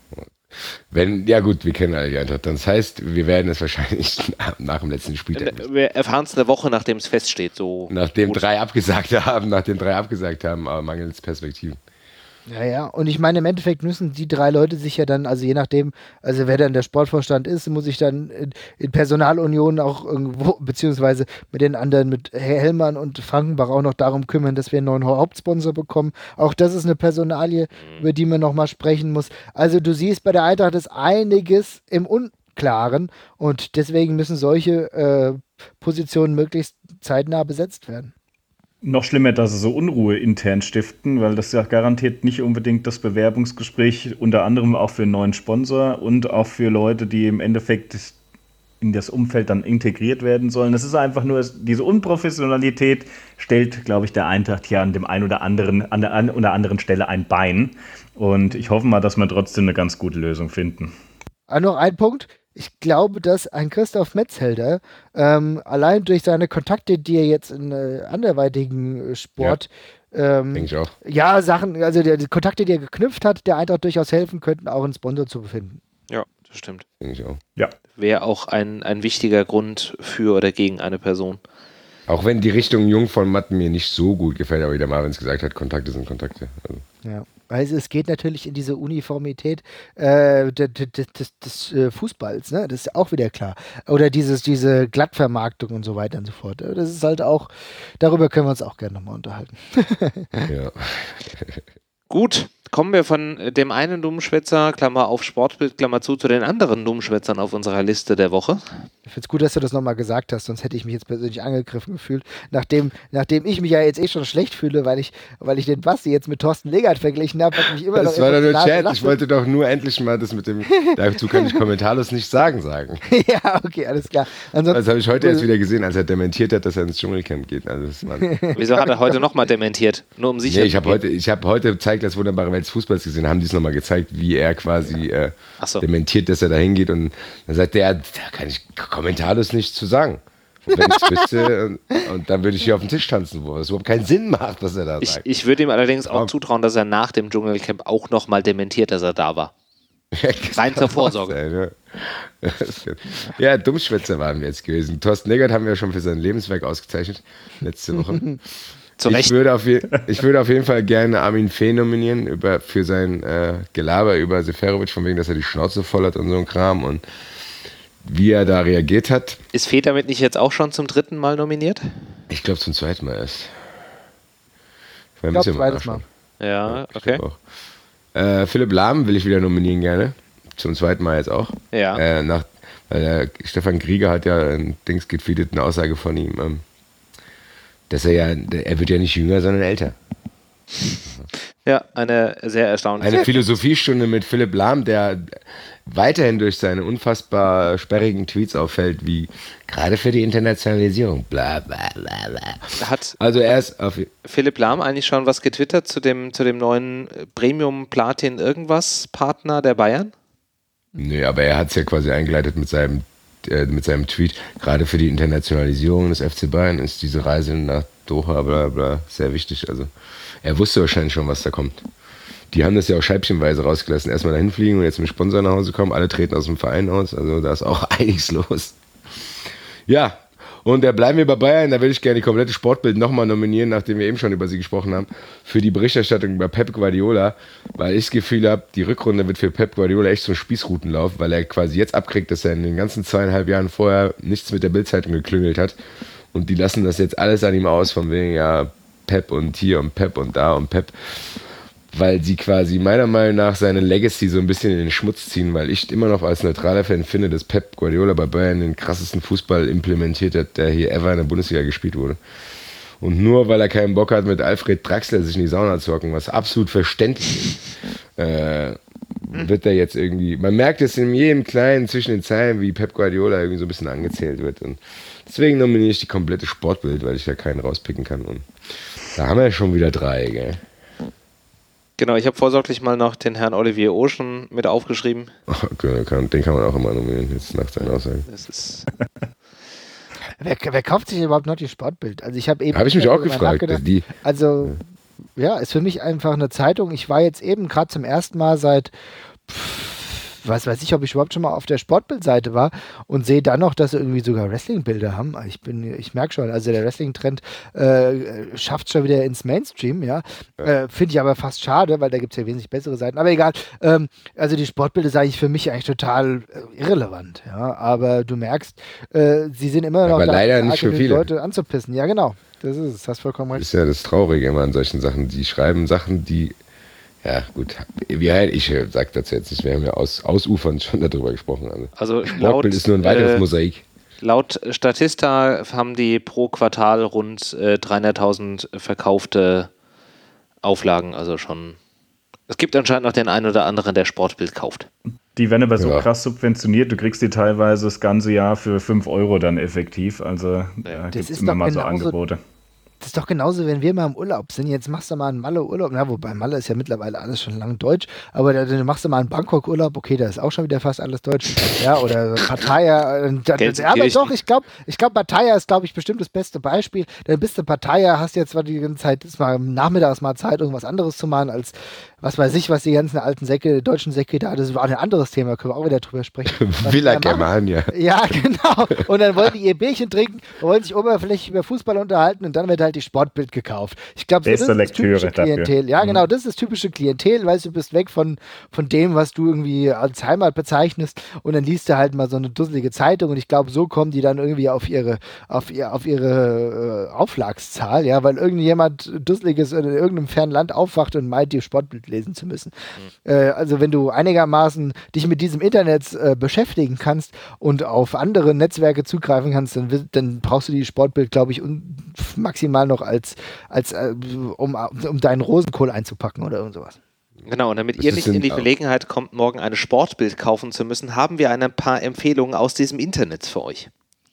Wenn, ja gut, wir kennen alle die Eintracht. Das heißt, wir werden es wahrscheinlich nach, nach dem letzten Spieltag. Wir erfahren es eine Woche, nachdem es feststeht. So nachdem drei abgesagt haben, nachdem drei abgesagt haben, aber mangels Perspektiven. Ja, ja, und ich meine, im Endeffekt müssen die drei Leute sich ja dann, also je nachdem, also wer dann der Sportvorstand ist, muss sich dann in, in Personalunion auch irgendwo, beziehungsweise mit den anderen, mit Herr Hellmann und Frankenbach auch noch darum kümmern, dass wir einen neuen Hauptsponsor bekommen. Auch das ist eine Personalie, über die man nochmal sprechen muss. Also du siehst, bei der Eintracht ist einiges im Unklaren und deswegen müssen solche äh, Positionen möglichst zeitnah besetzt werden. Noch schlimmer, dass sie so Unruhe intern stiften, weil das ja garantiert nicht unbedingt das Bewerbungsgespräch, unter anderem auch für einen neuen Sponsor und auch für Leute, die im Endeffekt in das Umfeld dann integriert werden sollen. Das ist einfach nur, diese Unprofessionalität stellt, glaube ich, der Eintracht hier an dem einen oder anderen, an der einen oder anderen Stelle ein Bein. Und ich hoffe mal, dass wir trotzdem eine ganz gute Lösung finden. Ah, noch ein Punkt. Ich glaube, dass ein Christoph Metzelder ähm, allein durch seine Kontakte, die er jetzt in äh, anderweitigen Sport ja, ähm, denke ich auch. Ja, Sachen, also der, die Kontakte, die er geknüpft hat, der Eintracht durchaus helfen könnten, auch einen Sponsor zu befinden. Ja, das stimmt. Denke ich auch. Ja. Wäre auch ein, ein wichtiger Grund für oder gegen eine Person. Auch wenn die Richtung Jung von Matten mir nicht so gut gefällt, aber wie der Marvin es gesagt hat, Kontakte sind Kontakte. Also. Ja. Also es geht natürlich in diese Uniformität äh, des, des, des äh, Fußballs, ne? Das ist auch wieder klar. Oder dieses, diese Glattvermarktung und so weiter und so fort. Das ist halt auch, darüber können wir uns auch gerne nochmal unterhalten. Ja. Gut, kommen wir von dem einen Dummschwätzer, Klammer auf Sportbild, Klammer zu, zu den anderen Dummschwätzern auf unserer Liste der Woche. Ich finde es gut, dass du das nochmal gesagt hast, sonst hätte ich mich jetzt persönlich angegriffen gefühlt. Nachdem, nachdem ich mich ja jetzt eh schon schlecht fühle, weil ich, weil ich den Basti jetzt mit Thorsten Legert verglichen habe, hat mich immer das noch... Das war doch nur Chat, lassen. Ich wollte doch nur endlich mal das mit dem... Dazu kann ich kommentarlos nicht sagen sagen. Ja, okay, alles klar. Ansonsten, das habe ich heute erst wieder gesehen, als er dementiert hat, dass er ins Dschungelcamp geht. Also das war Wieso hat er heute nochmal dementiert? Nur um sicher nee, ich habe heute, ich hab heute gezeigt, das wunderbare Welt des Fußballs gesehen, haben die es nochmal gezeigt, wie er quasi äh, so. dementiert, dass er da hingeht. Und dann sagt er, da kann ich kommentarlos nichts zu sagen. Und wenn ich es wüsste, und, und dann würde ich hier auf den Tisch tanzen, wo es überhaupt keinen Sinn macht, was er da ich, sagt. Ich würde ihm allerdings auch zutrauen, dass er nach dem Dschungelcamp auch nochmal dementiert, dass er da war. Rein zur Vorsorge. Sein, ja, ja, Dummschwätzer waren wir jetzt gewesen. Thorsten Legert haben wir ja schon für sein Lebenswerk ausgezeichnet, letzte Woche. Ich würde, auf je, ich würde auf jeden Fall gerne Armin Fee nominieren über, für sein äh, Gelaber über Seferovic, von wegen, dass er die Schnauze voll hat und so ein Kram und wie er da reagiert hat. Ist Fee damit nicht jetzt auch schon zum dritten Mal nominiert? Ich glaube zum zweiten Mal erst. Ich glaube zweites Mal. Ja, okay. Äh, Philipp Lahm will ich wieder nominieren gerne. Zum zweiten Mal jetzt auch. Ja. Äh, nach, weil der Stefan Krieger hat ja ein Dings getweetet, eine Aussage von ihm, ähm, dass er ja, er wird ja nicht jünger, sondern älter. Ja, eine sehr erstaunliche. Eine Philosophiestunde mit Philipp Lahm, der weiterhin durch seine unfassbar sperrigen Tweets auffällt, wie gerade für die Internationalisierung, bla bla bla bla. Hat also er ist auf Philipp Lahm eigentlich schon was getwittert zu dem, zu dem neuen Premium-Platin-Irgendwas-Partner der Bayern? Nee, aber er hat es ja quasi eingeleitet mit seinem mit seinem Tweet, gerade für die Internationalisierung des F C Bayern ist diese Reise nach Doha bla bla sehr wichtig. Also er wusste wahrscheinlich schon, was da kommt. Die haben das ja auch scheibchenweise rausgelassen. Erstmal dahin fliegen und jetzt mit Sponsor nach Hause kommen. Alle treten aus dem Verein aus. Also da ist auch einiges los. Ja, und da bleiben wir bei Bayern. Da würde ich gerne die komplette Sportbild nochmal nominieren, nachdem wir eben schon über sie gesprochen haben, für die Berichterstattung über Pep Guardiola, weil ich das Gefühl habe, die Rückrunde wird für Pep Guardiola echt so ein Spießrutenlauf, weil er quasi jetzt abkriegt, dass er in den ganzen zweieinhalb Jahren vorher nichts mit der Bildzeitung geklüngelt hat. Und die lassen das jetzt alles an ihm aus, von wegen, ja, Pep und hier und Pep und da und Pep. Weil sie quasi meiner Meinung nach seine Legacy so ein bisschen in den Schmutz ziehen, weil ich immer noch als neutraler Fan finde, dass Pep Guardiola bei Bayern den krassesten Fußball implementiert hat, der hier ever in der Bundesliga gespielt wurde. Und nur weil er keinen Bock hat, mit Alfred Draxler sich in die Sauna zu hocken, was absolut verständlich ist, äh, wird er jetzt irgendwie, man merkt es in jedem Kleinen zwischen den Zeilen, wie Pep Guardiola irgendwie so ein bisschen angezählt wird. Und deswegen nominiere ich die komplette Sportbild, weil ich da keinen rauspicken kann. Und da haben wir schon wieder drei, gell? Genau, ich habe vorsorglich mal noch den Herrn Olivier Ocean mit aufgeschrieben. Okay, den kann man auch immer nominieren, jetzt nach seinen Aussagen. Das ist wer, wer kauft sich überhaupt noch die Sportbild? Also ich habe eben... Habe ich mich auch gefragt. Die, also, ja, ist für mich einfach eine Zeitung. Ich war jetzt eben gerade zum ersten Mal seit... Pff, was weiß ich, ob ich überhaupt schon mal auf der Sportbildseite war und sehe dann noch, dass sie irgendwie sogar Wrestling-Bilder haben. Ich bin, ich merke schon, also der Wrestling-Trend äh, schafft schon wieder ins Mainstream, ja. ja. Äh, Finde ich aber fast schade, weil da gibt es ja wesentlich bessere Seiten. Aber egal, ähm, also die Sportbilder sage ich für mich eigentlich total äh, irrelevant, ja. Aber du merkst, äh, sie sind immer noch aber da, leider nicht für viele Leute anzupissen. Ja, genau. Das ist es, hast vollkommen recht. Das ist ja das Traurige immer an solchen Sachen. Die schreiben Sachen, die ja, gut. Wir, ich sage dazu jetzt nicht, wir haben ja aus, ausufernd schon darüber gesprochen. Also, also Sportbild laut, ist nur ein weiteres äh, Mosaik. Laut Statista haben die pro Quartal rund äh, dreihunderttausend verkaufte Auflagen. Also schon. Es gibt anscheinend noch den einen oder anderen, der Sportbild kauft. Die werden aber so ja. krass subventioniert, du kriegst die teilweise das ganze Jahr für fünf Euro dann effektiv. Also da gibt es immer mal so Angebote. Das ist doch genauso, wenn wir mal im Urlaub sind. Jetzt machst du mal einen Malle-Urlaub. Na, wobei Malle ist ja mittlerweile alles schon lang deutsch. Aber dann machst du mal einen Bangkok-Urlaub. Okay, da ist auch schon wieder fast alles deutsch. Ja, oder Pattaya. Ja, aber doch, ich glaube, ich glaub, Pattaya ist, glaube ich, bestimmt das beste Beispiel. Dann bist du Pattaya, hast jetzt zwar die ganze Zeit, ist mal nachmittags mal Zeit, irgendwas anderes zu machen, als was weiß ich, was die ganzen alten Säcke, deutschen Säcke da, das war ein anderes Thema, können wir auch wieder drüber sprechen. Villa Germania. Ja, genau. Und dann wollen die ihr Bierchen trinken, wollen sich oberflächlich über Fußball unterhalten und dann wird halt die Sportbild gekauft. Ich glaube, so, das ist das typische Klientel. Dafür. Ja, genau, das ist das typische Klientel, weißt du, du bist weg von, von dem, was du irgendwie als Heimat bezeichnest und dann liest du halt mal so eine dusselige Zeitung und ich glaube, so kommen die dann irgendwie auf ihre, auf ihr, auf ihre äh, Auflagszahl, ja, weil irgendjemand Dusseliges in irgendeinem fernen Land aufwacht und meint, die Sportbild lesen zu müssen. Mhm. Äh, also wenn du einigermaßen dich mit diesem Internet äh, beschäftigen kannst und auf andere Netzwerke zugreifen kannst, dann, dann brauchst du die Sportbild, glaube ich, un- maximal noch als, als äh, um, um deinen Rosenkohl einzupacken oder irgend sowas. Genau, und damit ihr nicht in die Verlegenheit kommt, morgen eine Sportbild kaufen zu müssen, haben wir ein paar Empfehlungen aus diesem Internet für euch.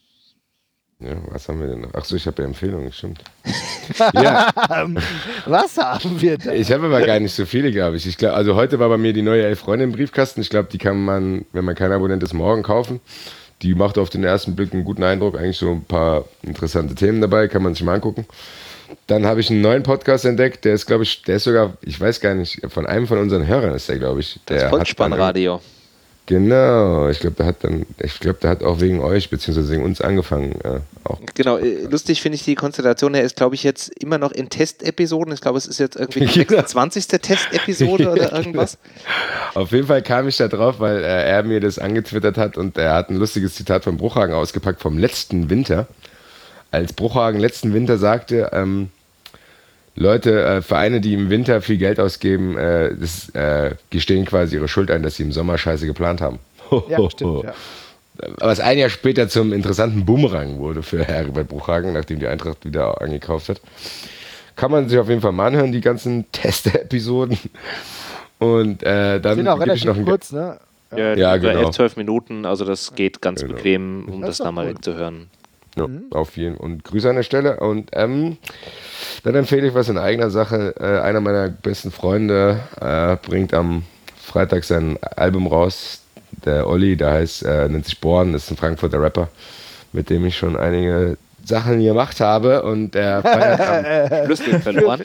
Ja, was haben wir denn noch? Achso, ich habe ja Empfehlungen, stimmt. Ja. Was haben wir denn? Ich habe aber gar nicht so viele, glaube ich. ich glaub, also heute war bei mir die neue Elf Freunde im Briefkasten. Ich glaube, die kann man, wenn man kein Abonnent ist, morgen kaufen. Die macht auf den ersten Blick einen guten Eindruck. Eigentlich so ein paar interessante Themen dabei, kann man sich mal angucken. Dann habe ich einen neuen Podcast entdeckt, der ist, glaube ich, der ist sogar, ich weiß gar nicht, von einem von unseren Hörern ist der, glaube ich. Der das Volksspannradio. Genau, ich glaube, der hat dann, ich glaube, der hat auch wegen euch beziehungsweise wegen uns angefangen. Äh, auch. Genau, lustig finde ich die Konstellation. Er ist, glaube ich, jetzt immer noch in Testepisoden. Ich glaube, es ist jetzt irgendwie die sechsundzwanzigste Testepisode oder irgendwas. Auf jeden Fall kam ich da drauf, weil äh, er mir das angetwittert hat und er hat ein lustiges Zitat von Bruchhagen ausgepackt vom letzten Winter. Als Bruchhagen letzten Winter sagte, ähm, Leute, äh, Vereine, die im Winter viel Geld ausgeben, äh, das, äh, gestehen quasi ihre Schuld ein, dass sie im Sommer Scheiße geplant haben. Ja, stimmt, ja. Was ein Jahr später zum interessanten Boomerang wurde für Herbert Bruchhagen, nachdem die Eintracht wieder angekauft hat. Kann man sich auf jeden Fall mal anhören, die ganzen Test-Episoden. Und äh, dann sind auch relativ noch ein kurz, ne? Ja, ja genau. elf, zwölf Minuten, also das geht ganz genau. bequem, um das, das da mal wegzuhören. Ja, mhm. Auf jeden Fall. Und Grüße an der Stelle. Und ähm, dann empfehle ich was in eigener Sache. Äh, einer meiner besten Freunde äh, bringt am Freitag sein Album raus. Der Olli, der heißt, äh, nennt sich Born, ist ein Frankfurter Rapper, mit dem ich schon einige Sachen gemacht habe. Und der feiert am Schlüssel verloren.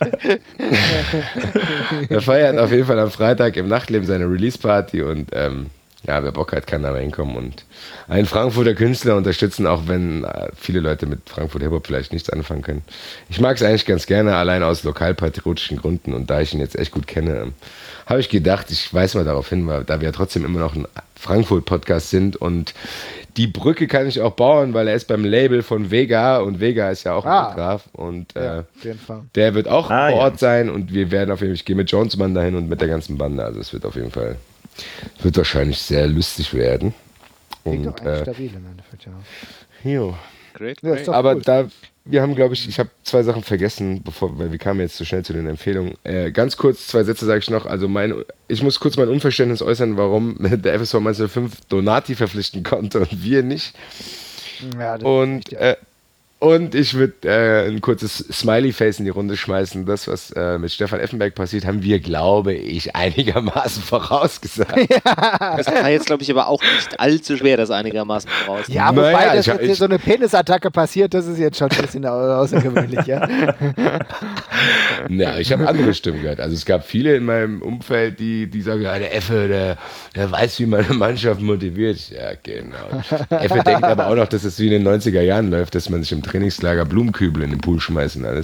Der feiert auf jeden Fall am Freitag im Nachtleben seine Release-Party und ähm, ja, wer Bock hat, kann da mal hinkommen und einen Frankfurter Künstler unterstützen, auch wenn äh, viele Leute mit Frankfurt Hip-Hop vielleicht nichts anfangen können. Ich mag es eigentlich ganz gerne, allein aus lokalpatriotischen Gründen und da ich ihn jetzt echt gut kenne, ähm, habe ich gedacht, ich weise mal darauf hin, weil da wir ja trotzdem immer noch ein Frankfurt-Podcast sind und die Brücke kann ich auch bauen, weil er ist beim Label von Vega und Vega ist ja auch ah. ein Fotograf und äh, ja, auf jeden Fall. Der wird auch ah, vor Ort ja. sein und wir werden auf jeden Fall, ich gehe mit Jonesman dahin und mit der ganzen Bande, also es wird auf jeden Fall wird wahrscheinlich sehr lustig werden. Klingt und, doch eigentlich äh, stabil im Endeffekt, ja. Jo. Great, great. Ja, aber cool. da, wir haben, glaube ich, ich habe zwei Sachen vergessen, bevor, weil wir kamen jetzt so schnell zu den Empfehlungen. Äh, ganz kurz, zwei Sätze sage ich noch. Also mein, ich muss kurz mein Unverständnis äußern, warum der F S V neunzehnhundertfünf Donati verpflichten konnte und wir nicht. Ja, das und ist richtig, äh, Und ich würde äh, ein kurzes Smiley-Face in die Runde schmeißen. Das, was äh, mit Stefan Effenberg passiert, haben wir, glaube ich, einigermaßen vorausgesagt. Ja. Das war jetzt, glaube ich, aber auch nicht allzu schwer, das einigermaßen vorausgesagt. Ja, wobei naja, das ich, jetzt ich, so eine Penisattacke passiert, das ist jetzt schon ein bisschen außergewöhnlich, ja. Ja, ich habe andere Stimmen gehört. Also es gab viele in meinem Umfeld, die, die sagen, ja, der Effe, der, der weiß, wie man eine Mannschaft motiviert. Ja, genau. Effe denkt aber auch noch, dass es wie in den neunziger Jahren läuft, dass man sich im Trainingslager Blumenkübel in den Pool schmeißen. Alles.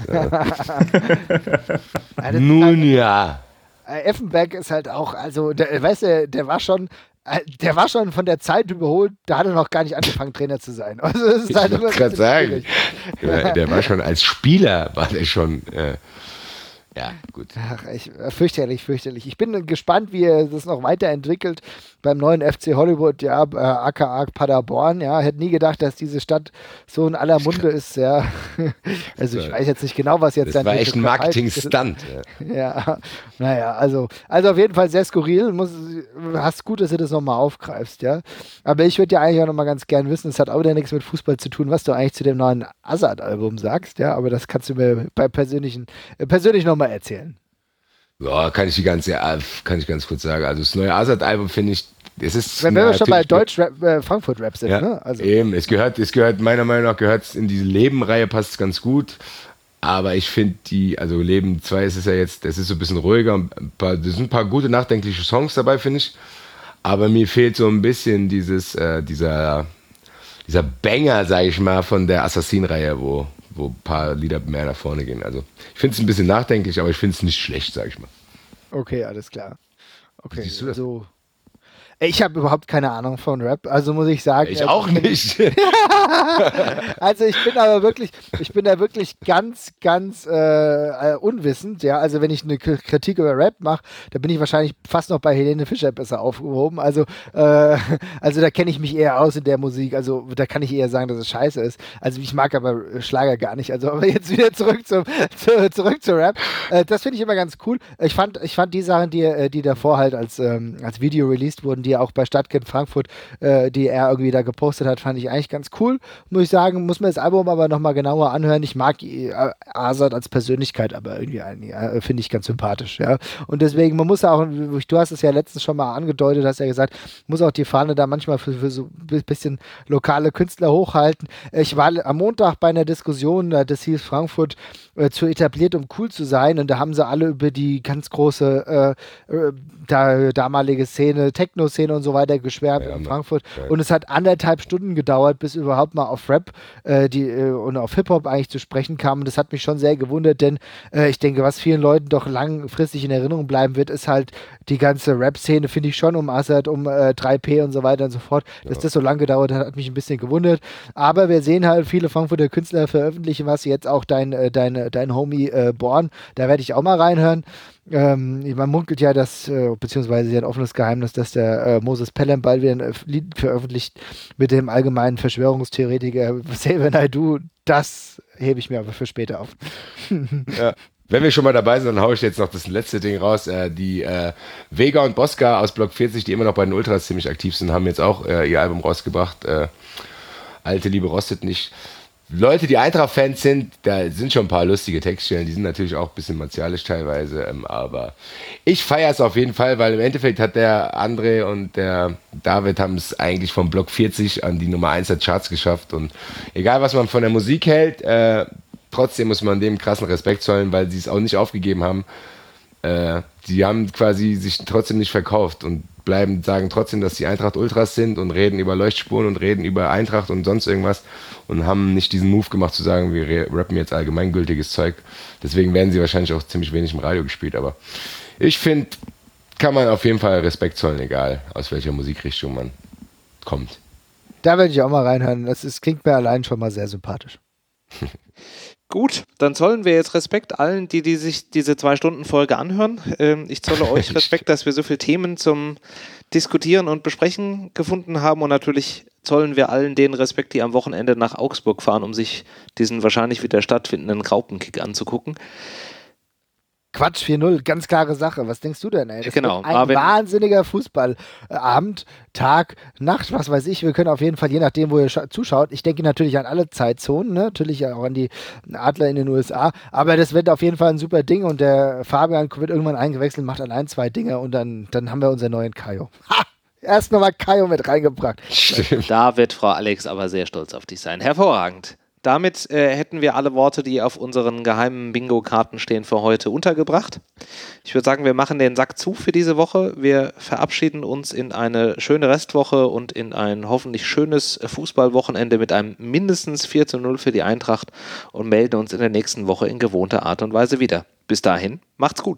Nun ja. Effenberg ist halt auch, also, der, weißt du, der war schon, der war schon von der Zeit überholt, da hat er noch gar nicht angefangen, Trainer zu sein. Also, das ist ich halt wollte gerade sagen, der, der war schon als Spieler, war der schon, äh, ja, gut. Ach, ich, fürchterlich, fürchterlich. Ich bin gespannt, wie er das noch weiterentwickelt beim neuen F C Hollywood, ja, äh, aka Paderborn, ja. Hätte nie gedacht, dass diese Stadt so in aller Munde ist, ja. Also ich weiß jetzt nicht genau, was jetzt das war echt ein Marketing-Stunt. Ja. ja, naja, also, also auf jeden Fall sehr skurril. Muss, hast gut, dass du das nochmal aufgreifst, ja. Aber ich würde ja eigentlich auch nochmal ganz gern wissen, es hat auch wieder nichts mit Fußball zu tun, was du eigentlich zu dem neuen Azad-Album sagst, ja. Aber das kannst du mir bei persönlichen, äh, persönlich nochmal erzählen. Ja, kann ich die ganze, kann ich ganz kurz sagen. Also das neue Azad-Album finde ich, es ist. Wenn wir schon bei Deutsch-Rap, äh, Frankfurt-Rap sind, ja, ne? Also. Eben, es gehört, es gehört, meiner Meinung nach gehört es in diese Leben-Reihe, passt es ganz gut. Aber ich finde die, also Leben zwei ist es ja jetzt, es ist so ein bisschen ruhiger, ein paar, es sind ein paar gute, nachdenkliche Songs dabei, finde ich. Aber mir fehlt so ein bisschen dieses, äh, dieser, dieser Banger, sag ich mal, von der Assassin-Reihe, wo, wo ein paar Lieder mehr nach vorne gehen. Also ich finde es ein bisschen nachdenklich, aber ich finde es nicht schlecht, sag ich mal. Okay, alles klar. Okay, siehst du das? So. Ich habe überhaupt keine Ahnung von Rap, also muss ich sagen. Ich auch nicht. Also ich bin aber wirklich, ich bin da wirklich ganz, ganz äh, unwissend, ja. Also wenn ich eine Kritik über Rap mache, da bin ich wahrscheinlich fast noch bei Helene Fischer besser aufgehoben. Also, äh, also da kenne ich mich eher aus in der Musik. Also da kann ich eher sagen, dass es scheiße ist. Also ich mag aber Schlager gar nicht. Also aber jetzt wieder zurück zum, zu, zurück zu Rap. Äh, das finde ich immer ganz cool. Ich fand, ich fand die Sachen, die, die davor halt als, ähm, als Video released wurden, die auch bei Stadtkind Frankfurt, äh, die er irgendwie da gepostet hat, fand ich eigentlich ganz cool. Muss ich sagen, muss mir das Album aber nochmal genauer anhören. Ich mag äh, Azad als Persönlichkeit, aber irgendwie äh, finde ich ganz sympathisch, ja. Und deswegen, man muss auch, du hast es ja letztens schon mal angedeutet, hast ja gesagt, muss auch die Fahne da manchmal für, für so ein bisschen lokale Künstler hochhalten. Ich war am Montag bei einer Diskussion, das hieß Frankfurt äh, zu etabliert, um cool zu sein, und da haben sie alle über die ganz große äh, äh, da, damalige Szene, Techno-Szene und so weiter geschwärmt ja, in Frankfurt. Ja. Und es hat anderthalb Stunden gedauert, bis überhaupt mal auf Rap äh, die, äh, und auf Hip-Hop eigentlich zu sprechen kam. Und das hat mich schon sehr gewundert, denn äh, ich denke, was vielen Leuten doch langfristig in Erinnerung bleiben wird, ist halt die ganze Rap-Szene, finde ich schon, um Azad, um äh, drei P und so weiter und so fort. Ja. Dass das so lange gedauert hat, hat mich ein bisschen gewundert. Aber wir sehen halt, viele Frankfurter Künstler veröffentlichen was, jetzt auch dein, äh, dein, dein Homie äh, Born, da werde ich auch mal reinhören. Ähm, man munkelt ja, dass, äh, beziehungsweise ja ein offenes Geheimnis, dass der äh, Moses Pelham bald wieder ein Lied veröffentlicht mit dem allgemeinen Verschwörungstheoretiker Xavier Naidoo. Das hebe ich mir aber für später auf. Ja. Wenn wir schon mal dabei sind, dann haue ich jetzt noch das letzte Ding raus. Äh, die äh, Vega und Bosca aus Block vierzig, die immer noch bei den Ultras ziemlich aktiv sind, haben jetzt auch äh, ihr Album rausgebracht. Äh, Alte Liebe rostet nicht. Leute, die Eintracht-Fans sind, da sind schon ein paar lustige Textstellen, die sind natürlich auch ein bisschen martialisch teilweise, ähm, aber ich feiere es auf jeden Fall, weil im Endeffekt hat der André und der David haben es eigentlich vom Block vierzig an die Nummer eins der Charts geschafft, und egal was man von der Musik hält, äh, trotzdem muss man dem krassen Respekt zollen, weil sie es auch nicht aufgegeben haben. Äh, die haben quasi sich trotzdem nicht verkauft und bleiben, sagen trotzdem, dass die Eintracht Ultras sind und reden über Leuchtspuren und reden über Eintracht und sonst irgendwas und haben nicht diesen Move gemacht zu sagen, wir rappen jetzt allgemeingültiges Zeug. Deswegen werden sie wahrscheinlich auch ziemlich wenig im Radio gespielt, aber ich finde, kann man auf jeden Fall Respekt zollen, egal aus welcher Musikrichtung man kommt. Da werde ich auch mal reinhören. Das ist, klingt mir allein schon mal sehr sympathisch. Gut, dann zollen wir jetzt Respekt allen, die, die sich diese Zwei-Stunden-Folge anhören. Ähm, ich zolle euch Respekt, dass wir so viele Themen zum Diskutieren und Besprechen gefunden haben, und natürlich zollen wir allen den Respekt, die am Wochenende nach Augsburg fahren, um sich diesen wahrscheinlich wieder stattfindenden Graupenkick anzugucken. Quatsch, vier null, ganz klare Sache. Was denkst du denn, ey? Das genau, ist ein wahnsinniger Fußballabend, Tag, Nacht, was weiß ich. Wir können auf jeden Fall, je nachdem, wo ihr zuschaut, ich denke natürlich an alle Zeitzonen, ne? Natürlich auch an die Adler in den U S A, aber das wird auf jeden Fall ein super Ding, und der Fabian wird irgendwann eingewechselt, macht allein zwei Dinge, und dann, dann haben wir unseren neuen Kajo. Ha! Erst nochmal Kajo mit reingebracht. Stimmt. Da wird Frau Alex aber sehr stolz auf dich sein. Hervorragend. Damit äh, hätten wir alle Worte, die auf unseren geheimen Bingo-Karten stehen, für heute untergebracht. Ich würde sagen, wir machen den Sack zu für diese Woche. Wir verabschieden uns in eine schöne Restwoche und in ein hoffentlich schönes Fußballwochenende mit einem mindestens vier zu null für die Eintracht und melden uns in der nächsten Woche in gewohnter Art und Weise wieder. Bis dahin, macht's gut.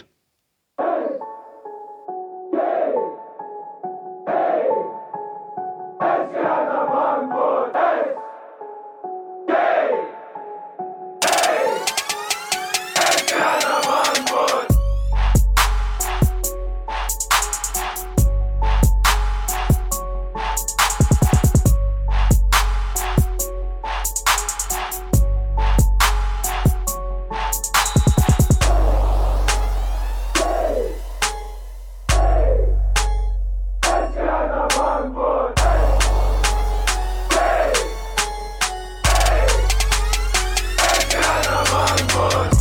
Frankfurt!